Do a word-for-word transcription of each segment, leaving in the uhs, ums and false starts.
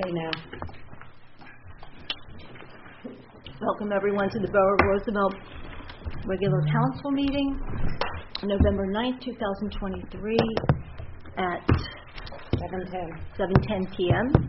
Okay, now. Welcome everyone to the Borough of Roosevelt regular council meeting, November ninth, twenty twenty-three at seven ten p.m.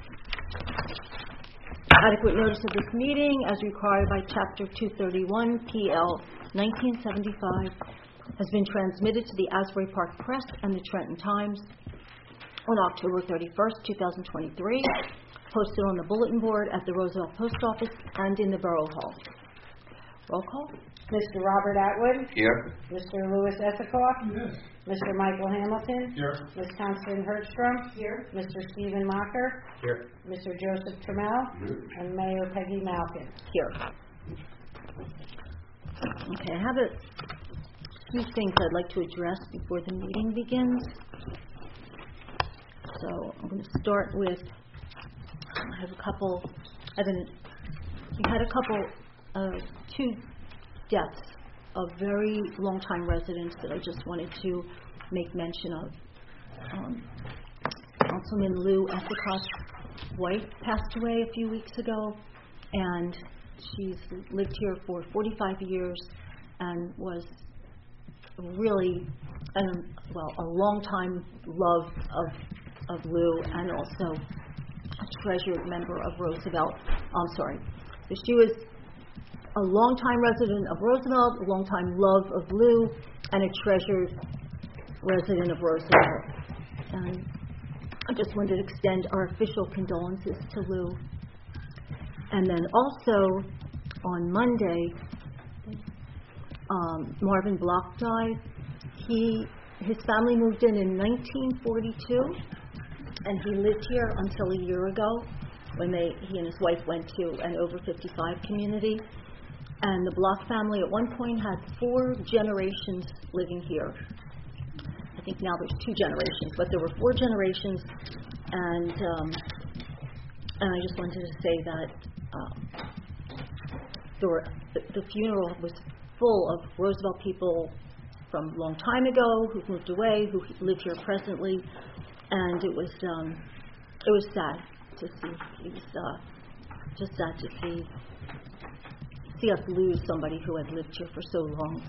Adequate notice of this meeting as required by Chapter two thirty-one P L nineteen seventy-five has been transmitted to the Asbury Park Press and the Trenton Times on October thirty-first, twenty twenty-three, posted on the bulletin board at the Roosevelt Post Office and in the Borough Hall. Roll call. Mister Robert Atwood. Here. Mister Louis Esikoff. Yes. Mister Michael Hamilton. Here. Miz Constance Hertzstrom. Here. Mister Stephen Mocker. Here. Mister Joseph Trammell. Here. And Mayor Peggy Malkin. Here. Okay, I have a few things I'd like to address before the meeting begins. So I'm going to start with, I have a couple, I've been, we had a couple, uh, two deaths of very long-time residents that I just wanted to make mention of. Um, Councilman Lou Esikoff's wife passed away a few weeks ago, and she's lived here for forty-five years and was really, um, well, a long-time love of of Lou, and also a treasured member of Roosevelt. I'm sorry. So she was a longtime resident of Roosevelt, a longtime love of Lou, and a treasured resident of Roosevelt. And I just wanted to extend our official condolences to Lou. And then also on Monday, um, Marvin Block died. He his family moved in in nineteen forty-two. And he lived here until a year ago when they, he and his wife went to an over fifty-five community. And the Block family at one point had four generations living here. I think now there's two generations, but there were four generations. And um, and I just wanted to say that um, there were, the, the funeral was full of Roosevelt people from a long time ago who've moved away, who live here presently. And it was um, it was sad to see. It was uh, just sad to see see us lose somebody who had lived here for so long.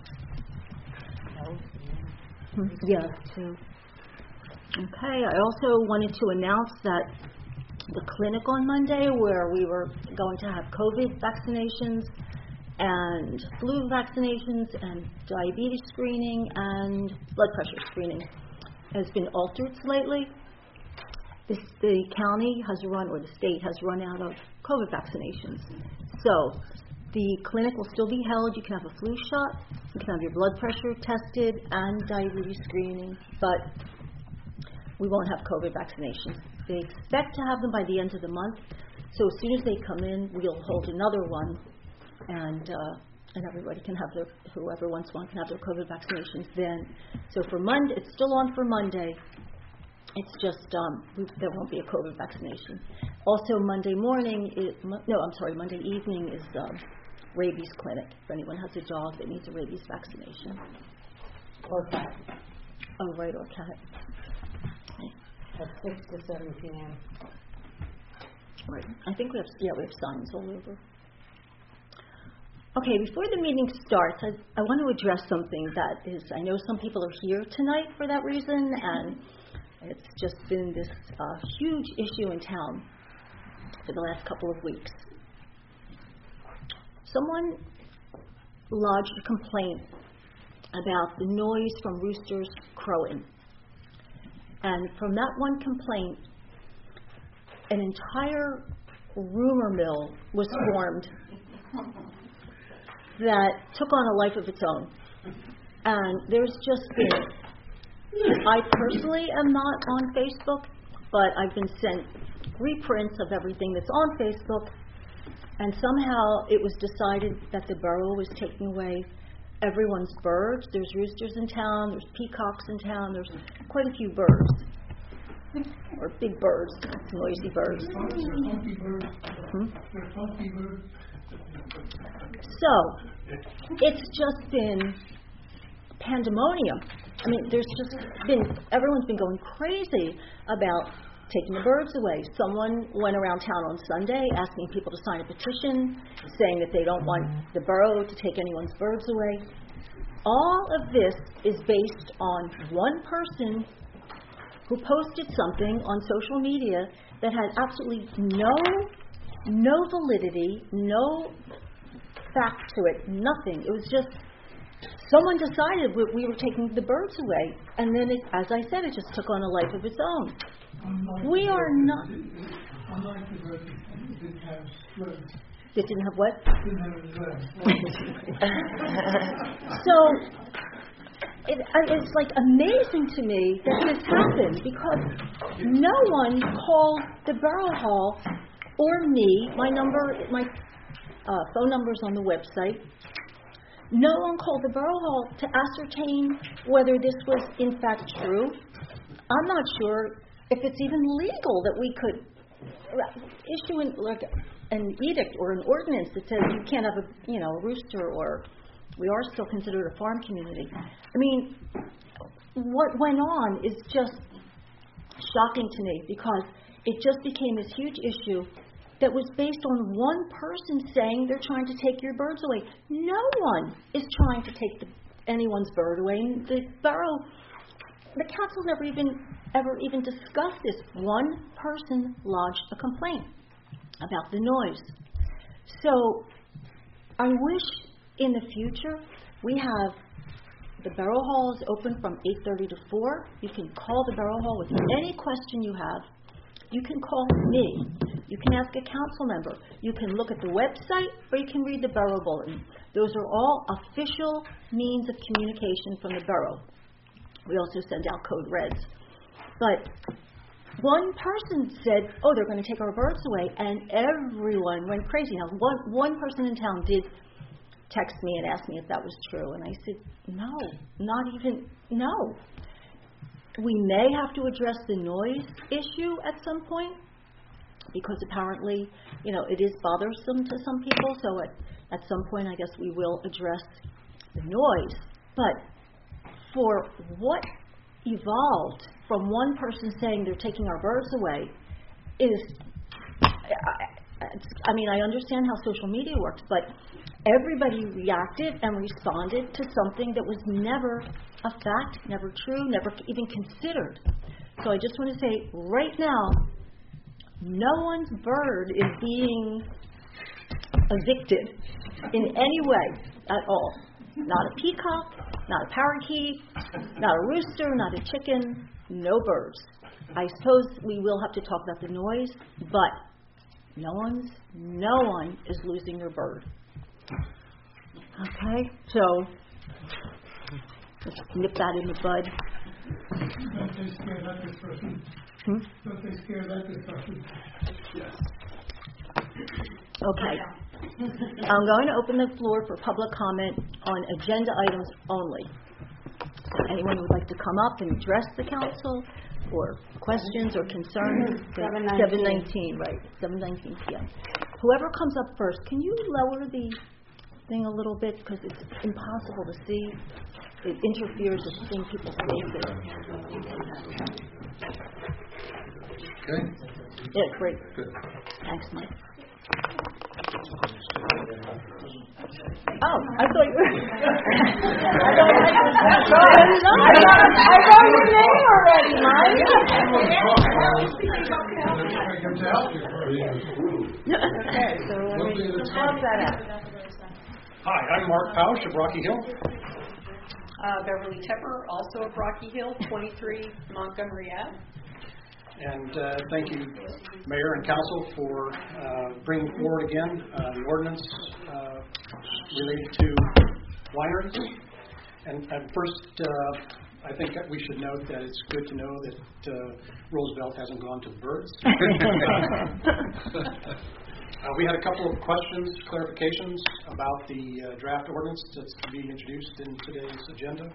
Oh. Yeah, too. Okay. I also wanted to announce that the clinic on Monday, where we were going to have COVID vaccinations and flu vaccinations and diabetes screening and blood pressure screening, has been altered slightly. This, the county has run, or the state has run out of COVID vaccinations. So the clinic will still be held. You can have a flu shot, you can have your blood pressure tested and diabetes screening, but we won't have COVID vaccinations. They expect to have them by the end of the month. So as soon as they come in, we'll hold another one, and uh, and everybody can have their, whoever wants one can have their COVID vaccinations then. So for Monday, it's still on for Monday. It's just, um, we, there won't be a COVID vaccination. Also Monday morning, is, no, I'm sorry, Monday evening is um, rabies clinic. If anyone has a dog that needs a rabies vaccination. Or cat. Oh, right, or cat. At six to seven p.m. Right. I think we have, yeah, we have signs all over. Okay, before the meeting starts, I, I want to address something that is, I know some people are here tonight for that reason, and it's just been this uh, huge issue in town for the last couple of weeks. Someone lodged a complaint about the noise from roosters crowing. And from that one complaint, an entire rumor mill was formed that took on a life of its own. And there's just been, I personally am not on Facebook, but I've been sent reprints of everything that's on Facebook, and somehow it was decided that the borough was taking away everyone's birds. There's roosters in town, there's peacocks in town, there's quite a few birds. Or big birds, noisy birds. Hmm? So, it's just been pandemonium. I mean, there's just been, everyone's been going crazy about taking the birds away. Someone went around town on Sunday asking people to sign a petition saying that they don't want the borough to take anyone's birds away. All of this is based on one person who posted something on social media that had absolutely no no validity, no fact to it, nothing. It was just someone decided we, we were taking the birds away, and then, it, as I said, it just took on a life of its own. Unlike We are not... Unlike the birds, it didn't have words. It didn't have what? It didn't have any words. So, it, it's like amazing to me that this happened, because no one called the Borough Hall or me. My number, my uh, phone number is on the website. No one called the Borough Hall to ascertain whether this was in fact true. I'm not sure if it's even legal that we could issue an, like an edict or an ordinance that says you can't have a you know a rooster, or we are still considered a farm community. I mean, what went on is just shocking to me, because it just became this huge issue that was based on one person saying they're trying to take your birds away. No one is trying to take the, anyone's bird away. And the borough, the council never even ever even discussed this. One person lodged a complaint about the noise. So I wish in the future we have the Borough Hall is open from eight thirty to four. You can call the Borough Hall with any question you have. You can call me. You can ask a council member. You can look at the website, or you can read the Borough Bulletin. Those are all official means of communication from the borough. We also send out code reds. But one person said, oh, they're going to take our birds away, and everyone went crazy. Now, one, one person in town did text me and ask me if that was true, and I said, no, not even, no. We may have to address the noise issue at some point, because apparently, you know, it is bothersome to some people, so at, at some point I guess we will address the noise. But for what evolved from one person saying they're taking our birds away is, I mean, I understand how social media works, but everybody reacted and responded to something that was never a fact, never true, never even considered. So I just want to say right now, no one's bird is being evicted in any way at all. Not a peacock, not a parakeet, not a rooster, not a chicken, no birds. I suppose we will have to talk about the noise, but no one's, no one is losing their bird. Okay, so let's nip that in the bud. Don't they scare that discussion? Hmm? Don't they scare that discussion? Yes. Okay. I'm going to open the floor for public comment on agenda items only. So anyone who would like to come up and address the council, or questions or concerns? seven nineteen, right, seven nineteen p.m. Whoever comes up first, can you lower the thing a little bit, because it's impossible to see. It interferes with seeing people's faces. Okay. Yeah, great. Good. Thanks, Mike. Oh, I thought you were. I thought I thought your name already, Mike. Okay, so let me how's that out? Hi, I'm Mark Pausch of Rocky Hill. Uh, Beverly Tepper, also of Rocky Hill, twenty-three Montgomery Ave. And uh, thank you, Mayor and Council, for uh, bringing forward again uh, the ordinance uh, related to wineries. And, and first, uh, I think that we should note that it's good to know that uh, Roosevelt hasn't gone to the birds. uh, we had a couple of questions, clarifications about the uh, draft ordinance that's to be introduced in today's agenda.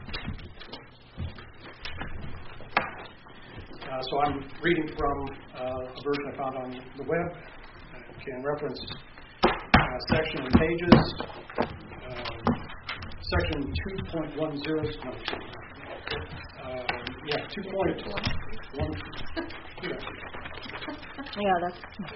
Uh, so I'm reading from uh, a version I found on the web. I can reference uh, section and pages. Uh, section two point ten, no, uh, yeah, two point one, yeah, Yeah, that's,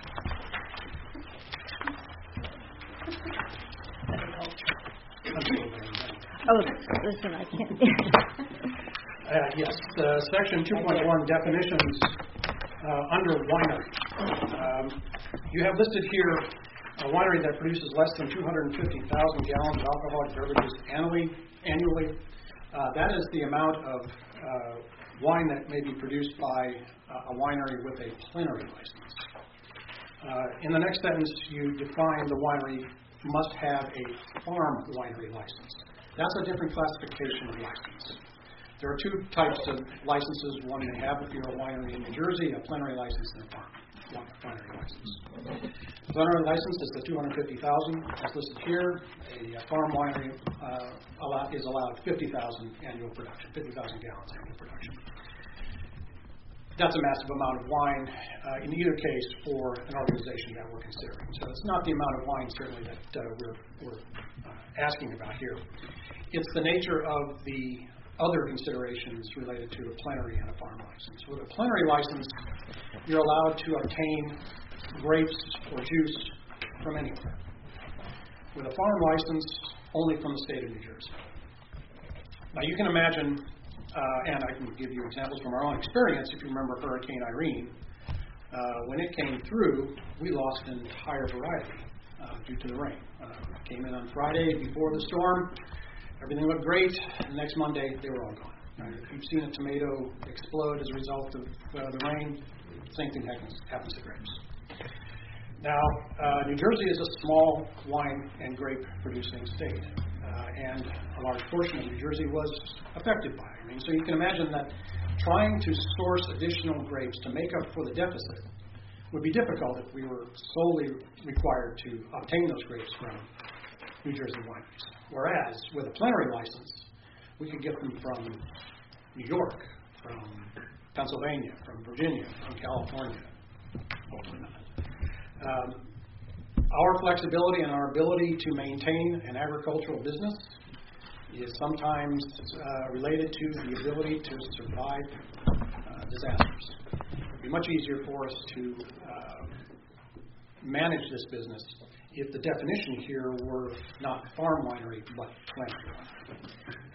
oh, listen, I can't. Uh, yes, uh, section two point one definitions uh, under winery. Um, you have listed here a winery that produces less than two hundred fifty thousand gallons of alcoholic beverages annually. Annually, uh, that is the amount of uh, wine that may be produced by uh, a winery with a plenary license. Uh, in the next sentence, you define the winery must have a farm winery license. That's a different classification of license. There are two types of licenses. One you have if you're a winery in New Jersey, a plenary license and a farm winery license. Plenary license is the two hundred fifty thousand as listed here. A farm winery uh, allow, is allowed fifty thousand annual production, fifty thousand gallons annual production. That's a massive amount of wine uh, in either case for an organization that we're considering. So it's not the amount of wine certainly that uh, we're, we're uh, asking about here. It's the nature of the other considerations related to a plenary and a farm license. With a plenary license, you're allowed to obtain grapes or juice from anywhere. With a farm license, only from the state of New Jersey. Now you can imagine, uh, and I can give you examples from our own experience, if you remember Hurricane Irene, uh, when it came through, we lost an entire variety uh, due to the rain. Uh, it came in on Friday before the storm. Everything looked great. The next Monday, they were all gone. Right? If you've seen a tomato explode as a result of uh, the rain, same thing happens, happens to grapes. Now, uh, New Jersey is a small wine and grape producing state, uh, and a large portion of New Jersey was affected by it. I mean, so you can imagine that trying to source additional grapes to make up for the deficit would be difficult if we were solely required to obtain those grapes from New Jersey wineries. Whereas, with a plenary license, we could get them from New York, from Pennsylvania, from Virginia, from California. Hopefully not. Um, our flexibility and our ability to maintain an agricultural business is sometimes uh, related to the ability to survive uh, disasters. It would be much easier for us to uh, manage this business if the definition here were not farm winery, but plenary winery.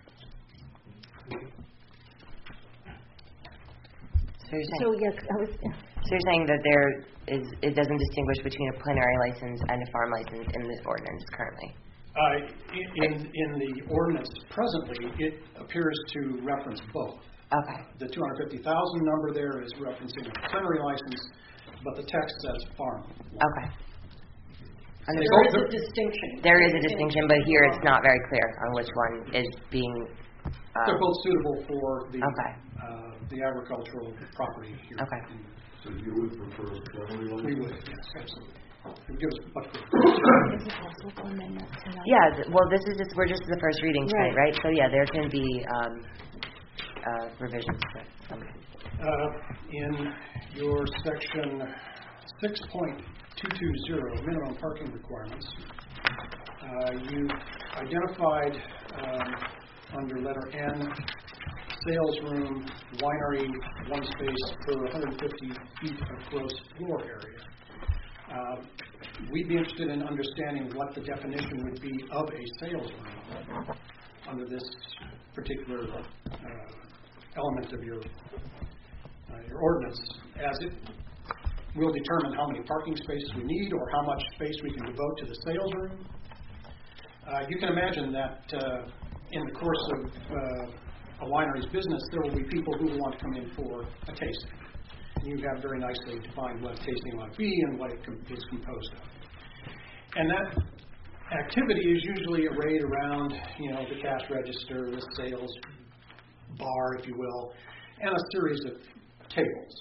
So you're saying, So, yeah, I was, so you're saying that there is, it doesn't distinguish between a plenary license and a farm license in this ordinance currently? Uh, in, in the ordinance presently, it appears to reference both. Okay. The two hundred fifty thousand number there is referencing a plenary license, but the text says farm. Okay. There is a distinction. There is a distinction, but here it's not very clear on which one is being... Uh, They're both suitable for the okay. uh, the agricultural property here. Okay. In, So you would prefer a plenary license? we would, yes, absolutely. It would give us much good. is it possible to amend that tonight? Yeah, th- well, this is just, we're just the first reading tonight, Right. right? So, yeah, there can be um, uh, revisions to some. Uh, in your section six point two two zero, minimum parking requirements, uh, you identified um, under letter N, sales room, winery, one space per one hundred fifty feet of gross floor area. Uh, we'd be interested in understanding what the definition would be of a sales room under this particular uh, element of your uh, your ordinance, as it will determine how many parking spaces we need or how much space we can devote to the sales room. Uh, you can imagine that uh, in the course of uh, a winery's business, there will be people who will want to come in for a tasting. You have very nicely defined what a tasting might be and what it com- is composed of. And that activity is usually arrayed around, you know, the cash register, the sales bar, if you will, and a series of tables.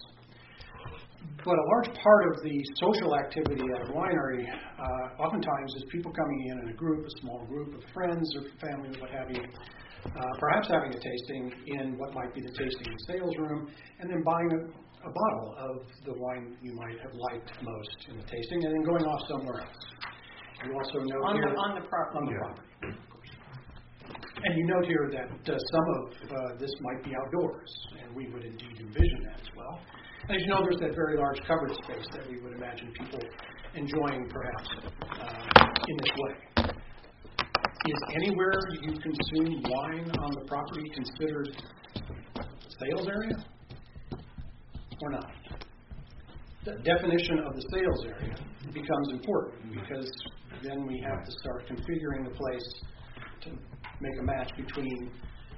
But a large part of the social activity at a winery uh, oftentimes is people coming in in a group, a small group of friends or family, what have you, uh, perhaps having a tasting in what might be the tasting and sales room, and then buying a, a bottle of the wine you might have liked most in the tasting, and then going off somewhere else. You also note On here... the, on the property. On the property, of course. And you note here that uh, some of uh, this might be outdoors, and we would indeed envision that as well. As you know, there's that very large covered space that we would imagine people enjoying perhaps uh, in this way. Is anywhere you consume wine on the property considered sales area or not? The definition of the sales area becomes important because then we have to start configuring the place to make a match between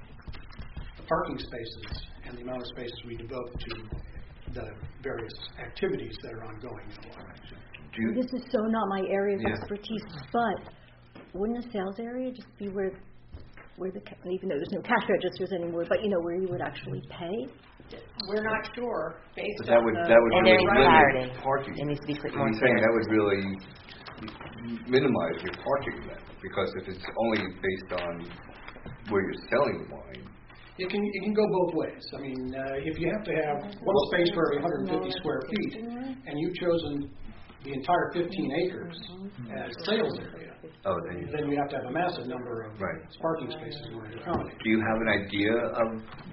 the parking spaces and the amount of space we devote to the various activities that are ongoing in the water. Do you, this is so not my area of yeah. expertise, but wouldn't a sales area just be where, where the even though there's no cash registers anymore, but you know where you would actually pay? We're not sure based But that on would the that would And really there's limit clarity. parking. It needs to be clear- And more you're saying clear. that would really minimize your parking then, because if it's only based on where you're selling the wine. It can it can go both ways. I mean, uh, if you have to have one space for every one hundred fifty square feet, and you've chosen the entire fifteen acres as sales area, Oh, then you, then you have to have a massive number of Right. parking spaces in order to accommodate. do you have an idea of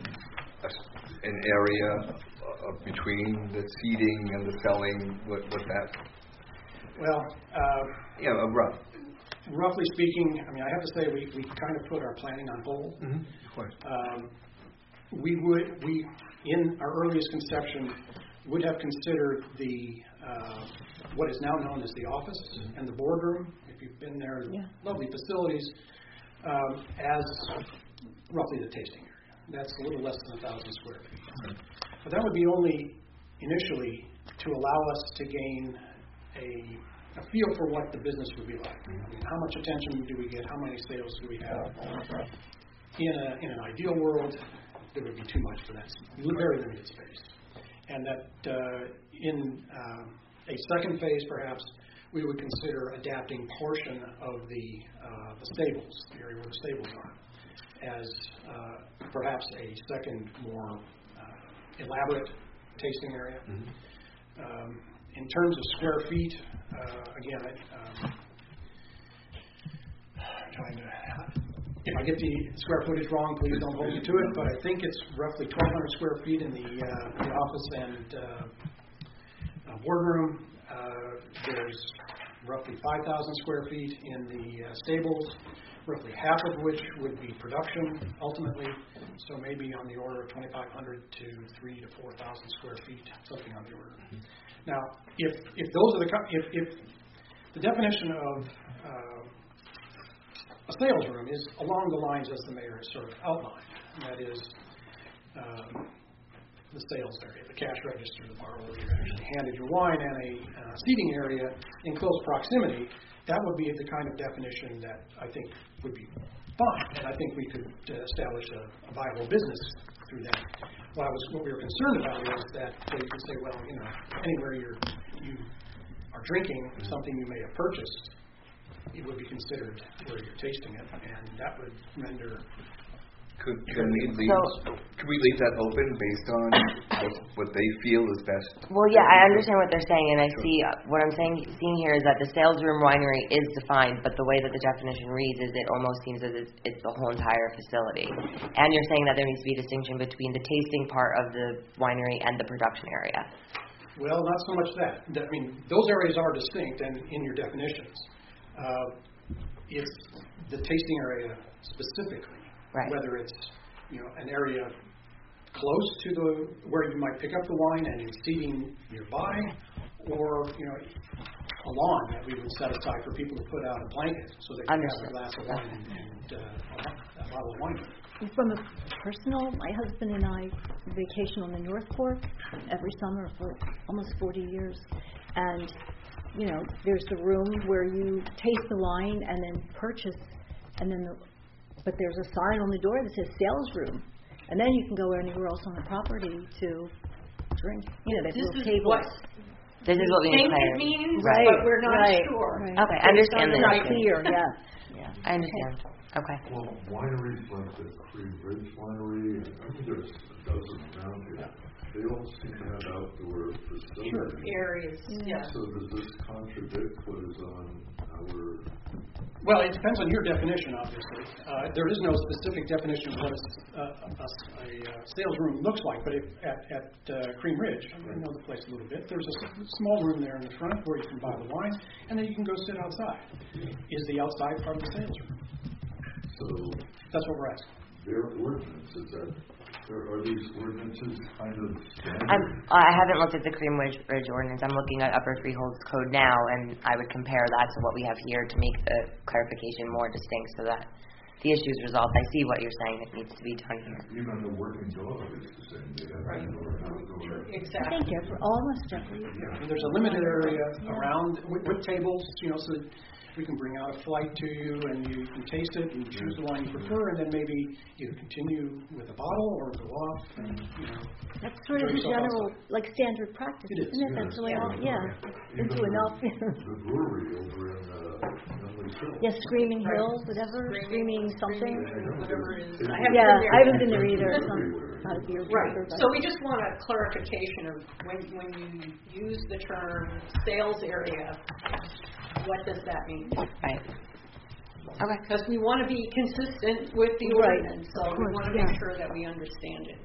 a, an area of between the seating and the selling? What what that? Well, uh, You know, a rough. roughly speaking, I mean, I have to say we, we kind of put our planning on hold. Mm-hmm. Of course. Um, we would, we, in our earliest conception, would have considered the, uh, what is now known as the office and the boardroom, if you've been there, Yeah. lovely facilities, um, as roughly the tasting area. That's a little less than a thousand square feet. But that would be only initially to allow us to gain a a feel for what the business would be like. I mean, how much attention do we get? How many sales do we have? In a in an ideal world, there would be too much for that very limited space, and that uh, in uh, a second phase, perhaps we would consider adapting portion of the uh, the stables, the area where the stables are, as uh, perhaps a second, more uh, elaborate tasting area. Mm-hmm. Um, In terms of square feet, uh, again, I, um, trying to, if I get the square footage wrong, please don't hold me to it, but I think it's roughly twelve hundred square feet in the, uh, the office and uh, uh, boardroom. Uh, there's roughly five thousand square feet in the uh, stables, roughly half of which would be production ultimately, so maybe on the order of twenty-five hundred to three to four thousand square feet, something on the order. Now, if if those are the co- if, if the definition of uh, a sales room is along the lines as the mayor has sort of outlined, and that is um, the sales area, the cash register, the bar where you're actually handed your wine, and a uh, seating area in close proximity, that would be the kind of definition that I think would be fine, and I think we could uh, establish a, a viable business through that. What I was, what we were concerned about is that uh, you could say, well, you know, anywhere you're you are drinking something you may have purchased, it would be considered where you're tasting it, and that would render. Could, can we leave? So- Could we leave that open based on what, what they feel is best? Well, yeah, I understand what they're saying, and I see uh, what I'm saying. Seeing here is that the sales room winery is defined, but the way that the definition reads is it almost seems as it's, it's the whole entire facility. And you're saying that there needs to be a distinction between the tasting part of the winery and the production area. Well, not so much that. I mean, those areas are distinct and in your definitions. Uh, it's the tasting area specifically. Right. Whether it's, you know, an area close to the where you might pick up the wine and in seating nearby, or you know, a lawn that we would set aside for people to put out a blanket so they can have a glass of wine and, and uh, a bottle of wine. From a personal, my husband and I vacation on the North Fork every summer for almost forty years, and you know, there's the room where you taste the wine and then purchase, and then the but there's a sign on the door that says sales room. And then you can go anywhere else on the property to drink. You know, there's This little is tables. what This is what we think need it clarity. means, Right. but we're not Right. sure. Right. Okay, I understand It's the not clear, yeah. I understand. Okay. Well, wineries like the Cream Ridge Winery, and I think there's a dozen around here, they all seem to have outdoor facilities. Areas, yeah. So does this contradict what is on uh, Now we're, Well, it depends on your definition, obviously. Uh, there is no specific definition of what a, s- uh, a s- a, uh, sales room looks like, but if, at, at uh, Cream Ridge, I know the place a little bit, there's a s- small room there in the front where you can buy the wine, and then you can go sit outside. Is the outside part of the sales room? so That's what we're asking. their ordinance, is that, are are these ordinances kind of standard? I'm, I haven't looked at the Cream Ridge, Ridge ordinance. I'm looking at Upper Freehold's code now, and I would compare that to what we have here to make the clarification more distinct so that the issue is resolved. I see what you're saying. It needs to be done here. Even the working dog is the same, they have Right. indoor and outdoor. Exactly. Thank you, for almost Jeffrey. And there's a limited area around with, with tables, you know, so that we can bring out a flight to you and you can taste it and choose the wine you prefer, and then maybe you continue with a bottle or go off and, you know. That's sort of the general, like, standard practice, It is, isn't it? That's the way all, yeah, Even into the- enough. The brewery over in, uh, Emily Hill. Yeah, Screaming Hill, whatever, Screaming something. Whatever it is. They- I haven't Yeah, been there I haven't yet. been there either. It's Everywhere. not, not a beer Right, drinker, but. so we just want a clarification of when, when you use the term sales area, what does that mean? Right. Okay. Because we want to be consistent with the Right, ordinance, so of we course, want to make yeah. sure that we understand it.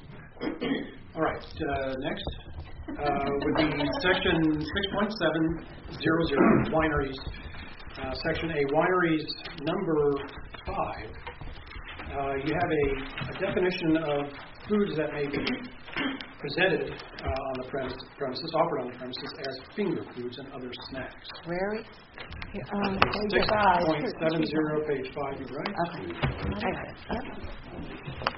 All right, uh, next uh, would be section six point seven zero zero, wineries. Uh, Section A, wineries, number five. Uh, You have a a definition of foods that may be presented uh, on the premise- premises, offered on the premises as finger foods and other snacks. Where are we? Um, six five. point seven zero, page five, you're right. Okay. I got it. Yep.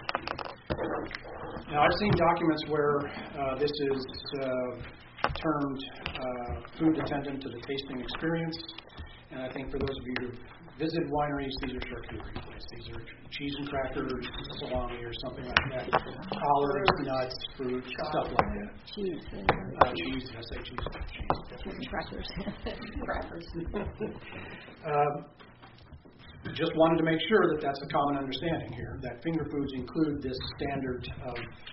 Now, I've seen documents where uh, this is uh, termed uh, food attendant to the tasting experience, and I think for those of you who visit wineries, these are charcuterie plates. These are cheese and crackers, salami or something like that, olives, nuts, fruit, stuff like that. Cheese. Uh, cheese, did I say cheese? Cheese. Cheese and crackers. Crackers. Um, Just wanted to make sure that that's a common understanding here, that finger foods include this standard of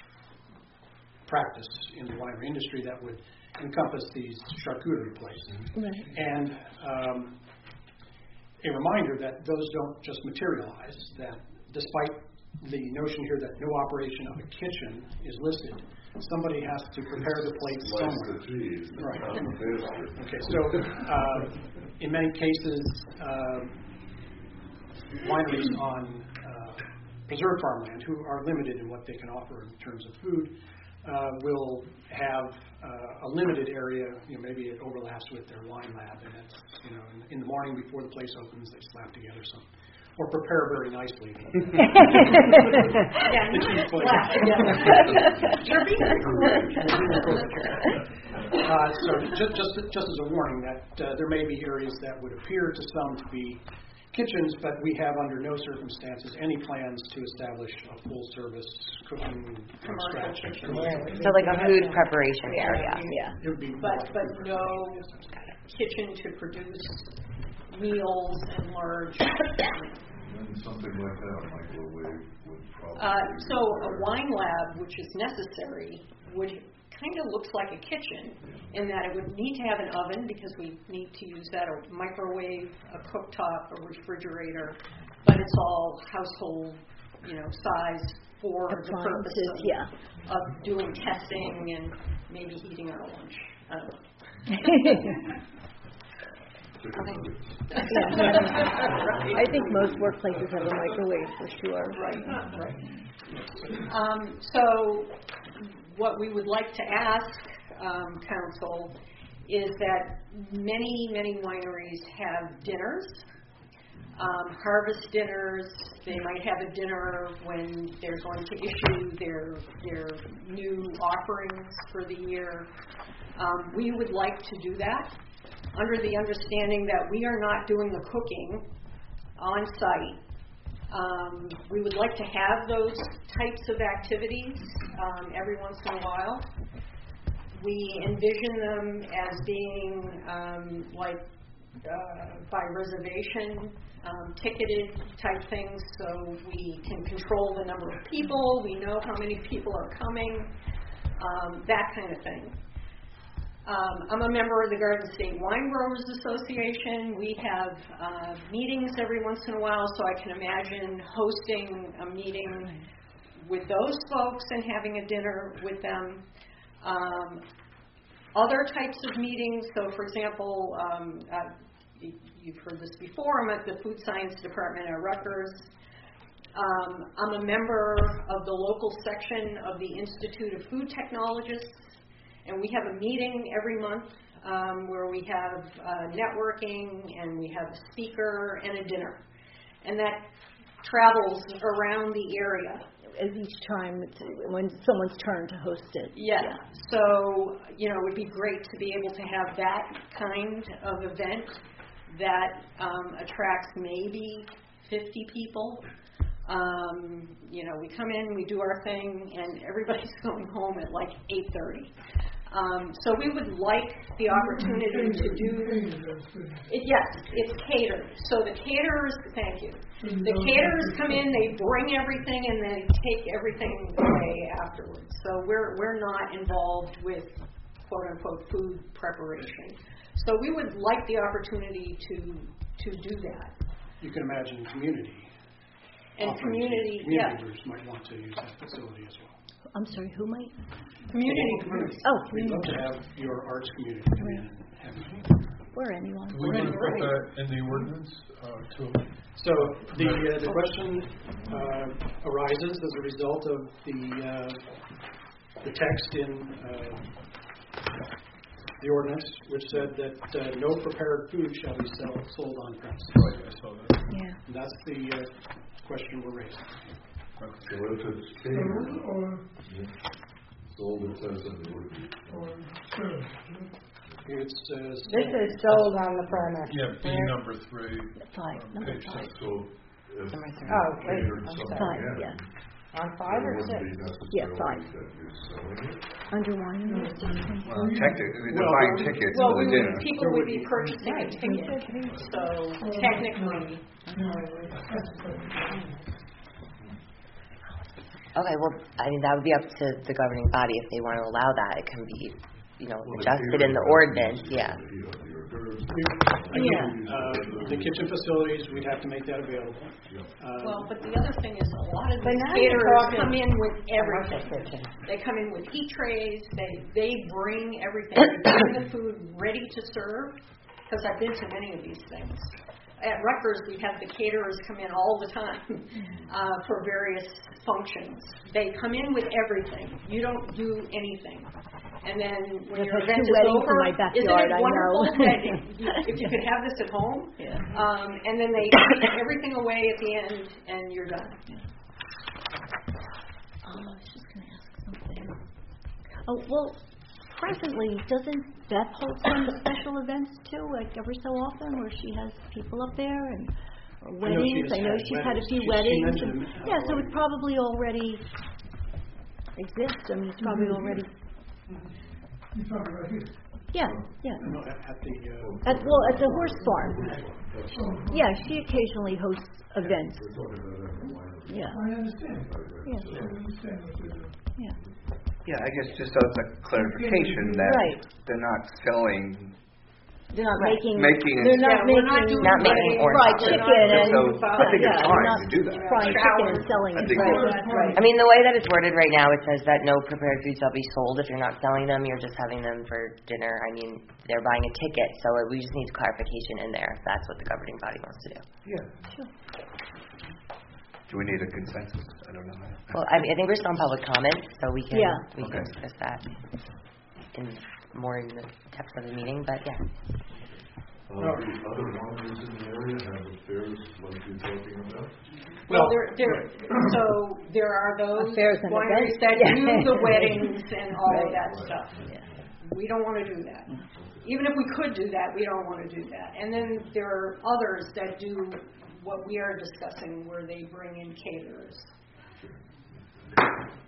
practice in the winery industry that would encompass these charcuterie plates. Right. And um, a reminder that those don't just materialize, that despite the notion here that no operation of a kitchen is listed, somebody has to prepare the plate Slice somewhere. the cheese. Right. on the basket. Okay, so uh, in many cases, uh, wineries on uh, preserved farmland who are limited in what they can offer in terms of food uh, will have uh, a limited area. You know, maybe it overlaps with their wine lab, and it's, you know, in, in the morning before the place opens, they slap together some, or prepare very nicely. Yeah, The cheese plate. slap together. You're being Uh, so just, just, just as a warning that uh, there may be areas that would appear to some to be kitchens, but we have under no circumstances any plans to establish a full-service cooking from scratch. So like a food preparation area. Yeah. It would be But, but no kitchen to produce meals and large. And something like that, a microwave would probably. Uh, be so a required. wine lab, which is necessary, would kind of looks like a kitchen in that it would need to have an oven because we need to use that, a microwave, a cooktop, a refrigerator, but it's all household, you know, size for the purpose Appliances, of, yeah. of doing testing and maybe heating our lunch. I don't know. Chicken nuggets. I think most workplaces have a microwave for sure. Right, right. Um, so what we would like to ask um, council is that many, many wineries have dinners, um, harvest dinners. They might have a dinner when they're going to issue their their new offerings for the year. Um, we would like to do that under the understanding that we are not doing the cooking on site. Um, we would like to have those types of activities um, every once in a while. We envision them as being um, like uh, by reservation, um, ticketed type things, so we can control the number of people, we know how many people are coming, um, that kind of thing. Um, I'm a member of the Garden State Wine Growers Association. We have uh, meetings every once in a while, so I can imagine hosting a meeting with those folks and having a dinner with them. Um, other types of meetings, so for example, um, uh, you've heard this before, I'm at the Food Science Department at Rutgers. Um, I'm a member of the local section of the Institute of Food Technologists, and we have a meeting every month um, where we have uh, networking, and we have a speaker and a dinner. And that travels around the area. Each time, it's when someone's turn to host it. Yeah. yeah. So, you know, it would be great to be able to have that kind of event that um, attracts maybe fifty people. Um, you know, we come in, we do our thing, and everybody's going home at like eight thirty. Um, so we would like the opportunity to do it. Yes, it's catered. So the caterers, thank you. The caterers come in, they bring everything, and they take everything away afterwards. So we're we're not involved with quote unquote food preparation. So we would like the opportunity to to do that. You can imagine community. And community, community yeah. groups might want to use that facility as well. I'm sorry, who might? Community groups. Oh, We'd love community. to have your arts community come in and have a meeting. Or anyone. Do we want to put that in the ordinance uh, too? So the uh, the question uh, arises as a result of the uh, the text in uh, the ordinance, which said that uh, no prepared food shall be sell, sold on premises. Right, I saw that. Yeah. And that's the uh, question we're raising. So if it's catered, Or, it's all it says in the ordinance. or served. It says This is sold on the premise. Yeah, B number three, Five, um, number page five. six. So if Oh, wait, catered I'm something sorry. in, Yeah. On five or it six? wouldn't be Yeah, necessarily five. that you're selling it. Under wine. Well, technically, Well, they're buying tickets Well, for we the would, dinner. people would be purchasing a ticket. So technically, Okay, well, I mean, that would be up to the governing body if they want to allow that. It can be, you know, Well, the adjusted in the caterer ordinance, is yeah. the, you know, the hors d'oeuvres. Again, uh, the kitchen facilities, we'd have to make that available. Uh, well, but the other thing is a lot of But these now you're caterers talking come in with Commercial everything. kitchen. They come in with heat trays. They they bring everything. They bring the food ready to serve. Because I've been to many of these things. At Rutgers, we have the caterers come in all the time uh, for various functions. They come in with everything. You don't do anything. And then when I've your had event two is weddings over, in my backyard, isn't I it wonderful know. that you, if you could have this at home? Yeah. Um, and then they take everything away at the end, and you're done. Oh, I was just going to ask something. Oh, well, presently, doesn't Beth hold some special events too, like every so often, where she has people up there and or I know she weddings? has I know had she's had a weddings. few She- she weddings. mentioned and- them, uh, yeah, so it already. probably already exists. I mean, it's probably already. You talk about here. Yeah, yeah. no, at, at the uh, At, well, at the horse farm. Yeah, she occasionally hosts events. We're talking about every winery. Yeah, I understand. yeah, I understand what you're doing. yeah. Yeah, I guess just as a clarification that Right. they're not selling, They're not Right. making. making it. They're not Yeah, we're not making. doing Not making weddings, orange fried we're chicken not and. So, doing, I think yeah, it's they're fine not to do that. Frying chicken and selling I it. think Right, it's- right. I mean, the way that it's worded right now, it says that no prepared food shall be sold. If you're not selling them, you're just having them for dinner. I mean, they're buying a ticket, so we just need clarification in there if that's what the governing body wants to do. Yeah. Sure. Do we need a consensus? I don't know. Well, I mean, I think we're still in public comment, so we can, Yeah. we can Okay. discuss that in more in the depth of the meeting, but yeah. Uh, the other wineries in the area have affairs like you're talking about? Well, there, there, so there are those Affairs and wineries events. that Yeah. do the weddings and all of Right. that stuff. We don't want to do that. Even if we could do that, we don't want to do that. And then there are others that do what we are discussing, where they bring in caterers.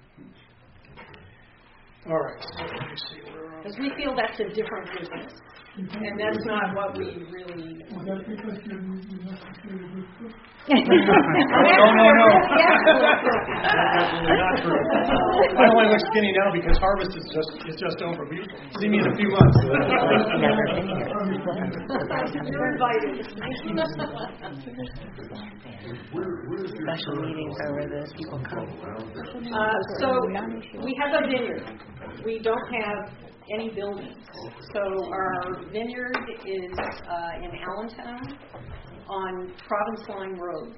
all right. So let me see where are we? Because we feel that's a different business. And that's not what we really. Is that because you're, you're not considered a good cook? No, no, no. Absolutely not true. I only look skinny now because harvest is just is just over. We see me in a few months. You're invited. Special meetings are where the people come. Uh, so we have a vineyard. We don't have any buildings. So our vineyard is uh, in Allentown on Province Line Road.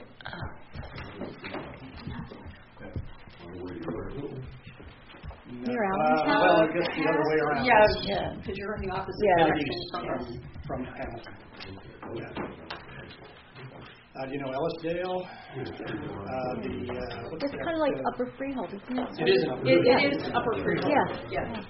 Near Uh, Allentown? well, I guess the other way around. Yeah, because you're in the opposite Yeah. direction from us. From Hamilton. Yeah. Uh, do you know Ellisdale? Uh, the uh, what's It's that, kind of like uh, Upper Freehold, isn't it? It is an Upper It, Freehold. it is Upper Freehold. Yeah. Yeah.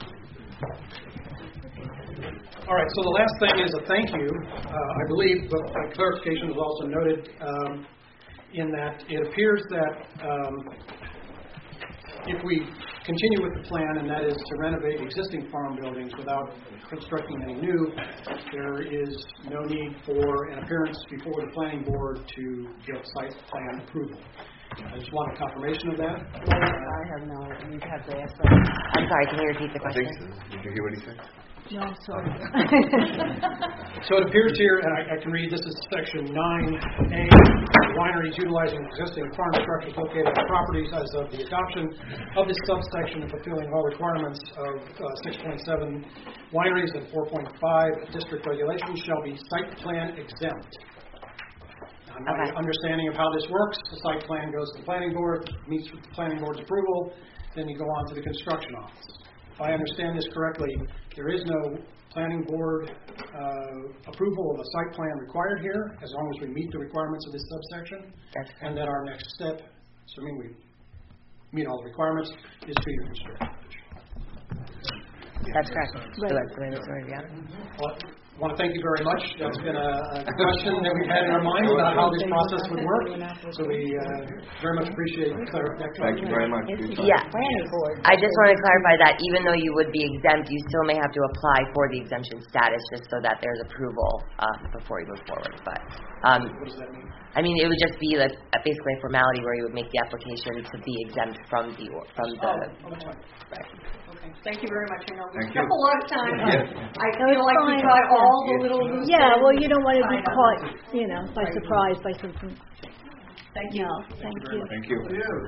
All right, so the last thing is a thank you. Uh, I believe, but my clarification was also noted um, in that it appears that um, if we continue with the plan, and that is to renovate existing farm buildings without constructing any new, there is no need for an appearance before the planning board to get site plan approval. I just want a confirmation of that. I have no, you'd have to ask them. I'm sorry, can you repeat the I think question? so. Did you hear what he said? No, I'm sorry. So it appears here, and I, I can read, this is section nine A, wineries utilizing existing farm structures located on properties as of the adoption of this subsection and fulfilling all requirements of uh, six point seven wineries and four point five district regulations shall be site plan exempt. Now, my Okay. understanding of how this works, the site plan goes to the planning board, meets with the planning board's approval, then you go on to the construction office. If I understand this correctly, there is no planning board uh, approval of a site plan required here, as long as we meet the requirements of this subsection. That's And that our next step, assuming we meet all the requirements, is to your construction. That's correct. So that's the way this works, yeah. Well, I want to thank you very much. That's been a, a question that we've had in our mind about how this process would work. So we uh, very much appreciate that clarification. Thank you very much. Yeah. I just want to clarify that even though you would be exempt, you still may have to apply for the exemption status just so that there's approval uh, before you move forward. But um, What does that mean? I mean, it would just be like a, basically a formality where you would make the application to be exempt from the or- from the. Oh, okay. Right. Okay. Thank you very much. I know we Thank took you. a lot of time. Yeah. I feel like we fine. got all the little loose Yeah, well, ends. you don't want to be I know. caught, you know, by surprise by something. Thank you. No, thank you. Thank you.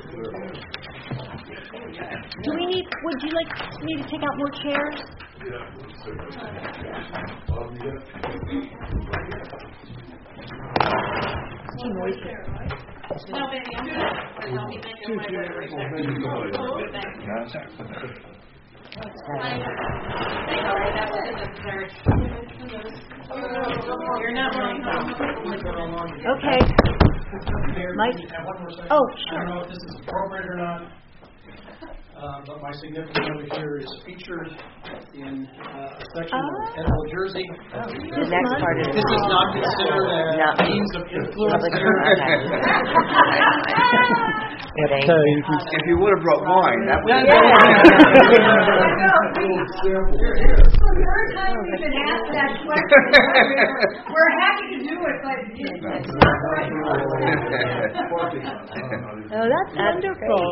Do we need, would you like me to take out more chairs? Too noisy. No, baby, I'm good. I'll be making my way right there. No, sorry. Sorry, that was unnecessary. You're not wrong. Okay. Mayor, Mike? can you have one more second? Oh, I don't know if this is appropriate or not, uh, but my significant other here is featured in uh, a section of Ah. Edinburgh, Jersey. The next part is This is not considered No. a means of influence Public- here. Thank you. If you would have brought wine, that would have Yeah. been. This is the third time we've been asked that question. We're- We're happy to do it, but it's not right. Oh, that's wonderful.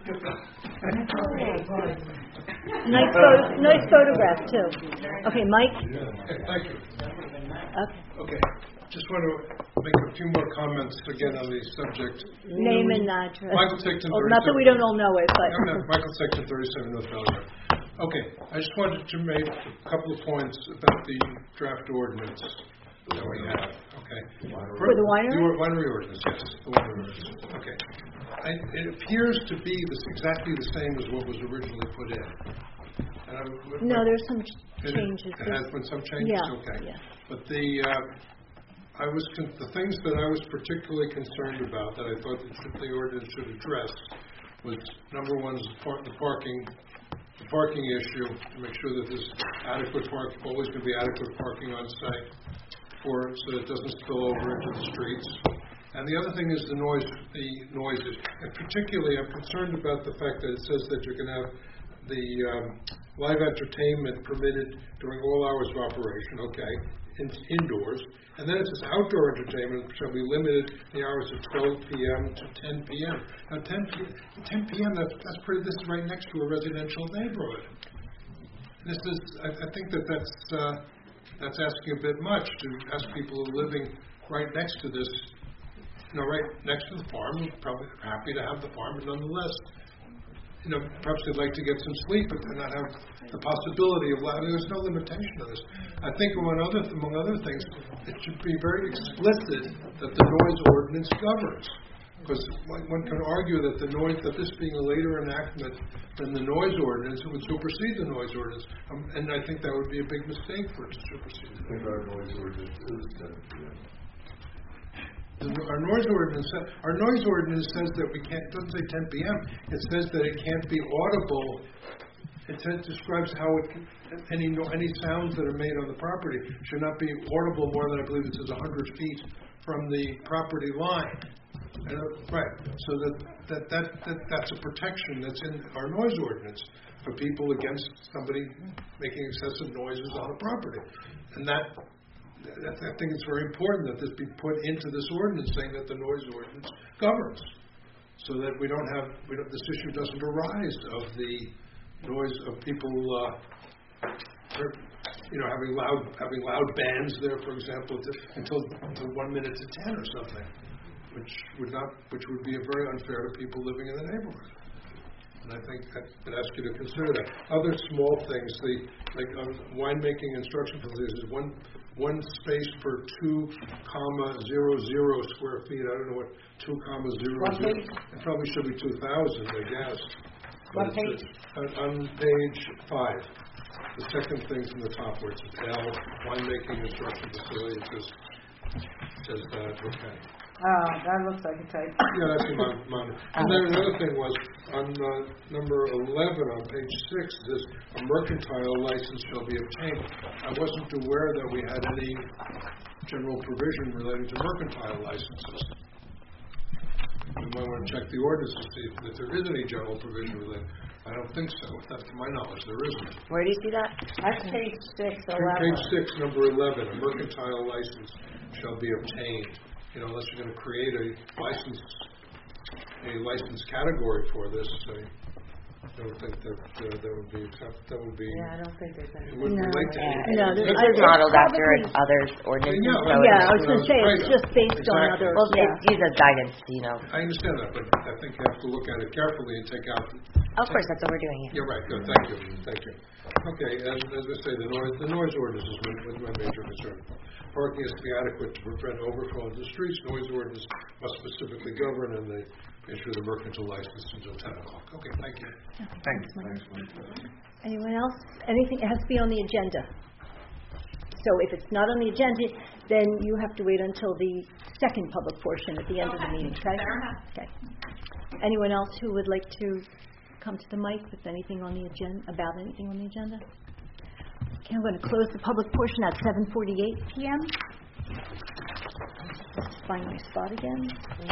Nice photo, nice photograph too. Okay, Mike? Thank you. Okay. Okay, just want to make a few more comments again on the subject. Name and address. Michael Ticton, Oh, not that we don't all know it, No, no, but. Michael Sexton, thirty-seven North Belgrade. Okay, I just wanted to make a couple of points about the draft ordinance that we have, okay? For the winery? The or- winery ordinance, yes, the winery ordinance, okay. I, it appears to be this, exactly the same as what was originally put in. And I would- No, there's some ch- It- changes. It has been some changes? Yeah, Okay. yeah. But the, uh, I was, con- the things that I was particularly concerned about, that I thought that should- the ordinance should address, was, number one, is the par- the parking, the parking issue, to make sure that there's adequate park, always going to be adequate parking on site for, so that it doesn't spill over into the streets. And the other thing is the noise, the noises. And particularly, I'm concerned about the fact that it says that you can have the um, live entertainment permitted during all hours of operation, okay, in, indoors. And then it says outdoor entertainment shall be limited in the hours of twelve p.m. to ten p.m. Now, ten p.m. That's, that's pretty. This is right next to a residential neighborhood. This is. I, I think that that's uh, that's asking a bit much to ask people who are living right next to this. You know, right next to the farm, who're probably happy to have the farm, but nonetheless, you know, perhaps they'd like to get some sleep but not have the possibility of. I mean, there's no limitation to this. I think among other among other things, it should be very explicit that the noise ordinance governs, because one can argue that the noise that this being a later enactment than the noise ordinance, it would supersede the noise ordinance, um, and I think that would be a big mistake for it to supersede. I think our noise ordinance is ten p.m. Our noise ordinance, our noise ordinance says that we can't. It doesn't say ten p.m. It says that it can't be audible. It says, describes how it can, any any sounds that are made on the property should not be audible more than, I believe it says, one hundred feet from the property line. And, uh, right. So that that, that that that's a protection that's in our noise ordinance for people against somebody making excessive noises on the property, and that. I think it's very important that this be put into this ordinance, saying that the noise ordinance governs, so that we don't have we don't, this issue doesn't arise of the noise of people, uh, you know, having loud having loud bands there, for example, to, until until one minute to ten or something, which would not which would be very unfair to people living in the neighborhood. And I think I would ask you to consider that. Other small things, the like um, winemaking instruction facilities is one one space per two comma zero zero square feet. I don't know what two comma zero What zero. page? It probably should be two thousand, I guess. What But page? it's, uh, on page five, the second thing from the top where it says L winemaking instruction facility. It says says that. Okay. Oh, that looks like a type. Yeah, that's in my mind. And then another thing was, on uh, number eleven on page six, this a mercantile license shall be obtained. I wasn't aware that we had any general provision relating to mercantile licenses. You might want to check the ordinance to see if there is any general provision related. I don't think so. Not to my knowledge, there isn't. Where do you see that? That's page six, Page eleven. six, number eleven, a mercantile license shall be obtained. You know, unless you're going to create a license, a license category for this, I don't think that uh, that would be that would be. Yeah, I don't think there's It any. wouldn't No. relate to anything. No, This there's- is I- modeled it's after probably- other ordinances. Yeah, so well, Yeah, I it's- was going to say, it's just based on Exactly. other, Well, yeah. it's used as guidance, you know. I understand that, but I think you have to look at it carefully and take out. Of course, that's what we're doing here. You're right. Good. Thank you. Thank you. Okay. As, as I say, the noise the noise ordinance is my, my major concern. Parking has to be adequate to prevent overflow into the streets. Noise ordinance must specifically govern, and they issue the mercantile license until ten o'clock. Okay. Thank you. Thanks. Thanks, Mike. Anyone else? Anything, it has to be on the agenda. So if it's not on the agenda, then you have to wait until the second public portion at the end of the meeting, okay? Fair enough. Okay. Anyone else who would like to come to the mic with anything on the agenda, about anything on the agenda? Okay, I'm going to close the public portion at seven forty-eight p.m. Let's find my spot again.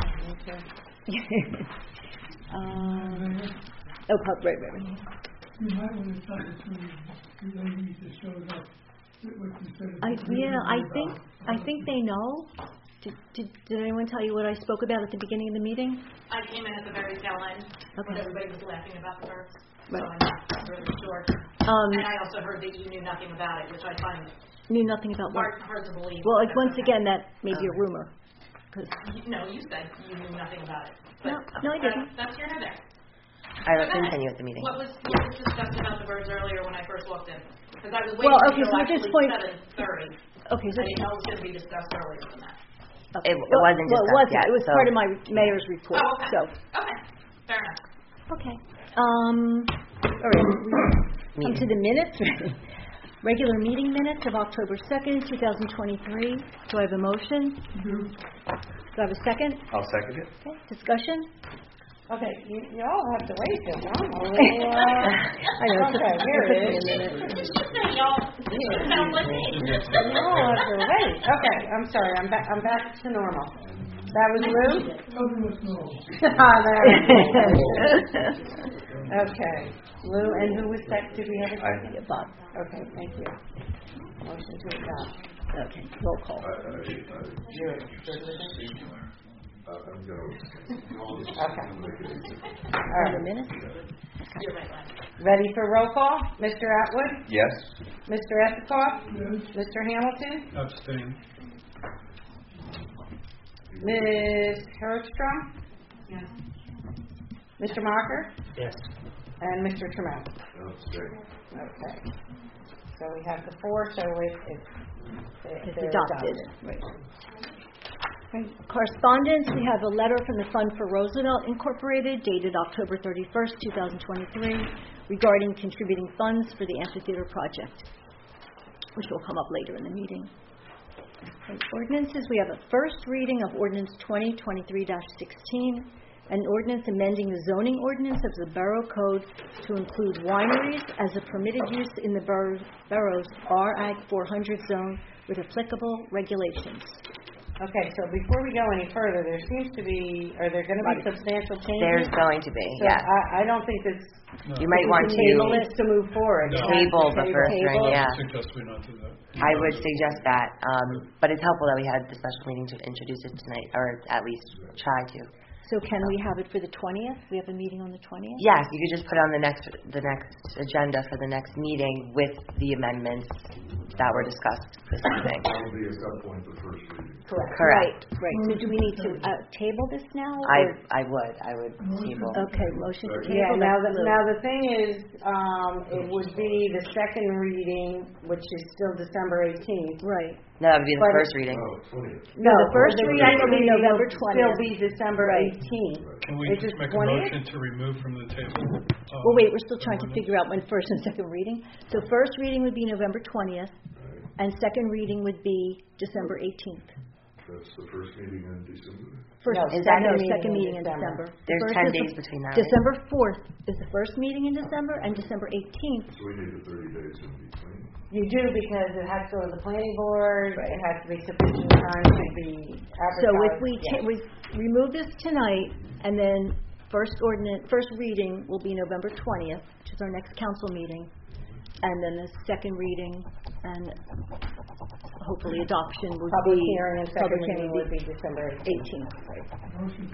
um, oh, pub- right, right, right. You might want to talk to the ladies that showed up, what you said. I, yeah, I think I think they know. Did, did, did anyone tell you what I spoke about at the beginning of the meeting? I came in at the very tail end when Okay. everybody was laughing about the birds, so Right. I'm not really sure. Um, And I also heard that you knew nothing about it, which I find knew nothing about what. hard, hard to believe. Well, like, But once that's again, that may be a rumor. 'Cause- okay. No, you said you knew nothing about it. No, But no, I didn't. That's, that's here nor there. I will Go ahead. continue at the meeting. What was, what was discussed about the birds earlier when I first walked in? Because I was waiting Well, okay, until so at this actually point- seven thirty. Okay, so I didn't know it was going to be discussed earlier than that. okay. It well, wasn't well, it discussed wasn't. yet, It was so- part of my mayor's report. Oh, okay. So Okay, fair enough. okay. Um. All right. We come to the minutes. Regular meeting minutes of October second, two thousand twenty-three. Do I have a motion? Do I have a second? I'll second it. Okay. Discussion. Okay, you, you all have to wait till long. I know. it's Okay, just- here it it took is. me a minute. It's just that y'all, it sounds like me. You all have to wait. Okay, I'm sorry, I'm back, I'm back to normal. That was Lou? Tell me what's wrong. Ah, there it is. Okay. Lou, and who was that? Did we have a I- second? Bob. Okay, thank you. Motion to adopt. Okay, roll call. I, I, I, You're good with it? uh, I'm gonna. Okay. Make it easy. All Have a right. minute? Ready for roll call? Mister Atwood? Yes? Mister Epikoff? Mister Hamilton? Abstain. Miz Herstrom? Yes. Mister Mocker? Yes. And Mister Trammell? No, stay. Okay. So we have the four, so it, it's, It's they're adopted. Right. Right. Correspondence, we have a letter from the Fund for Roosevelt Incorporated dated October thirty-first, two thousand twenty-three, regarding contributing funds for the amphitheater project, which will come up later in the meeting. Okay, ordinances, we have a first reading of ordinance twenty twenty-three dash sixteen, an ordinance amending the zoning ordinance of the Borough Code to include wineries as a permitted use in the borough, borough's R Ag four hundred zone with applicable regulations. Okay, so before we go any further, there seems to be, are there going to be substantial changes? There's going to be, So yes. I, I don't think this. You might want we can table to this to move forward. No. It has to table the table. first reading, I yeah. suggest we not do that. I would suggest that, um, but it's helpful that we had the special meeting to introduce it tonight, or at least try to. So can we have it for the twentieth? We have a meeting on the twentieth? Yes, you could just put on the next, the next agenda for the next meeting with the amendments that were discussed this evening. That'll be at that point the first reading. Correct. Correct. Right, so do we need to uh, table this now? I, or- I would, I would table. Okay, motion to table. Yeah, now the, that's now the thing is, um, it would be the second reading, which is still December eighteenth. Right. No, that would be the But- first reading. Oh, twentieth. No, the first the reading second will be reading November will Still twentieth. be December Right. eighteenth. Can we Is just it make a twentieth? motion to remove from the table? uh, Well, wait, we're still trying to figure out when first and second reading. So first reading would be November twentieth, Right. and second reading would be December eighteenth. That's the first meeting in December. First, No, second, second no, meeting second in meeting in December. December. The There's first ten is the- days between that, right? December fourth is the first meeting in December, and December eighteenth. So we need the thirty days in between. You do, because it has to go to the planning board, it has to be sufficient time to be advertised. So if we, Yeah. ta- we remove this tonight, and then first ordinance, first reading will be November twentieth, which is our next council meeting, and then the second reading and hopefully adoption would be. Public hearing and second public reading hearing would be December eighteenth. eighteenth. Is-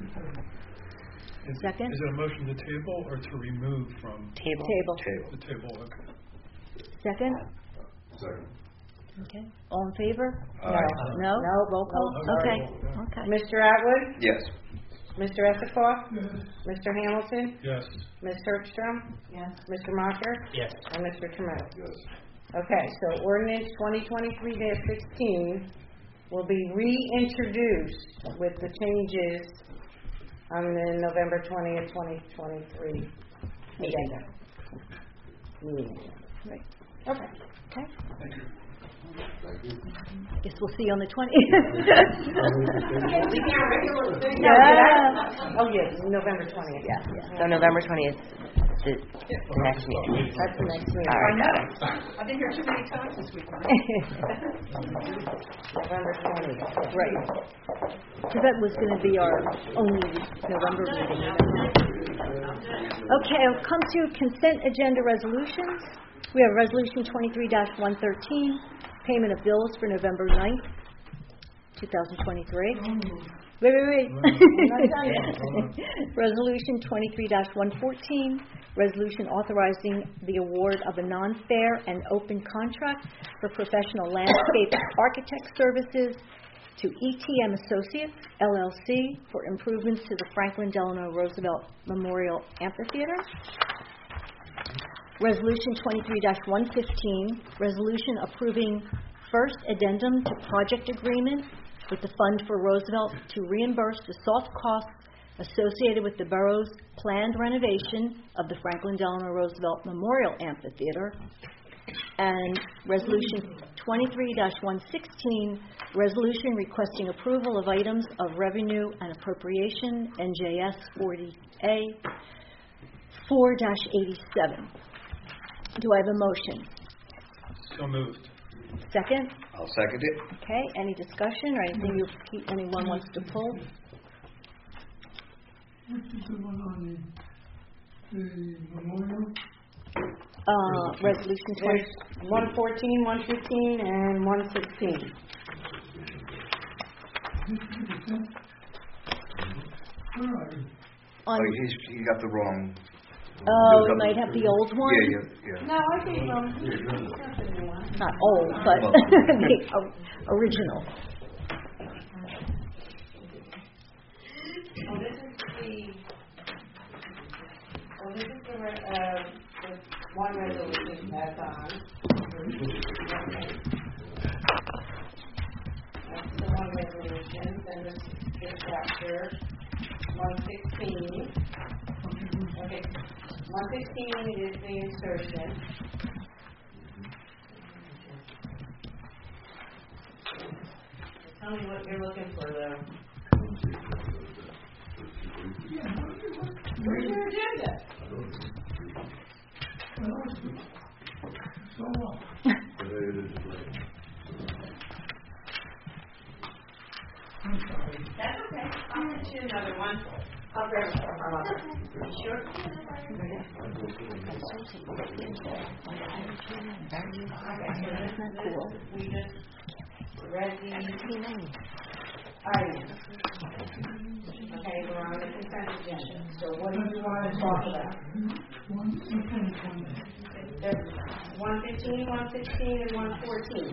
Second? Is it a motion to table or to remove from Table. Table. the table? Okay. Second? Second. Okay. All in favor? No. No? No. Roll call? No, sorry. Okay, okay. Mister Atwood? Yes. Mister Epikoff? Mister Hamilton? Yes. Miz Herstrom? Yes. Mister Mocker? Yes. And Mister Trammell? Yes. Okay, so ordinance twenty twenty-three dash sixteen will be reintroduced with the changes on the November twentieth, twenty twenty-three agenda. Meeting. Right. Okay. Okay. Thank you. Guess we'll see you on the twentieth. No, Yeah. Oh, yes, November twentieth. Yeah, yeah. So November twentieth, the, the next meeting. That's the next meeting. All right, got it. I've been here too many times this week. November twentieth. Right. Because that was going to be our only November meeting. Okay, I'll come to consent agenda resolutions. We have Resolution twenty-three dash one thirteen, payment of bills for November ninth, two thousand twenty-three. Wait, wait, wait. Resolution twenty-three dash one fourteen, resolution authorizing the award of a non-fair and open contract for professional landscape architect services to E T M Associates, L L C, for improvements to the Franklin Delano Roosevelt Memorial Amphitheater. Resolution twenty-three dash one fifteen, resolution approving first addendum to project agreement with the Fund for Roosevelt to reimburse the soft costs associated with the borough's planned renovation of the Franklin Delano Roosevelt Memorial Amphitheater. And Resolution twenty-three dash one sixteen, resolution requesting approval of items of revenue and appropriation, N J S forty A four dash eighty-seven. Do I have a motion? So moved. Second? I'll second it. Okay, any discussion or anything you, anyone wants to pull? Which is the one on the memorial. Uh, resolution twenty, There's one fourteen, one fifteen, and one sixteen. This is the same. Where are you? on, Oh, he's, he got the wrong. oh, we might have the old one? Yeah, yeah, yeah. No, I think, um, Not old, but Well- the o- original. oh, this is the, oh, this is the, re- uh, the one resolution that's on. Okay. That's the one resolution, then this, this chapter, one sixteen. Okay, one sixteen is the insertion. Tell me what you're looking for, though. Where's your agenda? So what? Today it is late. I'm sorry. That's okay. I'll get you another one. I'll grab it from our office. You sure? Isn't that cool? We just read the items. Okay, we're on the consent agenda. So what do you want to talk about? One, something, one. There's one fifteen, one sixteen, and one fourteen.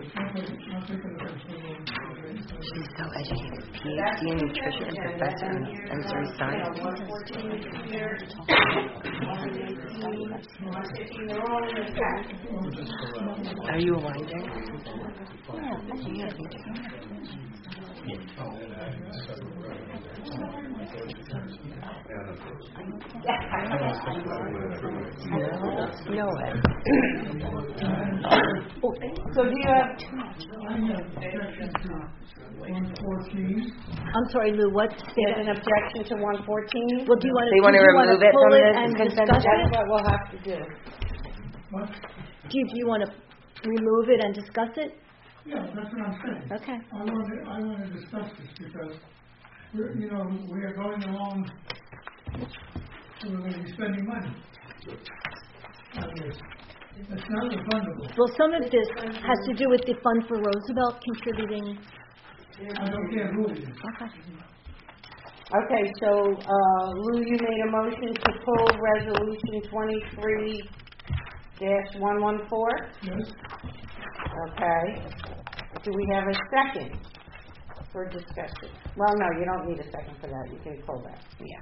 She's so educated. PhD in nutrition, professor in sensory science. one fourteen is here, one eighteen, one fifteen, they're all in the pack. Are you a winder? No way. So do you have, One fourteen. I'm sorry, Lou, what? there's an objection to one fourteen? Well, do you want to? So you wanna remove it from the and consent discuss That's it? what we'll have to do. What? Do you, do you want to remove it and discuss it? Yeah, that's what I'm saying. Okay. I want to, I want to discuss this because, we're, you know, we are going along, we're going to be spending money on this. It's not refundable. Well, some of this has to do with the Fund for Roosevelt contributing. I don't care who it is. Okay. Okay, so, uh, Lou, you made a motion to pull resolution twenty-three dash one one four? Yes? Okay. Do we have a second for discussion? Well, no, you don't need a second for that, you can pull that. Yeah.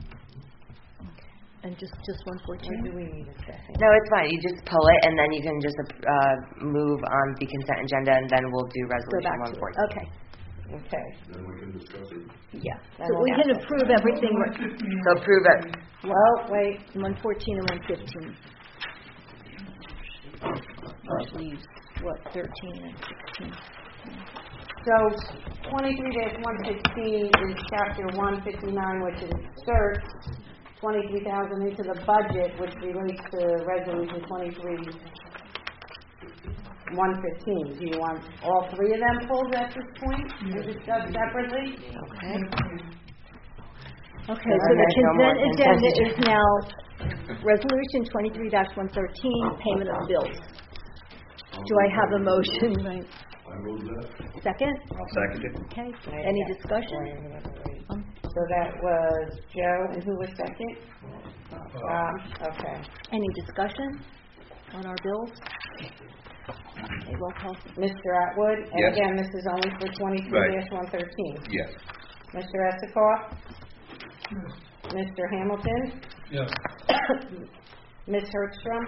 And just, just one Or fourteen? do we need a second? No, it's fine. You just pull it, and then you can just uh, move on the consent agenda, and then we'll do Go resolution back one to it. fourteen. Okay. Okay. Then we can discuss it. Yeah. Then So we'll we have can to- approve everything, So approve it. Well, wait, one fourteen and one fifteen. Actually, use, what, thirteen and sixteen? so twenty-three dash one sixteen is chapter one fifty-nine, which inserts twenty-three thousand into the budget, which relates to resolution twenty-three one fifteen. Do you want all three of them pulled at this point and discussed separately? Okay. Okay, so the Okay, no more consent consent agenda is agenda. now resolution twenty-three dash one thirteen, payment of bills. Do I have a motion? Right. I move that. Second? I'll second it. Okay, any discussion? Um, So that was Joe, and who was second? Um, okay. Any discussion on our bills? Okay, roll call. Mister Atwood, and Yes. again, this is only for twenty-three dash one thirteen. Yes. Mister Esikoff? Yes. Mister Hamilton? Yes. Miz Hertzstrom?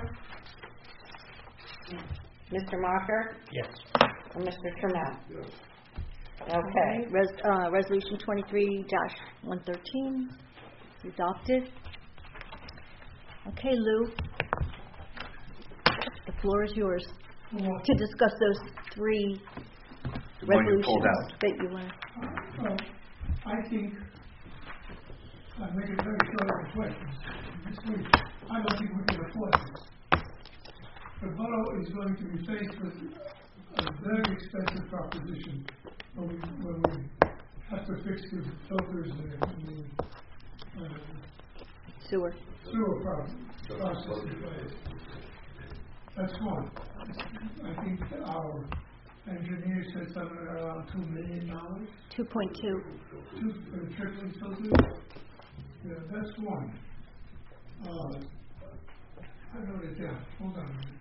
Mister Mocker? Yes. And Mister Trammell? Yes. Okay. Res, uh, resolution twenty-three dash one thirteen is adopted. Okay, Lou. The floor is yours Well, to discuss those three The one you resolutions pulled out. that you want. well, I think, I'll make it very short and quick. This week, I don't think we can afford this. The borough is going to be faced with a very expensive proposition when we, when we have to fix the filters and the, uh, Sewer. sewer problem, processing plant. That's one. I think our engineer said something around two million dollars. two point two. Two, uh, tripling filters. Yeah, that's one. Uh, I wrote it down. Hold on a minute.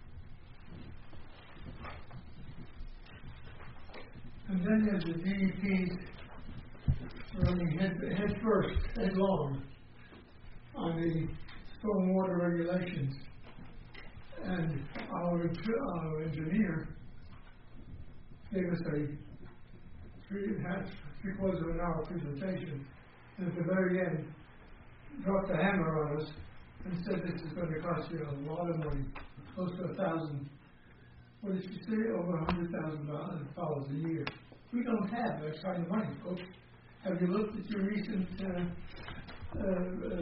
And then there's the D E Ps running head, head first, headlong on the stormwater regulations. And our, our engineer gave us a three and a half, three quarters of an hour presentation, and at the very end, dropped the hammer on us and said this is going to cost you a lot of money, close to a thousand, what did she say, over a hundred thousand dollars a year. We don't have that kind of money, folks. Have you looked at your recent uh, uh, uh,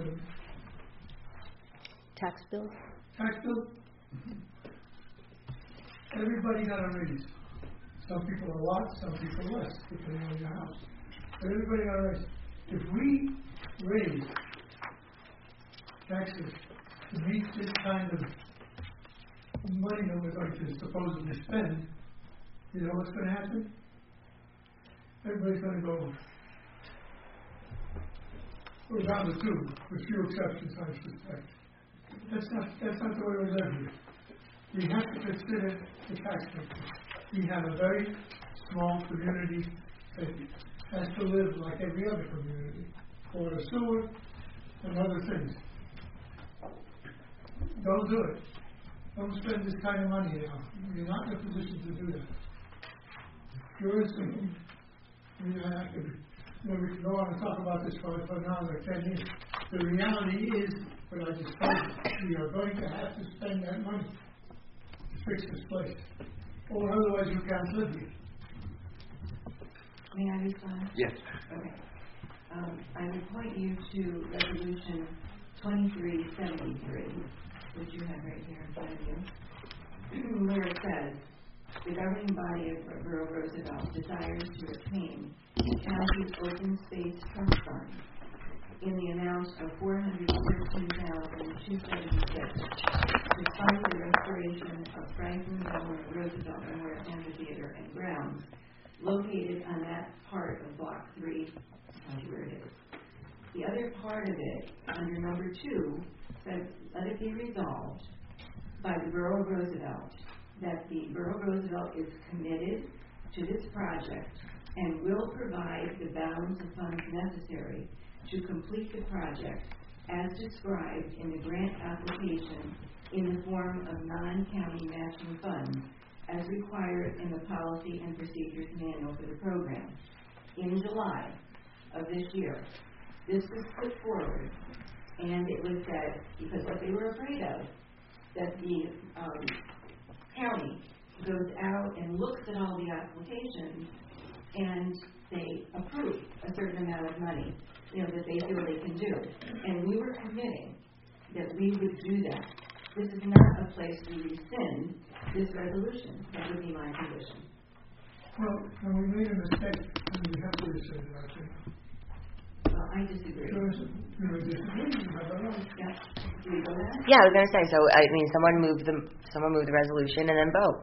Tax bills? tax bill? Everybody got a raise. Some people a lot, some people less, depending on your house. But everybody got a raise. If we raise taxes to meet this kind of money that we're going to supposedly spend, you know what's going to happen? Everybody's going to go, go down the tube, with few exceptions, I suspect. That's not, that's not the way we live here. We have to consider the taxpayers. We have a very small community that has to live like every other community, water, sewer, and other things. Don't do it. Don't spend this kind of money now. You're not in a position to do that. Sure is simple. I mean, I could, you know, we can go on and talk about this for, for another ten years. The reality is, what I just told you, we are going to have to spend that money to fix this place. Or otherwise you can't live here. May I respond? Yes. Okay. Um, I would point you to Resolution twenty-three seventy-three, which you have right here in front of you, where it says, the governing body of Borough Roosevelt desires to obtain the county's open space trust fund in the amount of four hundred thirteen thousand two hundred seventy-six to fund the restoration of Franklin Delano Roosevelt Memorial Amphitheater and grounds located on that part of Block three, I'll tell you where it is. The other part of it, under number two, says, let it be resolved by the Borough of Roosevelt that the Borough of Roosevelt is committed to this project and will provide the balance of funds necessary to complete the project as described in the grant application in the form of non-county matching funds as required in the Policy and Procedures Manual for the program. In July of this year, this was put forward, and it was that, because what they were afraid of, that the um, county goes out and looks at all the applications and they approve a certain amount of money, you know, that they feel they can do. And we were committing that we would do that. This is not a place to rescind this resolution. That would be my condition. Well, when we made a mistake, and we have to rescind it, I think. Well, I disagree. So, you know, disagree, you have a right. Yeah. Do we go that? Yeah, I was gonna say, so, I mean, someone move the, someone move the resolution and then vote.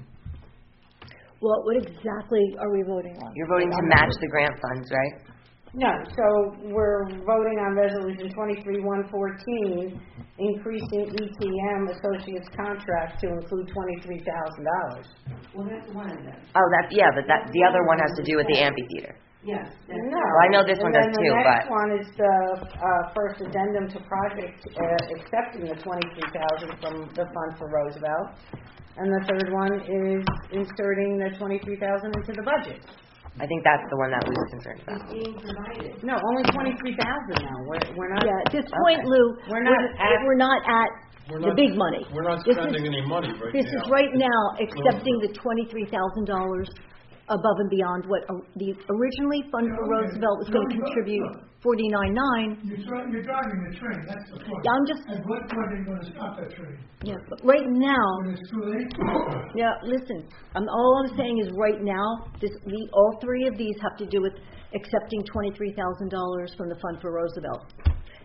Well, what exactly are we voting on? You're voting to match the grant funds, right? No, so we're voting on resolution twenty-three one fourteen, increasing E T M associates contract to include twenty-three thousand dollars. Well, that's one of them. Oh, that's, yeah, but that, the other one has to do with the amphitheater. Yes. That's No. Well, I know this one And does then too, the but. next one is the uh, first addendum to project uh, accepting the twenty-three thousand from the fund for Roosevelt. And the third one is inserting the twenty-three thousand into the budget. I think that's the one that we were concerned about. It's being provided. No, only twenty-three thousand now. We're, we're not. Yeah, at this point, Lou, We're not at- we're not at We're the not- big money. We're not This is- spending any money right now. This is right now accepting the twenty-three thousand dollars above and beyond what uh, the originally Fund for Yeah, okay. Roosevelt was going to No, but- contribute look. forty-nine nine. You're, dri- you're driving the train, that's the point. Yeah, I'm just- At what point are you going to stop that train? Yeah, but right now, When it's too late? yeah, listen, um, all I'm saying is right now, this, the, all three of these have to do with accepting twenty-three thousand dollars from the Fund for Roosevelt.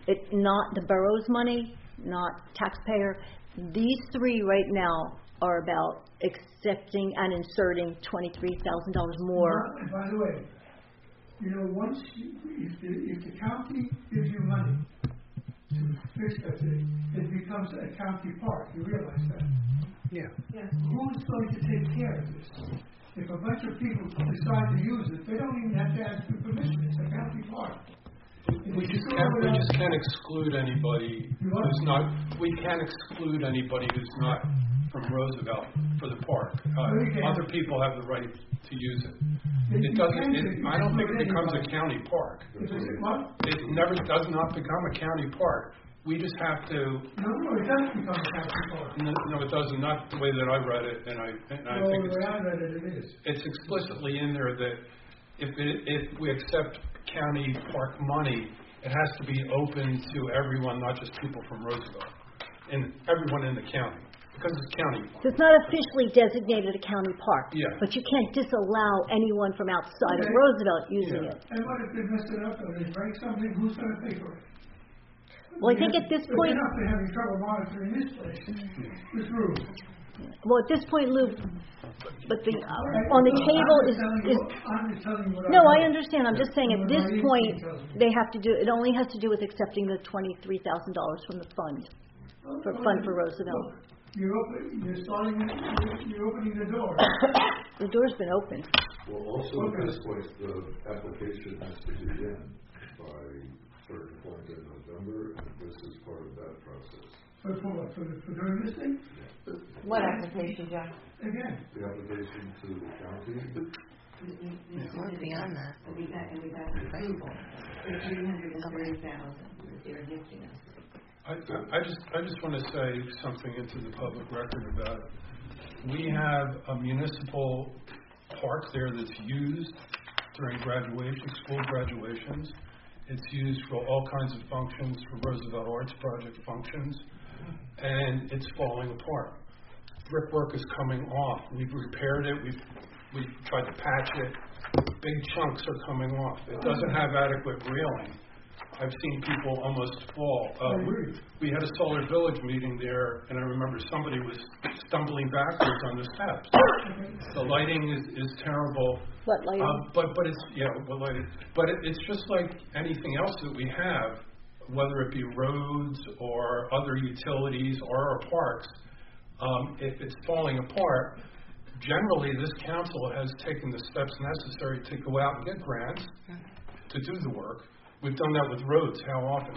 It's not the borough's money, not taxpayer. These three right now are about accepting and inserting twenty-three thousand dollars more. And by the way, you know, once you, if the, if the county gives you money to fix that thing, it becomes a county park. You realize that? Yeah. Yes. Who's going to take care of this? If a bunch of people decide to use it, they don't even have to ask for permission. It's a county park. We just can't, we just can't exclude anybody who's not, we can't exclude anybody who's not from Roosevelt for the park. Uh, other people have the right to use it. It doesn't, it, I don't think it becomes a county park. It never, does not become a county park. We just have to. No, no, it does become a county park. No, no, it doesn't. Not the way that I read it, and I, and I no, think the it's, way I read it, it is. It's explicitly in there that if it, if we accept county park money, it has to be open to everyone, not just people from Roosevelt, and everyone in the county, because it's county park. So it's not officially designated a county park. Yeah. But you can't disallow anyone from outside Okay. of Roosevelt using Yeah. it. And what if they mess it up or they break something? Who's going to pay for it? Well, I think at this point. You're not having trouble monitoring this place, this room. Well, at this point, Lou, but the uh, on the table is is. I'm just telling you what No, I I understand. I'm just saying at this point they have to do. It only has to do with accepting the twenty-three thousand dollars from the fund for Fund for Roosevelt. You're open, you're starting, you're opening the door. The door's been opened. Well, also at this point, the application has to begin by certain point in November, and this is part of that process. For, for what? For, for doing this thing? What application, John? Again. The application to the county. We're beyond that. And we got, and we got approval for three hundred and thirty thousand that they're gifting us. I, I I just I just want to say something into the public record about it. We have a municipal park there that's used during graduation, school graduations. It's used for all kinds of functions, for Roosevelt Arts Project functions, and it's falling apart. Brickwork is coming off. We've repaired it. We've we've tried to patch it. Big chunks are coming off. It doesn't have adequate railing. I've seen people almost fall. Uh, we, we had a Solar Village meeting there, and I remember somebody was stumbling backwards on the steps. The lighting is, is terrible. What lighting? Uh, but but it's yeah, what lighting? But it, it's just like anything else that we have, whether it be roads or other utilities or our parks. Um, if it's falling apart, generally this council has taken the steps necessary to go out and get grants to do the work. We've done that with roads. How often?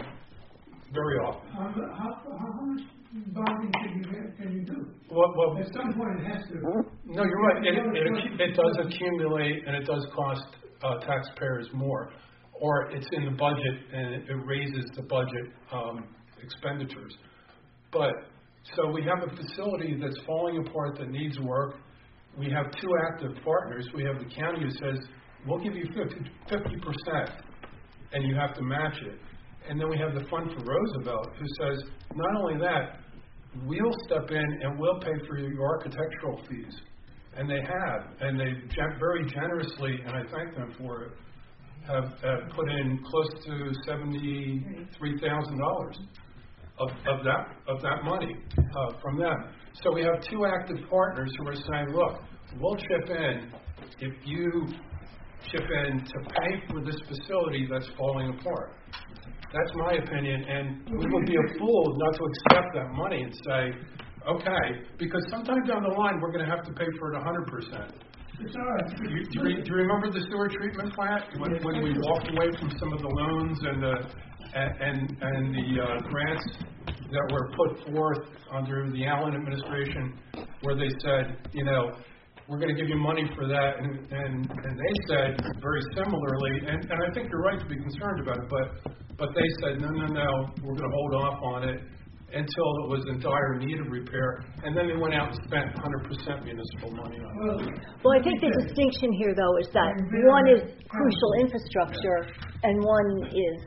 Very often. How, how, how much bonding can you get, can you do? Well, well, at some point it has to. No, you're right. It, it, it does accumulate, and it does cost uh, taxpayers more. Or it's in the budget, and it, it raises the budget um, expenditures. But so we have a facility that's falling apart that needs work. We have two active partners. We have the county who says, we'll give you fifty percent. And you have to match it. And then we have the Fund for Roosevelt, who says, not only that, we'll step in and we'll pay for your architectural fees. And they have, and they gen- very generously, and I thank them for it, have, have put in close to seventy-three thousand dollars of, of that of that money uh, from them. So we have two active partners who are saying, look, we'll chip in if you chip in to pay for this facility that's falling apart. That's my opinion, and we would be a fool not to accept that money and say, okay, because sometime down the line we're going to have to pay for it one hundred percent. It's all right. Do you, do you, do you remember the sewer treatment plant when, when we walked away from some of the loans and the and and, and the uh, grants that were put forth under the Allen administration, where they said, you know, we're going to give you money for that, and and, and they said very similarly, and, and I think you're right to be concerned about it, but but they said no, no, no, we're going to hold off on it until it was in dire need of repair, and then they went out and spent one hundred percent municipal money on it. Well, I think the distinction here, though, is that one is crucial infrastructure, and one is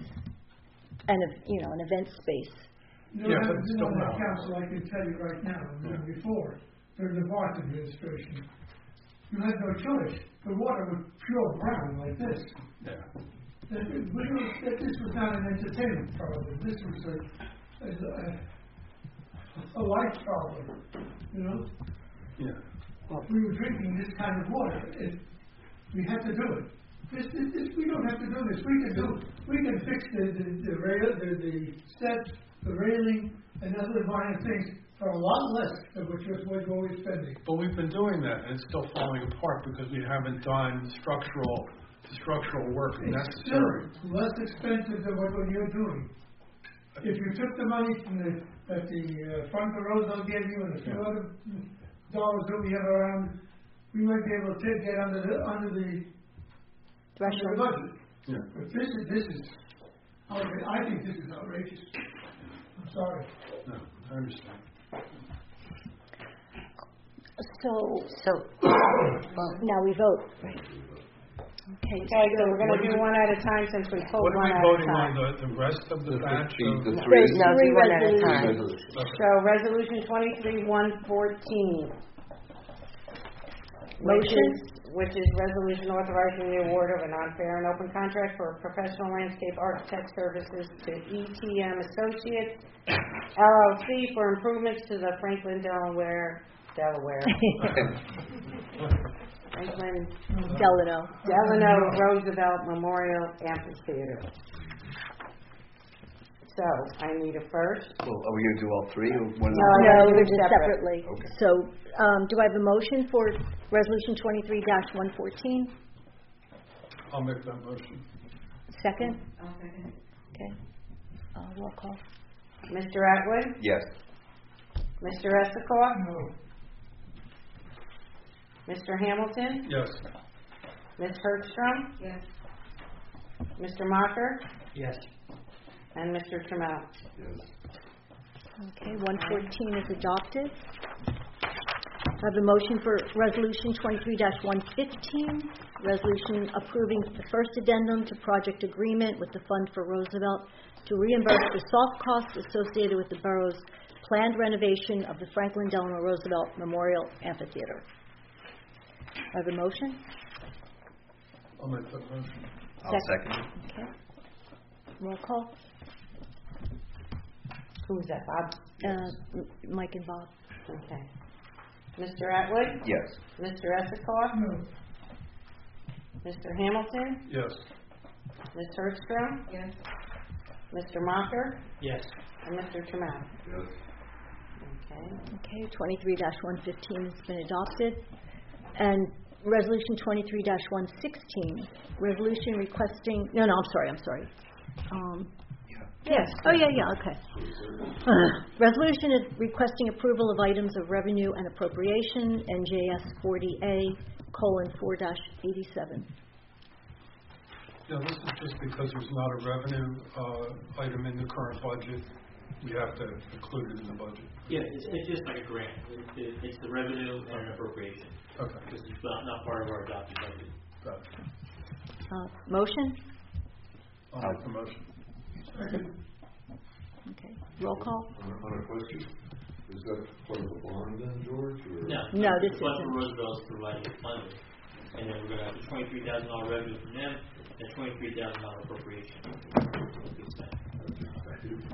an you know an event space. You Yeah, know, but you still know, not. council, I can tell you right now, and before, during the Barth administration, you had no choice. The water was pure brown like this. Yeah. that, it- we don't, that this was not an entertainment problem, this was a, a, a, a life problem, you know? Yeah. We were drinking this kind of water, it, we had to do it. This, this, this, we don't have to do this, we can do, we can fix the, the, the rail, the, the steps, the railing, and other minor things for a lot less than what you're, what we're always spending. But we've been doing that, and it's still falling apart because we haven't done structural, structural work It's necessary. still less expensive than what you're doing. If you took the money from the, that the uh, Franco Roosevelt gave you and a few other dollars that we have around, we might be able to take, get under the, under the, under the budget. Yeah. But this is, this is, outra- I think this is outrageous. I'm sorry. No, I understand. So, So, now we vote. Right. Okay. Okay, so we're gonna What do are we- one at a time since we pulled What are one we at a voting on, time. the, the rest of the batch? The of- three. no, do Three one at a resolutions. time. So resolution twenty-three one fourteen. Motion. Which is resolution authorizing the award of a non-fair and open contract for professional landscape architect services to E T M Associates, L L C, for improvements to the Franklin, Delaware, Delaware. Franklin Delano. Delano Roosevelt Memorial Amphitheater. So, I need a first. Well, are we gonna do all three or one? No, I No, gotta do we're it just separate. separately. Okay. So, um, do I have a motion for resolution twenty-three dash one fourteen? I'll make that motion. Second? I'll second. Okay. Uh, roll call. Mister Atwood? Yes. Mister Esikoff? No. Mister Hamilton? Yes. Miz Hertzstrom? Yes. Mister Mocker? Yes. And Mister Trammell. Yes. Okay, one fourteen is adopted. I have a motion for resolution twenty-three dash one fifteen, resolution approving the first addendum to project agreement with the Fund for Roosevelt to reimburse the soft costs associated with the borough's planned renovation of the Franklin Delano Roosevelt Memorial Amphitheater. I have a motion? I'll make that motion. I'll second. Okay. Roll call. Who was that, Bob? Uh, M- Mike and Bob. Okay. Mister Atwood? Yes. Mister Esikoff? No. Mister Hamilton? Yes. Miz Hertzstrom? Yes. Mister Mocker? Yes. And Mister Trammell. Yes. Okay. Okay, twenty-three dash one fifteen has been adopted. And resolution twenty-three dash one sixteen, resolution requesting, no, no, I'm sorry, I'm sorry. Um, Yes, oh, yeah, yeah, okay. Uh, Resolution is requesting approval of items of revenue and appropriation, N J S forty A colon four dash eighty-seven. Yeah, this is just because there's not a revenue uh, item in the current budget. We have to include it in the budget. Yeah, it's, it's just like a grant. It, it, it's the revenue and appropriation. Okay. Because it's not, not part of our adopted budget. Got it. Uh, Motion? I'll make the motion. Okay, roll call? On a, on a question, is that part of the bond then, George, or? No. No, this Fund isn't. for Roosevelt is providing the funding. And then we're going to have a twenty-three thousand dollars revenue from them and a twenty-three thousand dollars appropriation. Thank you.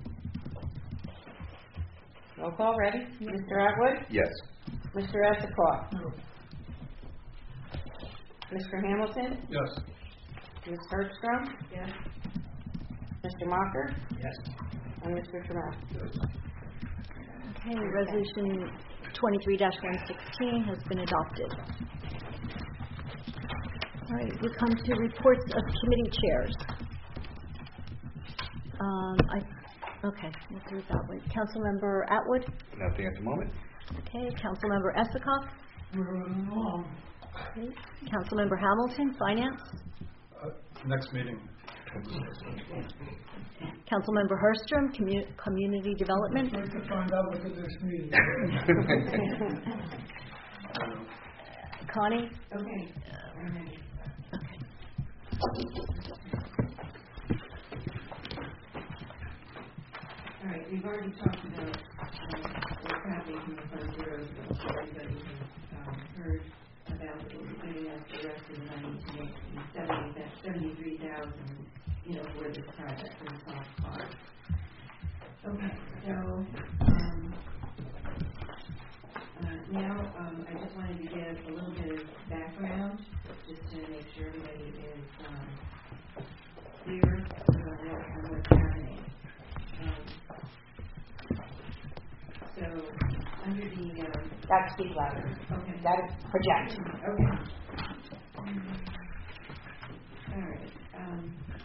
Roll call, ready? Mister Atwood? Yes. Mister Esikoff? No. Mister Hamilton? Yes. Miz Hertzstrom? Yes. Mister Mocker? Yes. And Mister Trammell. Okay, resolution twenty-three dash one sixteen has been adopted. All right, we come to reports of committee chairs. Um, I, okay, we'll do it that way. Councilmember Atwood? Nothing at the moment. Okay, Councilmember Esikoff? We're running along. Okay. Councilmember Hamilton, Finance? Uh, next meeting. Councilmember Herstrom, commu- Community Development? Wait to find out what the next meeting Connie? Okay. I'm ready. All right, we've already talked about um, what's happening from the Fund Bureau, so everybody has um, heard about amount that we'll be putting out the rest of the money to make the seventy, seventy-three thousand, you know, for this project, for the soft part. Okay, so, um, uh, now, um, I just wanted to give a little bit of background, just to make sure everybody is, um, clear on what's happening. Um, so, under the, um... That's speak louder. Okay. That is project. Okay. All right. Um,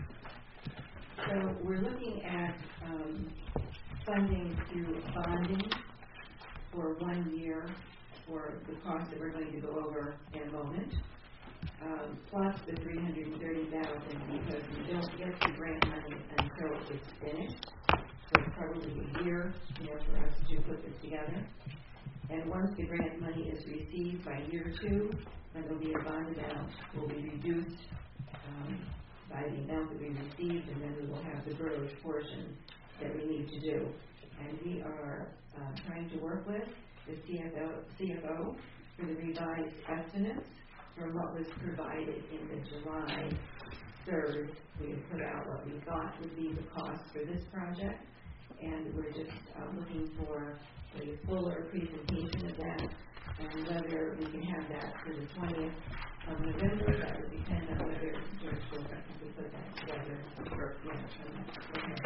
so we're looking at um, funding through bonding for one year for the cost that we're going to go over in a moment, um, plus the three hundred thirty thousand dollars because we don't get the grant money until it's finished. So it's probably a year, you know, for us to put this together. And once the grant money is received by year two, then there'll be a bond amount will be reduced um, by the amount that we received, and then we will have the borough's portion that we need to do. And we are uh, trying to work with the C F O, C F O for the revised estimates from what was provided in the July third. We had put out what we thought would be the cost for this project, and we're just uh, looking for a fuller presentation of that, and whether we can have that for the twentieth of November. That would depend on whether George will have to put that together. Yeah, okay.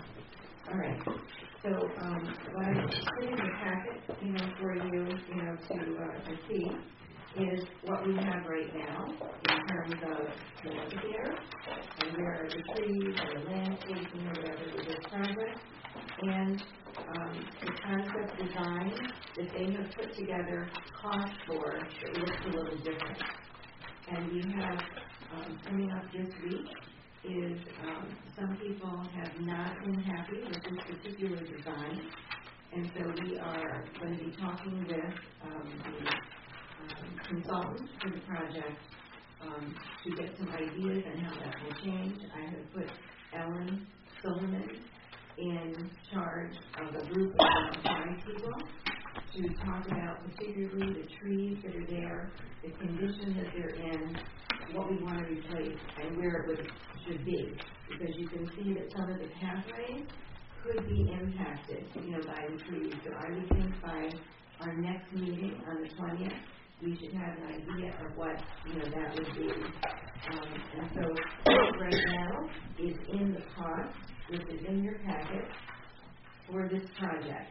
All right. So um, what I put in the packet, you know, for you, you know, to uh, to see is what we have right now in terms of the amphitheater and where are the trees or the landscaping or whatever for this project, and um, the concept design that they have put together cost for that looks a little different. And we have um, coming up this week is um, some people have not been happy with this particular design, and so we are going to be talking with um, the um, consultant for the project um, to get some ideas on how that will change. I have put Ellen Silverman in charge of a group of about five people to talk about particularly the trees that are there, the condition that they're in, what we want to replace, and where it would, should be. Because you can see that some of the pathways could be impacted, you know, by the trees. So I would think by our next meeting on the twentieth, we should have an idea of what, you know, that would be. Um, and so right now is in the cost, which is in your packet, for this project.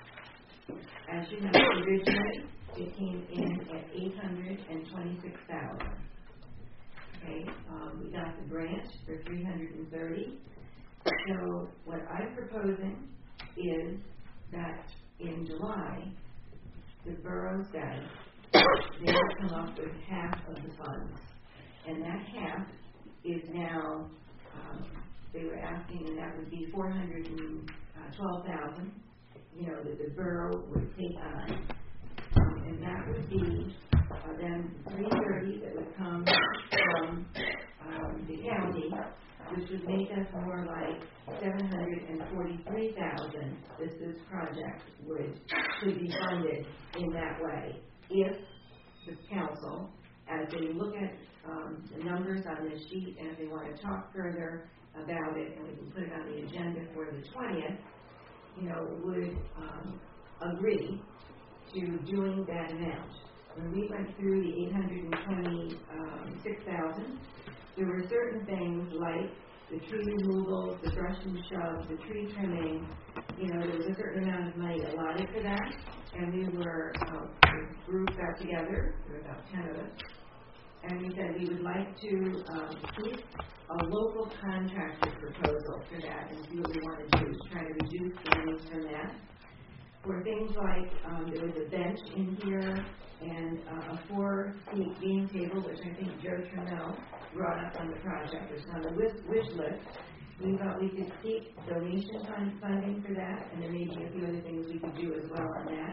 As you know, originally it came in at eight hundred twenty-six thousand dollars. Okay, um, we got the grant for three hundred thirty. So what I'm proposing is that in July, the borough says they will come up with half of the funds, and that half is now. Um, they were asking, and that would be four hundred twelve thousand dollars. You know, that the borough would take on, um, and that would be uh, then three hundred thirty that would come from um, the county, which would make us more like seven hundred forty-three thousand dollars. This this project would should be funded in that way if the council, as they look at um, the numbers on this sheet, and if they want to talk further about it, and we can put it on the agenda for the twentieth. You know, would um, agree to doing that amount. When we went through the eight hundred twenty-six thousand dollars, there were certain things like the tree removal, the brush and shove, the tree trimming. You know, there was a certain amount of money allotted for that, and we were, uh, the group got together, there were about ten of us, and we said we would like to um, keep a local contractor proposal for that and see what we want to do to try to reduce the monies from that. For things like, um, there was a bench in here and uh, a four-seat game table, which I think Joe Trammell brought up on the project, which is on the wish, wish list. We thought we could seek donation fund funding for that, and there may be a few other things we could do as well on that.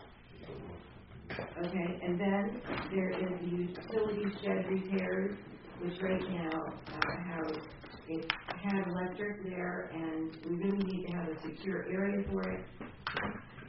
Okay, and then there is the utility shed repairs, which right now uh, have it had electric there, and we really need to have a secure area for it.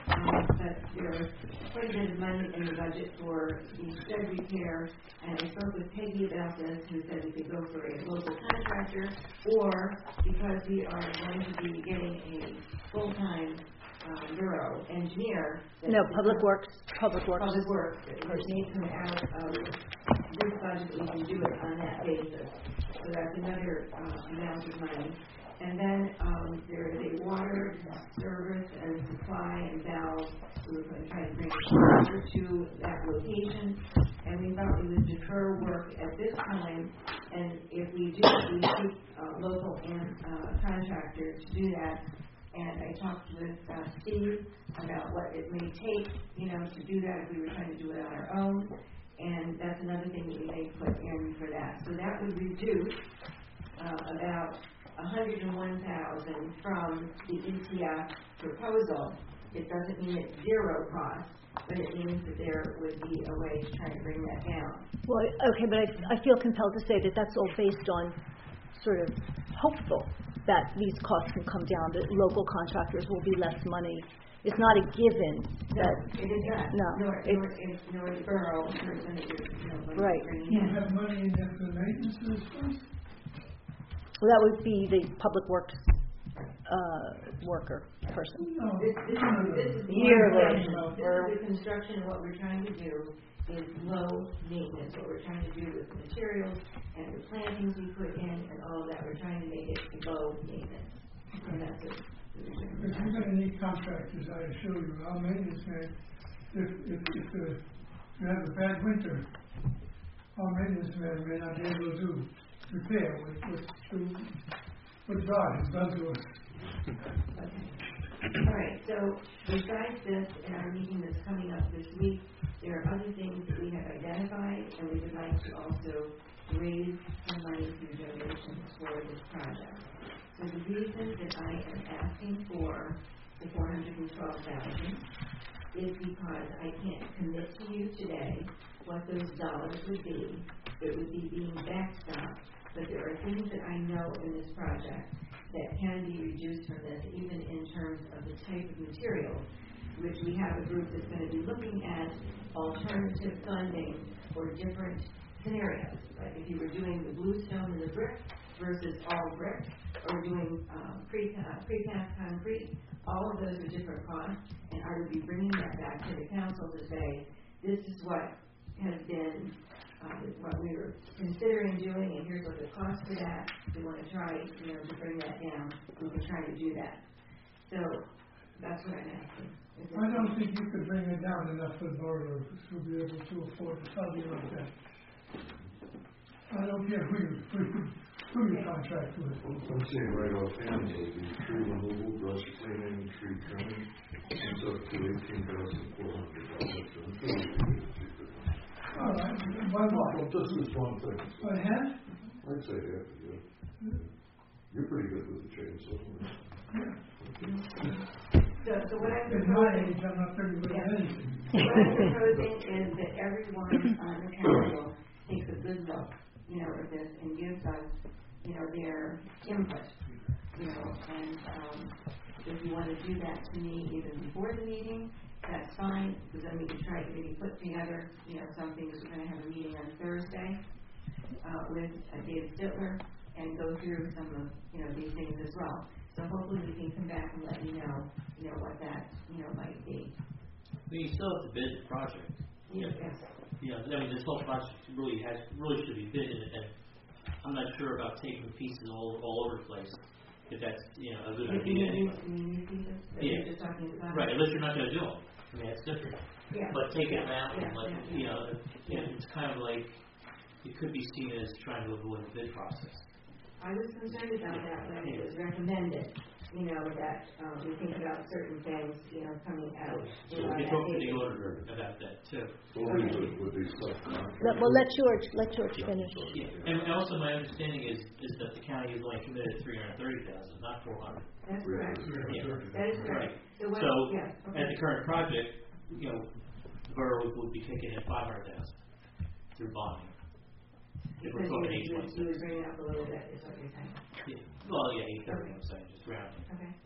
Um, but there was quite a bit of money in the budget for the shed repair, and I spoke with Peggy about this, who said we could go for a local contractor, or because we are going to be getting a full-time um, borough engineer. that- No, Public Works, Public Works. Public Works, that needs to come out of this budget, we can do it on that basis. So that's another uh, amount of money. And then um, there is a water service and supply and valve. We were going to try to bring water to that location, and we thought we would defer work at this time. And if we do, we keep uh, local and uh, contractors to do that. And I talked with uh, Steve about what it may take, you know, to do that if we were trying to do it on our own. And that's another thing that we may put in for that. So that would reduce uh, about one hundred one thousand from the E T F proposal. It doesn't mean it's zero cost, but it means that there would be a way to try to bring that down. Well, okay, but I, I feel compelled to say that that's all based on sort of hopeful that these costs can come down, that local contractors will be less money. It's not a given that... No, it is not. No. Nor, it's, nor, is, nor the borough person that you're, you know, right. bringing You in. have money in there for the maintenance of this place? Well, that would be the Public Works uh, worker person. No. This, this, is, this is the Yearly. construction. This is the construction, and what we're trying to do is low maintenance. What we're trying to do with the materials and the plantings we put in and all of that, we're trying to make it low maintenance. And that's it. Because you're gonna need contractors, I assure you. Our maintenance man, if, if, if the, you have a bad winter, our maintenance man may not be able to do repair with, with, what God has done to us. All right, so besides this, in our meeting that's coming up this week, there are other things that we have identified, and we would like to also raise some money through donations for this project. So the reason that I am asking for the four hundred twelve thousand is because I can't commit to you today what those dollars would be. It would be being backstopped, but there are things that I know in this project that can be reduced from this, even in terms of the type of material, which we have a group that's going to be looking at alternative funding for different scenarios. Like if you were doing the bluestone and the brick versus all brick, or doing um, pre, uh, precast concrete, all of those are different costs, and I would be bringing that back to the council to say, this is what has been Uh, what we were considering doing, and here's what the cost for that. We want to try, you know, to bring that down. We can try to do that. So that's what I'm asking. I don't think you could bring it down enough for the borough to be able to afford something like that. I don't care who you, who you, who you contract with. I'm saying right offhand, though, the tree removal, brush cleaning, tree trimming, comes up to eighteen thousand four hundred dollars. So I'm sure we can get it cheaper. All right, one more. Well, just this one thing. One half? I'd say half, yeah. You're pretty good with the chainsaw. Yeah. So, so what I'm At my proposing, age, I'm not pretty good at anything. what I'm proposing is that everyone on the council takes a good look, you know, at this and gives us, you know, their input, you know, and um, if you want to do that to me even before the meeting, that's fine, because then we can try to maybe put together, you know, something, because we're going to have a meeting on Thursday uh, with uh, David Stittler and go through some of, you know, these things as well. So hopefully we can come back and let you know, you know, what that, you know, might be. But you still have to bid the project. Yes. yes. Yeah, I mean, this whole project really has, really should be bid, and, and I'm not sure about taking pieces all, all over the place. If that's, you know, a good If idea you anyway. need pieces, that Yeah. you're just talking about. Right, unless you're not going to do them. I mean, that's different. Yeah. But taking them Yeah, out and yeah, like, yeah. you know, it- it's kind of like, it could be seen as trying to avoid the bid process. I was concerned about that when it was recommended, you know, that um, we think about certain things, you know, coming out. You know, We that talked to the basis. auditor about that too. Always would, would be subcontractors. Let, well, let George, let George finish. Yeah, and and also my understanding is, is that the county is only committed three hundred thirty thousand, not four hundred. That's correct. Yeah. That is correct. So, what, So, yeah, okay. at the current project, you know, the borough would be kicking in five hundred thousand through bonding. If we're Because talking you, eight you, twenty. you would bring it up a little bit, is what you're saying. Yeah. Well, yeah, eight thirty, I'm saying, just rounding. Okay.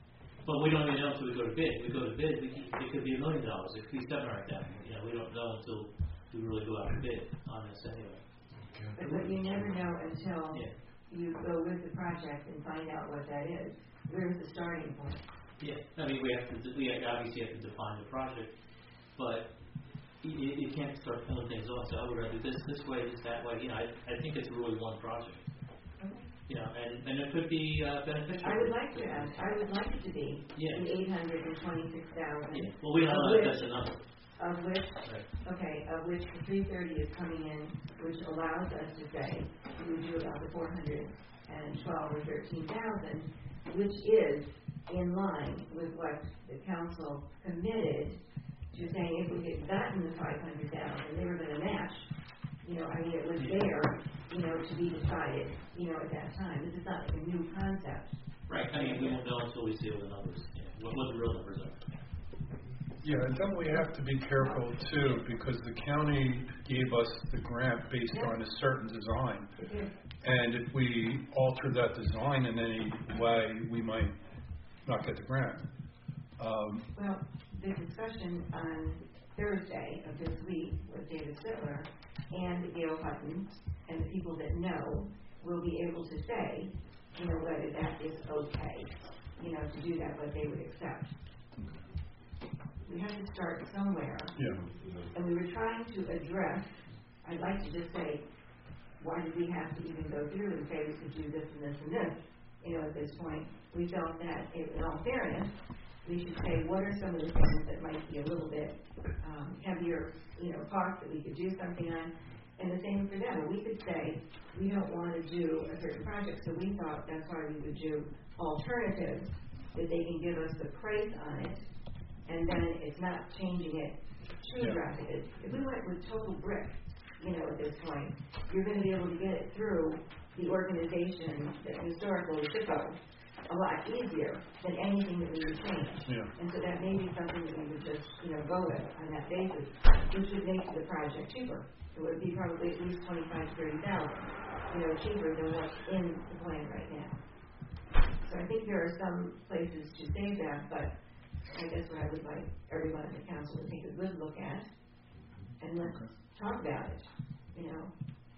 But we don't even know until we go to bid. If we go to bid, we can, it could be a million dollars, it could be seven hundred thousand. You know, we don't know until we really go out to bid on this anyway. But, but you never know until Yeah. you go with the project and find out what that is. Where's the starting point? Yeah, I mean, we have to, we obviously have to define the project, but you, you can't start pulling things off, so I would rather this, this way, this, that way, you know, I, I think it's really one project. Okay. You know, and, and it could be uh, beneficial. I would like to ask, I would like it to be Yeah. the eight hundred and twenty-six thousand. Yeah. Well, we don't know if that's a number. Of which, Right. okay, of which the three thirty is coming in, which allows us to say, we would do about the four hundred and twelve or thirteen thousand, which is in line with what the council committed to saying if we had gotten the five hundred thousand, they were gonna match. You know, I mean, it was there, you know, to be decided, you know, at that time. This is not like a new concept. Right, I mean, we won't know until we see what the numbers, yeah, what, what the real numbers are. Yeah, and then we have to be careful too, because the county gave us the grant based on a certain design. And if we alter that design in any way, we might not get the grant. Um, Well, the discussion on Thursday of this week with David Sittler and Gail Hutton and the people that know will be able to say, you know, whether that is okay, you know, to do that, what they would accept. We have to start somewhere. yeah. And we were trying to address, I'd like to just say, why did we have to even go through and say we could do this and this and this? You know, at this point, we felt that, in all fairness, we should say what are some of the things that might be a little bit um, heavier, you know, cost that we could do something on. And the same for them. We could say we don't want to do a certain project, so we thought that's why we would do alternatives, that they can give us the price on it, and then it's not changing it too Yeah. drastically. If we went with total brick, you know, at this point, you're going to be able to get it through the organization, the historical SHPO, a lot easier than anything that we would change. Yeah. And so that may be something that we would just, you know, go with on that basis, which would make the project cheaper. It would be probably at least twenty-five, thirty thousand, you know, cheaper than what's in the plan right now. So I think there are some places to save that, but I guess what I would like everyone in the council to take a good look at, and let's talk about it, you know,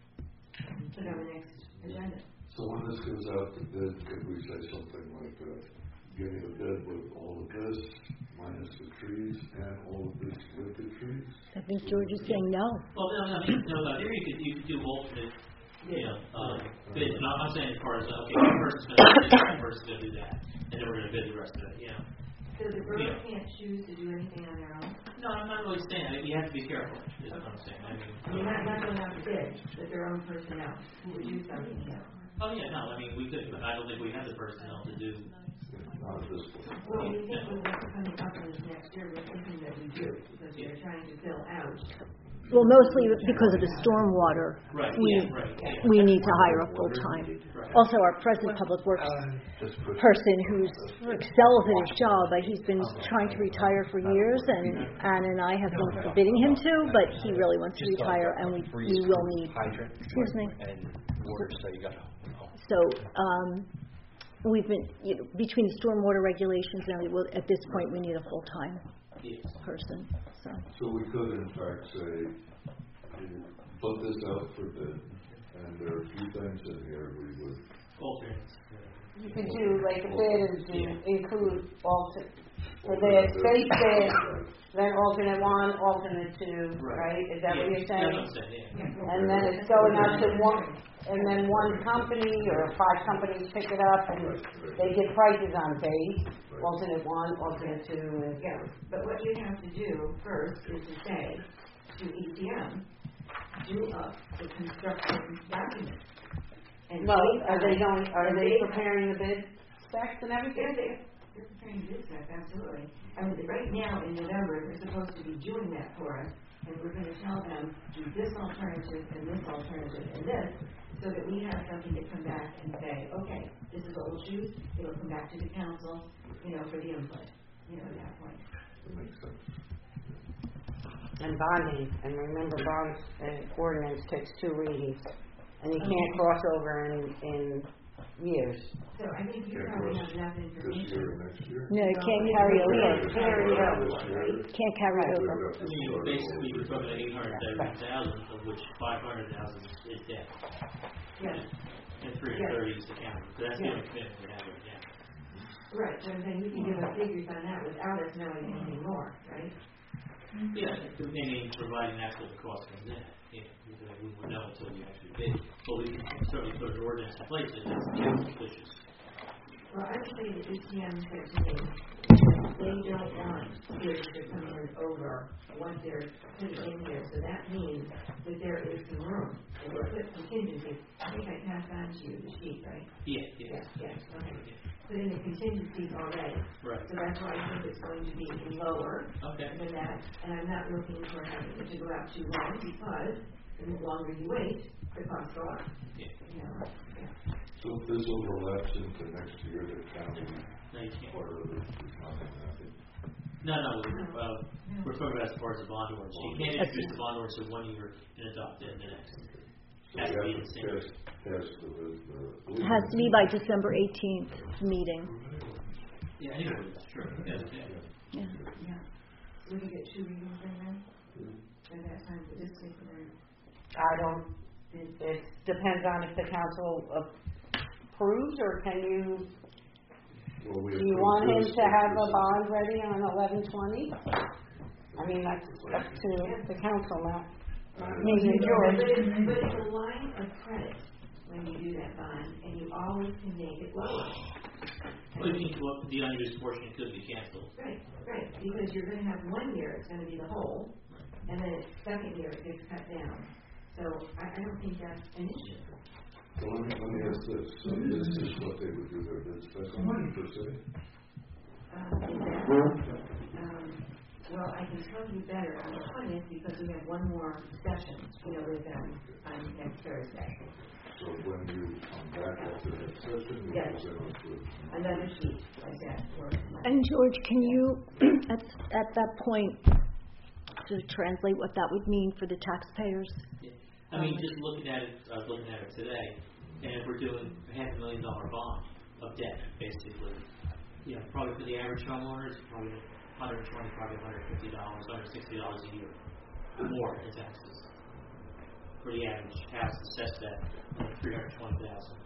and put it on the next agenda. So when this goes out to bid, could we say something like, uh, getting a bid with all of this, minus the trees, and all of this with the trees? I think George is saying no. Well, no, I mean, no, but here you could, you could do alternate, you know, um, bids, and I'm I'm saying as far as, okay, one person's gonna do this, one person's gonna do that, and then we're gonna bid the rest of it, you know. So the borough Yeah. can't choose to do anything on their own? No, I'm not really saying, I mean, you have to be careful, is what I'm saying, I mean. You're not, not going out to bid, but their own personnel who would do something here. Oh, yeah, no, I mean, we could, but I don't think we have the personnel to do. Not at this point. Well, we think with what's coming up in this next year, we're thinking that we do, because we are trying to fill out. Well, mostly because of the stormwater. Right, We, yeah, right, yeah. we need to hire a full-time. Also, our present public works person who's excels at his job, but he's been trying to retire for years, and Anna and I have been forbidding him to, but he really wants to retire, and we, we will need, excuse me. And water, so you got to. So, um, we've been, you know, between the stormwater regulations and everything, well, at this point, we need a full-time person, so. So we could in fact say, you put this out for bid, and there are a few things in here we would. Alternates. You could do, like a bid is to include alter, for the base bid, then alternate one, alternate two, right? Is that what you're Yeah, saying? that's what I'm saying, yeah. And then it's going out to one, and then one company or five companies pick it up and they get prices on base, alternate one, alternate two, and. Yeah, but what you have to do first is to say to E C M, do up the construction document. And Well, based are on- they going, are and they based- preparing the bid specs and everything? Yeah, they, they're preparing bid specs, absolutely. I mean, right now in November, they're supposed to be doing that for us, and we're gonna tell them, do this alternative and this alternative and this, so that we have something to come back and say, okay, this is what we'll choose, it'll come back to the council, you know, for the input, you know, at that point. That makes sense. And bonding, and remember bonds, uh, ordinance takes two readings, and you can't cross over in, in years. So I think you Can't probably go have enough This information. year or next year? No, it can't carry over. Can't carry over. This year, Can't carry we over. would have to I mean, start basically, over. we're talking about eight hundred thirty thousand, of which five hundred thousand is debt. Yes. And three hundred thirty is the county, so that's the only commitment we have right now. Right, so I'm saying you can give us figures on that without us knowing anything more, right? Yeah, meaning providing that's what the cost comes in. Yeah, we we won't know until we actually bid, but we can certainly put an ordinance in place that that's the council's wishes. Well, I would say that E T M said to me, that they don't want bids to come in over what they're putting in here, so that means that there is some room. And we'll put contingencies, I think I passed on to you the sheet, right? Yeah, yeah. Yes, yes, okay. Put in the contingencies already. Right. So that's why I think it's going to be lower Okay. than that, and I'm not looking for having it to go out too long, because the longer you wait, the costs go up. Yeah. You know, yeah. So if this overlaps into next year, the county No, you can't. part of it is not going to happen. No, no, we're, uh, we're talking about as far as the bond ordinance. You can't introduce the bond ordinance in one year and adopt it in the next. So Has we to be have the to same. test, test the, the. It has to be by December eighteenth meeting. Yeah, anyway, sure, yeah, yeah. Yeah. Yeah. Would you get two readings in then? At that time, would this take the room? I don't, it, it depends on if the council approves, or can you, Well, we do you approve want him this, to but have a this is- bond ready on eleven twenty? I mean, that's up to the council, not, not me and George. But it's, but it's a line of credit when you do that bond, and you always can make it lower. Well, you think what the unused portion could be canceled. Right, right, because you're gonna have one year, it's gonna be the whole, and then second year, it gets cut down. So I, I don't think that's an issue. So let me, let me ask this, so this is what they would do their bid spec on, per se? Um, is that, um, well, I can tell you better on the twentieth, because we have one more session, you know, with them on next Thursday. So when you come back after that session, you Yes. present us with. Another sheet like that. or- And George, can you, at, at that point, to translate what that would mean for the taxpayers? Yeah. I mean, just looking at it, I was looking at it today, and if we're doing a half a million dollar bond of debt, basically, you know, probably for the average homeowner, it's probably one hundred twenty, probably one hundred fifty dollars, one hundred sixty dollars a year more in taxes. For the average house assessed at like three hundred twenty thousand.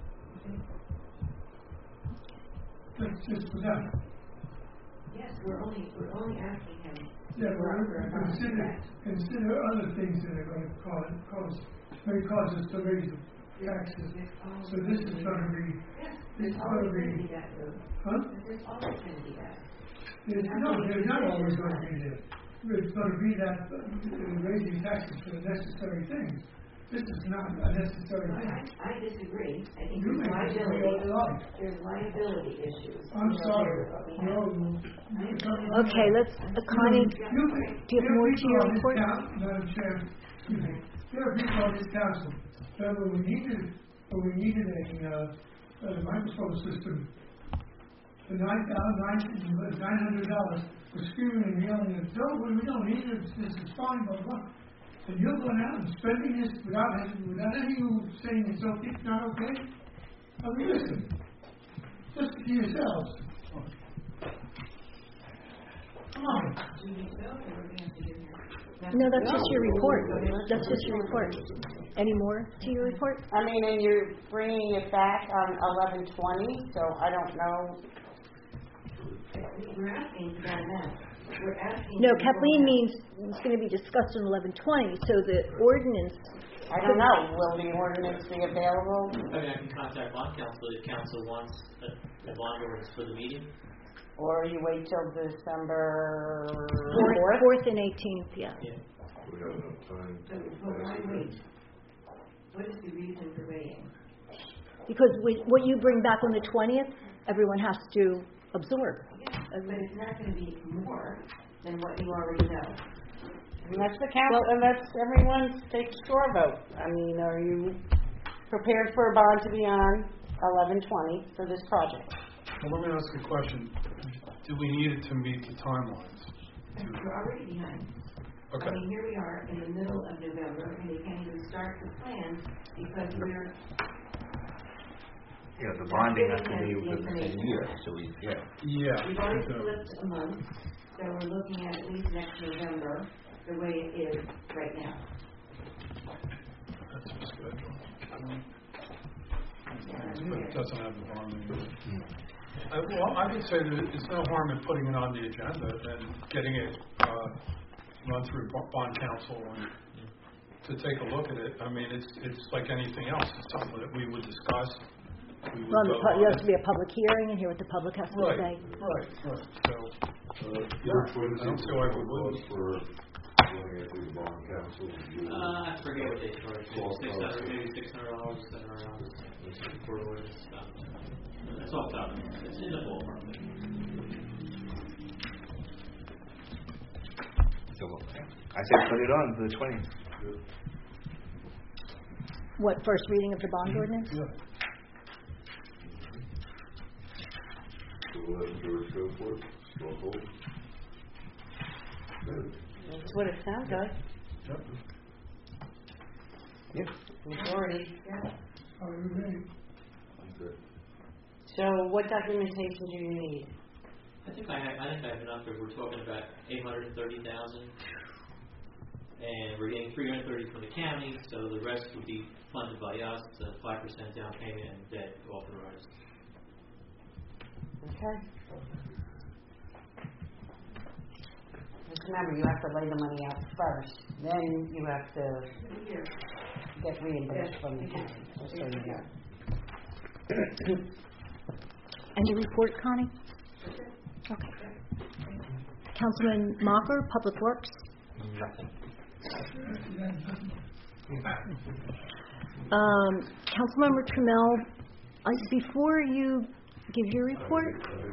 That's just for them. Yes, we're only, we're only asking him. Yeah, for- for but a bond. consider, consider other things that are gonna cause, cause, may cause us to raise the taxes. So this is gonna be, Yes, it's there's always gonna gonna be, be that room. huh? There's always gonna be that. There's, no, there's not always gonna be there. It's gonna be that, uh, raising taxes for the necessary things. This is not a necessary I, thing. I disagree. I think You there's may disagree all you liability, like. there's liability issues. I'm You know, sorry. what we No, have. you- you're talking about- Okay, let's, uh, Connie, You, do you have more to people your on this report? coun- Madam Chair, excuse me, there are people on this council that when we needed, when we needed a, uh, a microphone system, the nine thousand, nine, nine hundred dollars, was screaming and yelling, and don't, we don't need it, this is fine, blah, blah. And you're going out and spending this without, having- without any of you saying it's okay, it's not okay? I mean, listen, just to yourselves. Come on. Do you need to go, or we're gonna have to do here? No, that's just your report. That's just your report. Any more to your report? I mean, and you're bringing it back on eleven twenty, so I don't know. We're asking for that amount. We're asking. No, for the full Kathleen amount. means it's going to be discussed in eleven twenty, so the ordinance. I don't know, will the ordinance be available? I mean, I can contact bond council if council wants a, a bond ordinance for the meeting. Or you wait till December Fourth, fourth? fourth and eighteenth, yeah. Yeah. We have enough time. So, well, why wait? What is the reason for waiting? Because we- what you bring back on the twentieth, everyone has to absorb. Yeah, but it's not gonna be more than what you already know. And that's the council, and that's everyone's take store vote. I mean, are you prepared for a bond to be on eleven twenty for this project? Well, let me ask a question. Do we need it to meet the timelines? We're already behind. Okay. I mean, here we are in the middle of November, and they can't even start the plan because we're, you know, the bonding has to That's be the within the same information. year, so we, yeah. Yeah. We've already flipped a month, so we're looking at at least next November, the way it is right now. That's the schedule. But it doesn't have the bonding. Uh, well, I would say that it's no harm in putting it on the agenda and getting it uh, run through bo- bond council and to take a look at it. I mean, it's it's like anything else. It's something that we would discuss. We would Well, the vote pu- on there it. has to be a public hearing and hear what the public has to Right, say. right, right. So, Uh, yeah, George, what is I don't the see why we cost wouldn't. for running it through the bond council? Uh, I forget what they charge, maybe six hundred, maybe six hundred dollars, something around for ordinance stuff. That's all top, it's in the ballpark. So, I say put it on the twentieth. What, first reading of the bond ordinance? Yeah. So let George go for it, straw poll. Good. That's what it sounds like. Yep. Yeah. Majority. Are we ready? Okay. So what documentation do you need? I think I have, I think I have enough, if we're talking about eight hundred and thirty thousand, and we're getting three hundred and thirty from the county, so the rest would be funded by us, the five percent down payment and debt authorized. Okay. Just remember, you have to lay the money out first, then you have to get reimbursed from the county, just so you know. Any report, Connie? Okay. Councilman Mocker, Public Works? Nothing. Um, Councilmember Trammell, I, before you give your report,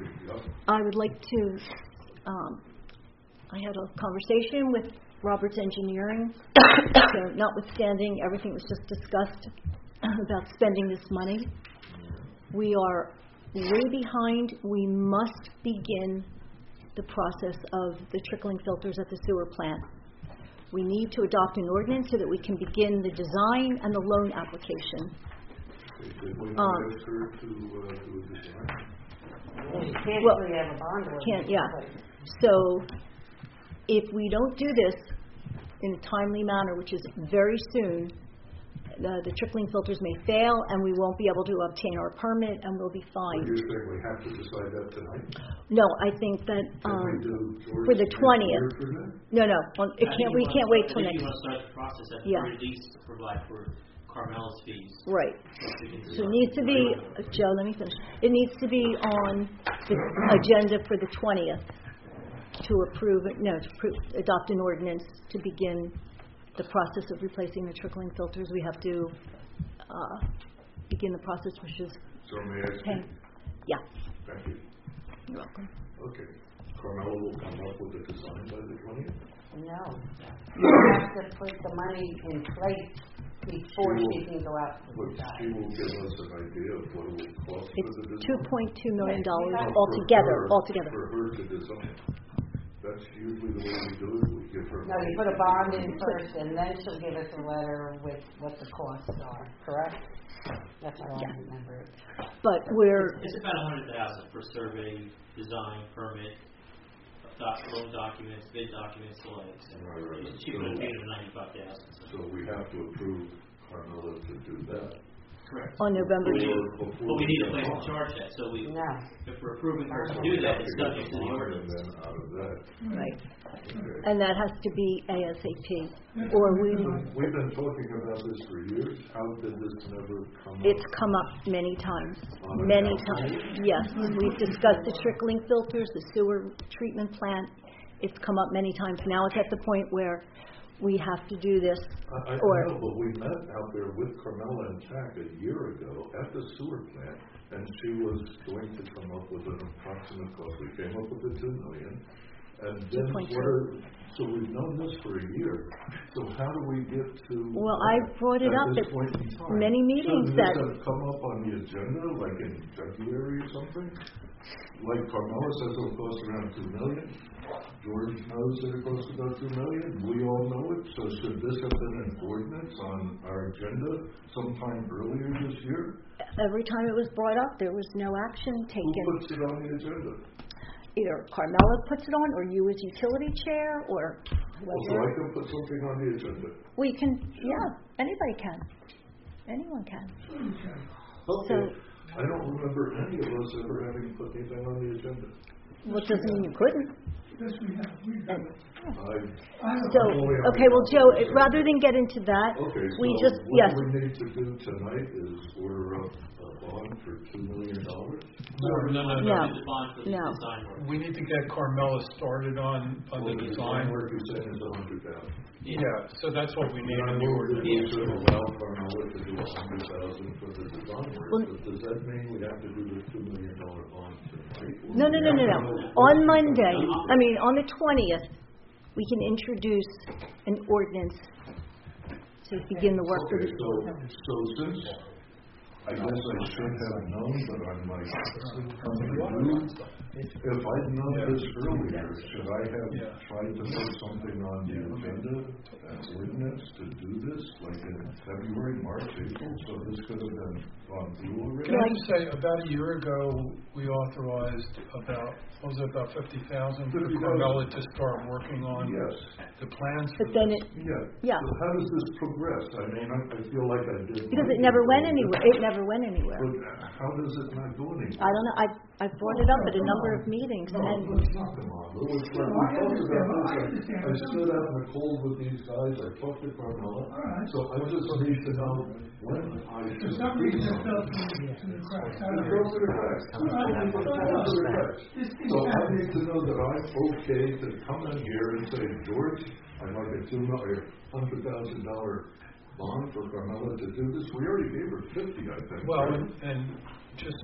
I would like to, um, I had a conversation with Roberts Engineering, so notwithstanding everything that was just discussed about spending this money, we are way behind. We must begin the process of the trickling filters at the sewer plant. We need to adopt an ordinance so that we can begin the design and the loan application. Did we Um, ask her to uh, do a design? Well, you can't Well, until you have a bond ordinance. Can't, yeah. but- So if we don't do this in a timely manner, which is very soon, the, the trickling filters may fail and we won't be able to obtain our permit and we'll be Are fined. you saying we have to decide that tonight? No, I think that, Can um, we do George for the next twentieth. year for that? No, no, on- it I think can't, you we wanna can't start- wait I till think next. you want to start the process at the Yeah. very least to provide for Carmela's fees. Right. We can So it do needs to be, uh, Joe, let me finish. It needs to be on the agenda for the twentieth to approve, it. no, to approve, adopt an ordinance to begin the process of replacing the trickling filters. We have to uh, begin the process, which is So may I ask paying. you? Yeah, Thank you. you're welcome. Okay. Carmela will come up with a design by the twentieth? No. You have to put the money in place before She she will- can go out to But decide. she will give us an idea of what it will cost for It's the design? two point two million dollars Yeah. altogether, For her- altogether. For her to design. That's usually the way we do it, we give her. No, you put a bond in first, and then she'll give us a letter with what the costs are, correct? That's how I remember it. But we're, It's about a hundred thousand for survey, design, permit, doc, loan documents, bid documents, the likes. And Right, right, right. She would have paid her ninety-five thousand. So we have to approve Carmela to do that. Correct. on November, Before- before But we need a get place bond. to charge that, so we, No. if we're approving her to do that, it's We have subject to get the bond, ordinance. And then out of that, right, okay. and that has to be ASAP, or we, We've been talking about this for years. How did this never come up? it's come up many times, On the many council? times, yes. We've discussed the trickling filters, the sewer treatment plant, it's come up many times. Now it's at the point where we have to do this, I, I or, know, but we met out there with Carmela and Tack a year ago at the sewer plant, and she was going to come up with an approximate cost. We came up with the two million, and then two point two. what are, so we've known this for a year. So how do we get to? Well, I brought it up this at point in time? many meetings Shouldn't that- this have come up on the agenda, like in February or something? Like Carmela says it'll cost around two million. George knows that it costs about two million. We all know it. So should this have been an ordinance on our agenda sometime earlier this year? Every time it was brought up, there was no action Who taken. puts it on the agenda? Either Carmela puts it on, or you as utility chair, or Oh, so I whoever. can put something on the agenda? We can, yeah, anybody can. Anyone can. Okay. I don't remember any of us ever having put anything on the agenda. Well, it doesn't mean you couldn't. Yes, we have, we've done it. I, So, okay, well, Joe, rather than get into that, Okay, we so just, yes. what we need to do tonight is order up a bond for two million dollars? No, no, no, No. no. The bond for the No. design work. We need to get Carmela started on, on the design. Work you're saying is a hundred thousand. Yeah, so that's what we need And I in the know that ordinance. we should allow Carmela to do a hundred thousand for the design work, Well- but does that mean we have to do the two million dollar bond tonight? No, no, no, no, no. On Monday, I mean, on the twentieth, we can introduce an ordinance to begin the work for Okay, the. so, so since, I guess I should have known, but I'm like, confused. If I'd known this earlier, should I have tried to put something on the agenda, an ordinance to do this, like in February, March, April, so this could have been gone through already? Can I just say, about a year ago, we authorized about, what was it, about fifty thousand for fifty thousand. Carmela to start working on Yes. the plans. But then it, Yeah. Yeah. So how does this progress? I mean, I, I feel like I did. because it never went anywhere, it never went anywhere. But how does it not go anywhere? I don't know, I, I brought it up at a number of meetings, No, and, let's not come on. It was when we talked about this, I I stood out in the cold with these guys, I talked to Carmela. So I just need to know when I For should. some do reason, it something. fell through to the cracks. I And it don't goes know. to the cracks. It goes to the cracks. So I need to know that I'm okay to come in here and say, George, I'd like a two million, hundred thousand dollar bond for Carmela to do this. We already gave her fifty, I think. Well, right? and, and just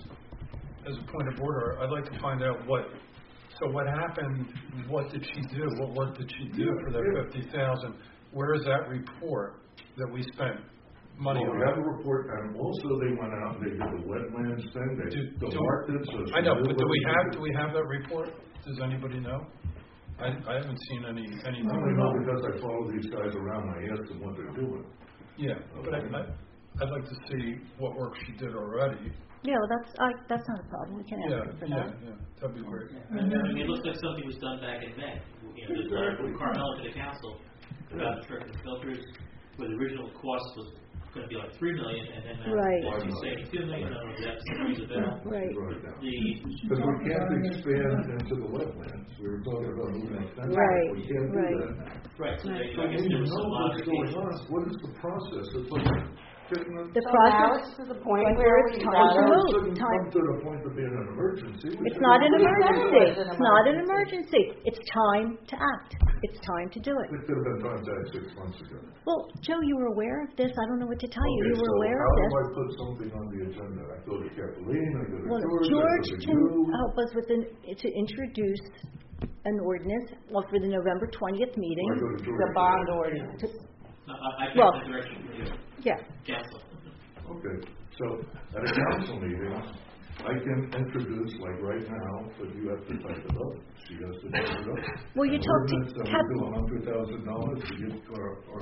as a point of order, I'd like to find out what, so what happened, what did she do? What work did she do for that fifty thousand? Where is that report that we spent money Well, on? we have a report, and also they went out and they did the wetlands thing, they Do- do- demarked it, so. it's I know, a but do we new- have, do we have that report? Does anybody know? I, I haven't seen any, I anything. only know because I follow these guys around, I ask them what they're doing. Yeah, but I, I, I'd like to see what work she did already. yeah, well, that's, I, that's not a problem, we can Yeah, ask her for yeah, that. yeah, that'd be great. I mean, it looks like something was done back in May. You know, there's a letter from Carmella to the council about the truck and filters, where the original cost was gonna be like three million, and then now Right. she's saying two million, no, that's the bill. Right. Right now. The, Because we can't expand into the wetlands, we were talking about moving extensions, Right, we can't do right. that now. right, so they, So I guess we there was know some what's going modifications. on, what is the process? It's like getting a. The So now process, it's to the point like where where we it's got time to it. move, Shouldn't time, come to the point of being an emergency. We it's should not an have- emergency, It's an it's not an emergency. emergency, it's time to act, it's time to do it. It could have been done that six months ago. Well, Joe, you were aware of this, I don't know what to tell you, Okay, you were so aware how of do this. I put something on the agenda? I go to Kathleen, I go to Well, George, I George go to can you. help us with, an- to introduce an ordinance, well, for the November twentieth meeting. I go to George. The bond ordinance. To- No, I, I Well- got the direction from you, Yeah, council. Okay, so at a council meeting, I can introduce, like right now, but you have to type it up. She has to type it up. well, you An talked ordinance to that Cap, we do a hundred thousand dollars to give to our, our.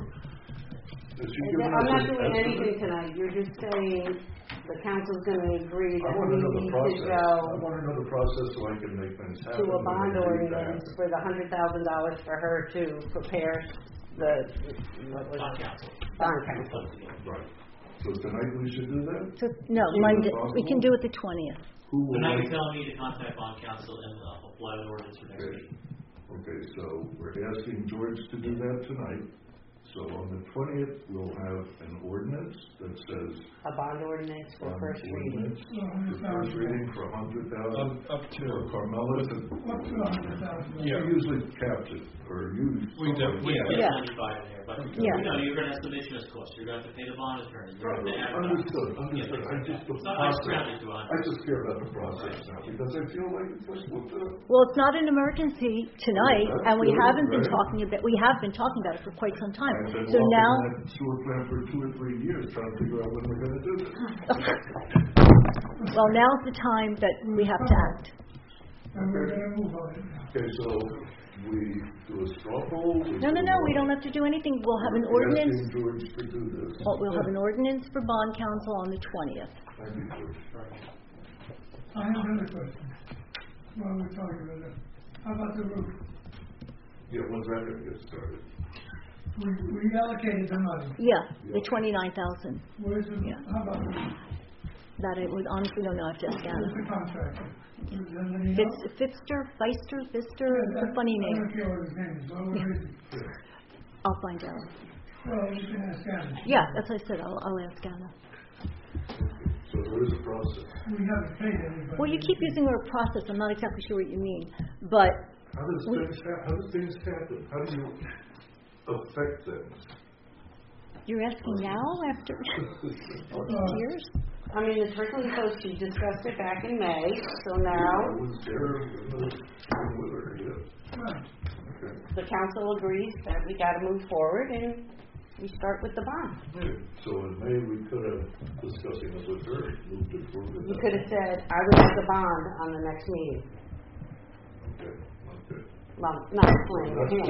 Is she giving I'm us not an doing estimate? anything tonight, you're just saying the council's gonna agree I that want we to know the need to process. I go want to know the process so I can make things to happen. a bond and I need to ordinance happen. for the hundred thousand dollars for her to prepare the, what was Bond it? council. Bond council. Right. So tonight we should do that? to- no, Is it Monday, we possible? can do it the twentieth. Who So will now make? you're telling me to contact bond council and uh, apply the ordinance for next Okay. week. Okay, so we're asking George to do that tonight. So on the twentieth, we'll have an ordinance that says. A bond ordinance for um, first reading. ordinance For first reading for a hundred thousand. Up, up to, For Carmela to, Up to a hundred thousand. she Yeah. usually caps it, or you. We do, we Yeah, do. Yeah. ninety-five in there, but, Yeah. you know, you're gonna have some insurance costs, you're gonna have to pay the bond attorney, you're gonna have to advertise. Understood, understood. I just, the It's not like process, rounded to a I hundred. just care about the process now, because I feel like it's like, what the? Well, it's not an emergency tonight, That's and we good, haven't been right. talking about, we have been talking about it for quite some time. I've been So walking now, that sewer plant for two or three years, trying to figure out when we're gonna do this. well, now's the time that we have to act. And we're gonna move on it now. Okay, so we do a straw poll? No, no, no, we don't have to do anything. We'll have an ordinance. Asking George to do this. Well, we'll have an ordinance for bond council on the twentieth. Thank you, George. I have another question. While we're talking about that, how about the roof? Yeah, when's that gonna get started? We, we allocated the money. Yeah, the twenty-nine thousand. Where's the, Yeah. how about the roof? That I would honestly don't know. I have to ask Who's Anna. the contractor? Is there any Fitz, help? Fitster, Feister, Fister, it's a funny I name. don't care what his name is. What Yeah. is it? I'll find out. Well, you can ask Anna. Yeah, that's what I said. I'll, I'll ask Anna. So there is a process. We haven't paid anybody. Well, you keep using the word process. I'm not exactly sure what you mean, but How does we, things hap, how do things happen? How do you affect things? you're asking now after all these years? I mean, it's originally supposed to discuss it back in May, so I now was there in the, with her, yeah. Right. Okay. the council agrees that we gotta move forward and we start with the bond. Yeah. So in May, we could have discussing it with her, moved it forward. You could have said, I would like the bond on the next meeting. Okay, okay. Well, not playing with him. You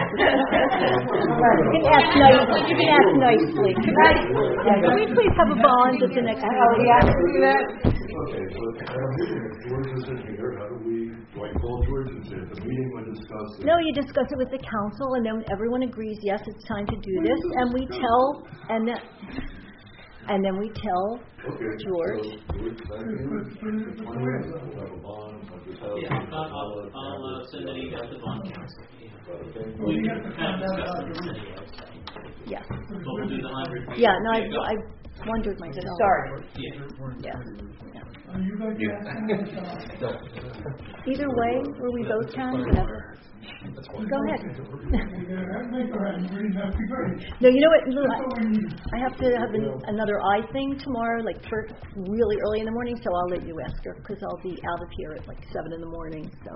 can ask nicely. You can ask nicely. Nicely. Can we please have a bond at the next Oh, meeting? we have to do that? Okay, so at a meeting, if George is in here, how do we, do I call George and say, at the meeting we discuss it? No, you discuss it with the council, and then everyone agrees, yes, it's time to do this, and we tell, and then, and then we tell Okay, George. so George, thank you. The twentieth, we'll have a bond, of this house. Yeah, I'll, I'll, I'll uh, send an email to the bond council. Yeah. Okay. Well, you have to Kind find of out discuss about it the roof. anyway. Yeah. But we'll do the hundred. Yeah, no, I, I wondered myself. Start. Yeah. Yeah. Are you going to ask Anna? Either way, where we both can, whatever. Go ahead. Make her angry, that'd be great. No, you know what, Lou, That's what we need. I have to have an, another eye thing tomorrow, like first, really early in the morning, so I'll let you ask her, because I'll be out of here at like seven in the morning, so.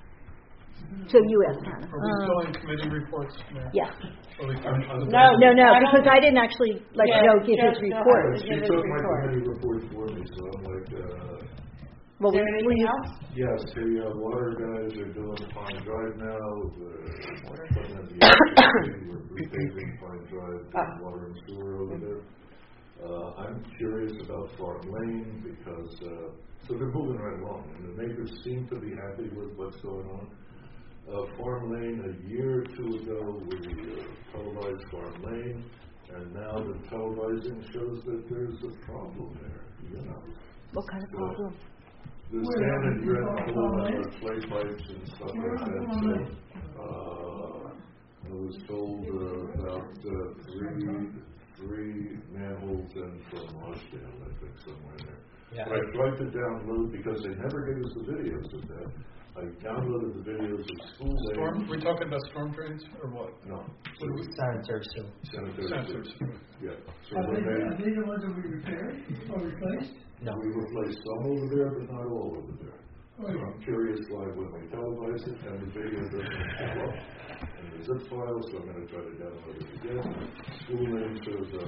So you ask Hannah. Are we still in committee reports, Mayor? Yeah. Are we- are the- No. No, no, I don't because I didn't actually let Yeah, Joe give his Joe still report. has to She give his took my report. committee report for me, so I'm like, uh, Well, Is there we- anything we- else? yes, the uh, water guys are doing Pine Drive now, the, putting in the, we're repaving Pine Drive, doing water and sewer over there. Uh, I'm curious about Farm Lane because, uh, so they're moving right along, and the neighbors seem to be happy with what's going on. Uh, Farm Lane, a year or two ago, we uh, televised Farm Lane, and now the televising shows that there's a problem there, you know. What kind of So, problem? the sand and grit pool and the clay pipes and stuff like that, so, uh, I was told uh, about uh, three, three manholes in from Rochdale, I think, somewhere there. Yeah. But I tried to download, because they never gave us the videos of that, I downloaded the videos of school days. Storm, we're talking about storm drains, or what? No. Sanitary sewer. Sanitary Sensors. sewer. Yeah. So Are when they, are they, they the ones that we repaired or replaced? No. we replaced some over there, but not all over there. Oh, So yeah. I'm curious why when we televise it and the video doesn't show up in the zip file, so I'm gonna try to download it again. School name shows up.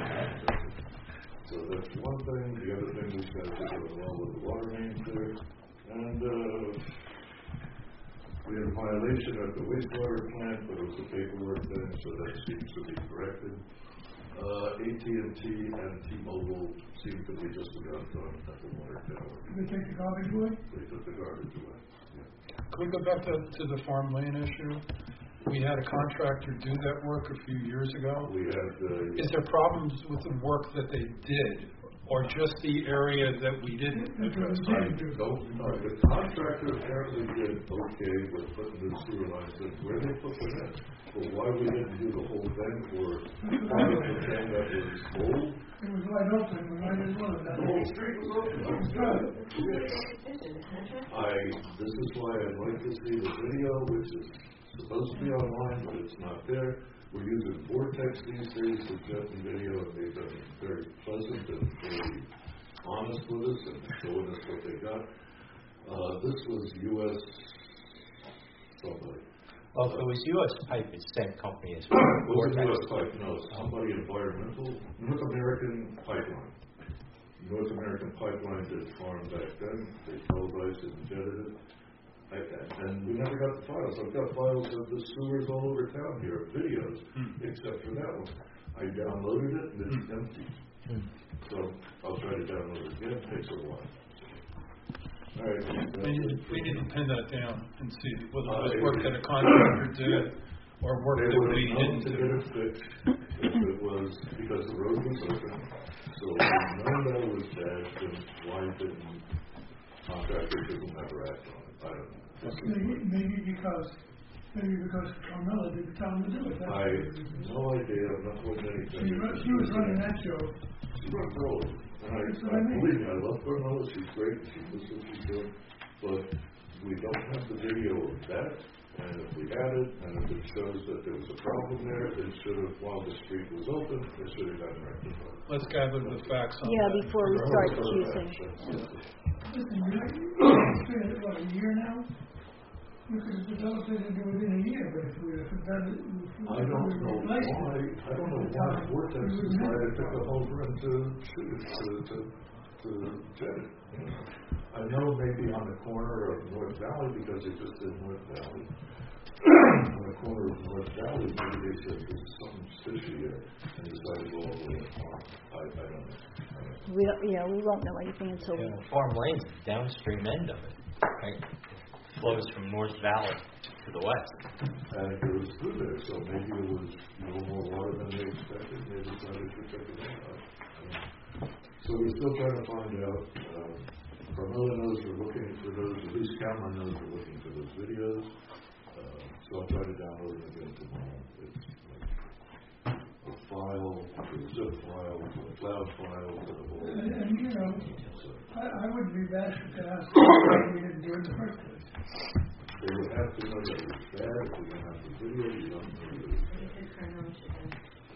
So that's one thing. The other thing we've got to do well with the water mains there. And, uh, we had a violation at the wastewater plant, but it was a paperwork thing, so that seems to be corrected. Uh, A T and T and T-Mobile seem to be just about done at the water tower. Did they take the garbage away? They took the garbage away. Yeah. Can we go back to, to the farm lane issue? We had a contractor do that work a few years ago. We had, uh, Is there problems with the work that they did, or just the area that we didn't address? I don't know. The contractor apparently did okay with putting the sewer lines in. Where they put them in? But why we didn't do the whole thing, or part of the thing that was old? It was wide open, we might as well have done The whole it. street was open. That was good. I, this is why I'd like to see the video, which is supposed to be online, but it's not there. We're using Vortex these days for Jeff and video, and they've been very pleasant and very honest with us and showing us what they got. Uh, this was U S somebody. Well, if it was U S Pipe, it's the same company as It was Vortex. U S Pipe, no, it's somebody environmental, North American Pipeline. North American Pipeline did farm back then, they televised it and jetted it. I, and we never got the files. I've got files of the sewers all over town here, videos, Hmm. except for that one. I downloaded it and it's empty. So I'll try to download it again. It takes a while. All right. We need, to- we need to pin that down and see whether it was Uh, work that a contractor did or work They that would we have known didn't to do. get it fixed if it was because the road was open. So if we know that was bad, then why didn't contractor didn't ever act on it? I don't know. Maybe, maybe because, maybe because Carmella didn't tell him to do it. That's I the have reason. no idea. I'm not putting anything. She, ru- she was running that show. She runs road. And I, That's what I I mean. believe me, I love Carmella. She's great. She knows what she's doing. But we don't have the video of that. And if we had it, and if it shows that there was a problem there, it should have, while the street was open, it should have gotten rectified. Let's gather the facts on Yeah, that. before we start accusing. Listen, you know, it's been, what, a year now? You could have developed it into within a year, but if we would have done it. if we I don't would have know replaced it, why, I don't know why Vortex decided to come over and to, to, to, to jet it. you know. I know maybe on the corner of North Valley, because it just did North Valley. On the corner of North Valley, maybe they said there's something fishy here, and decided to go all the way to farm. I, I don't know. I don't know. We don't, yeah, we won't know anything until we. Yeah, Farm Lane's the downstream end of it, right? Flows from North Valley to the west. And it goes through there, so maybe it was a little more water than they expected, and they decided to check it out. I don't know. So we're still trying to find out. Um, Carmella knows we're looking for those, at least Cameron knows we're looking for those videos. Uh, so I'll try to download them again tomorrow. It's like a file, a zip file, a cloud file, to the whole. And, and you know, I, I wouldn't be bashful to ask why we didn't do it in the first place. They would have to know that it was bad. If we don't have the video, you don't know that it was bad.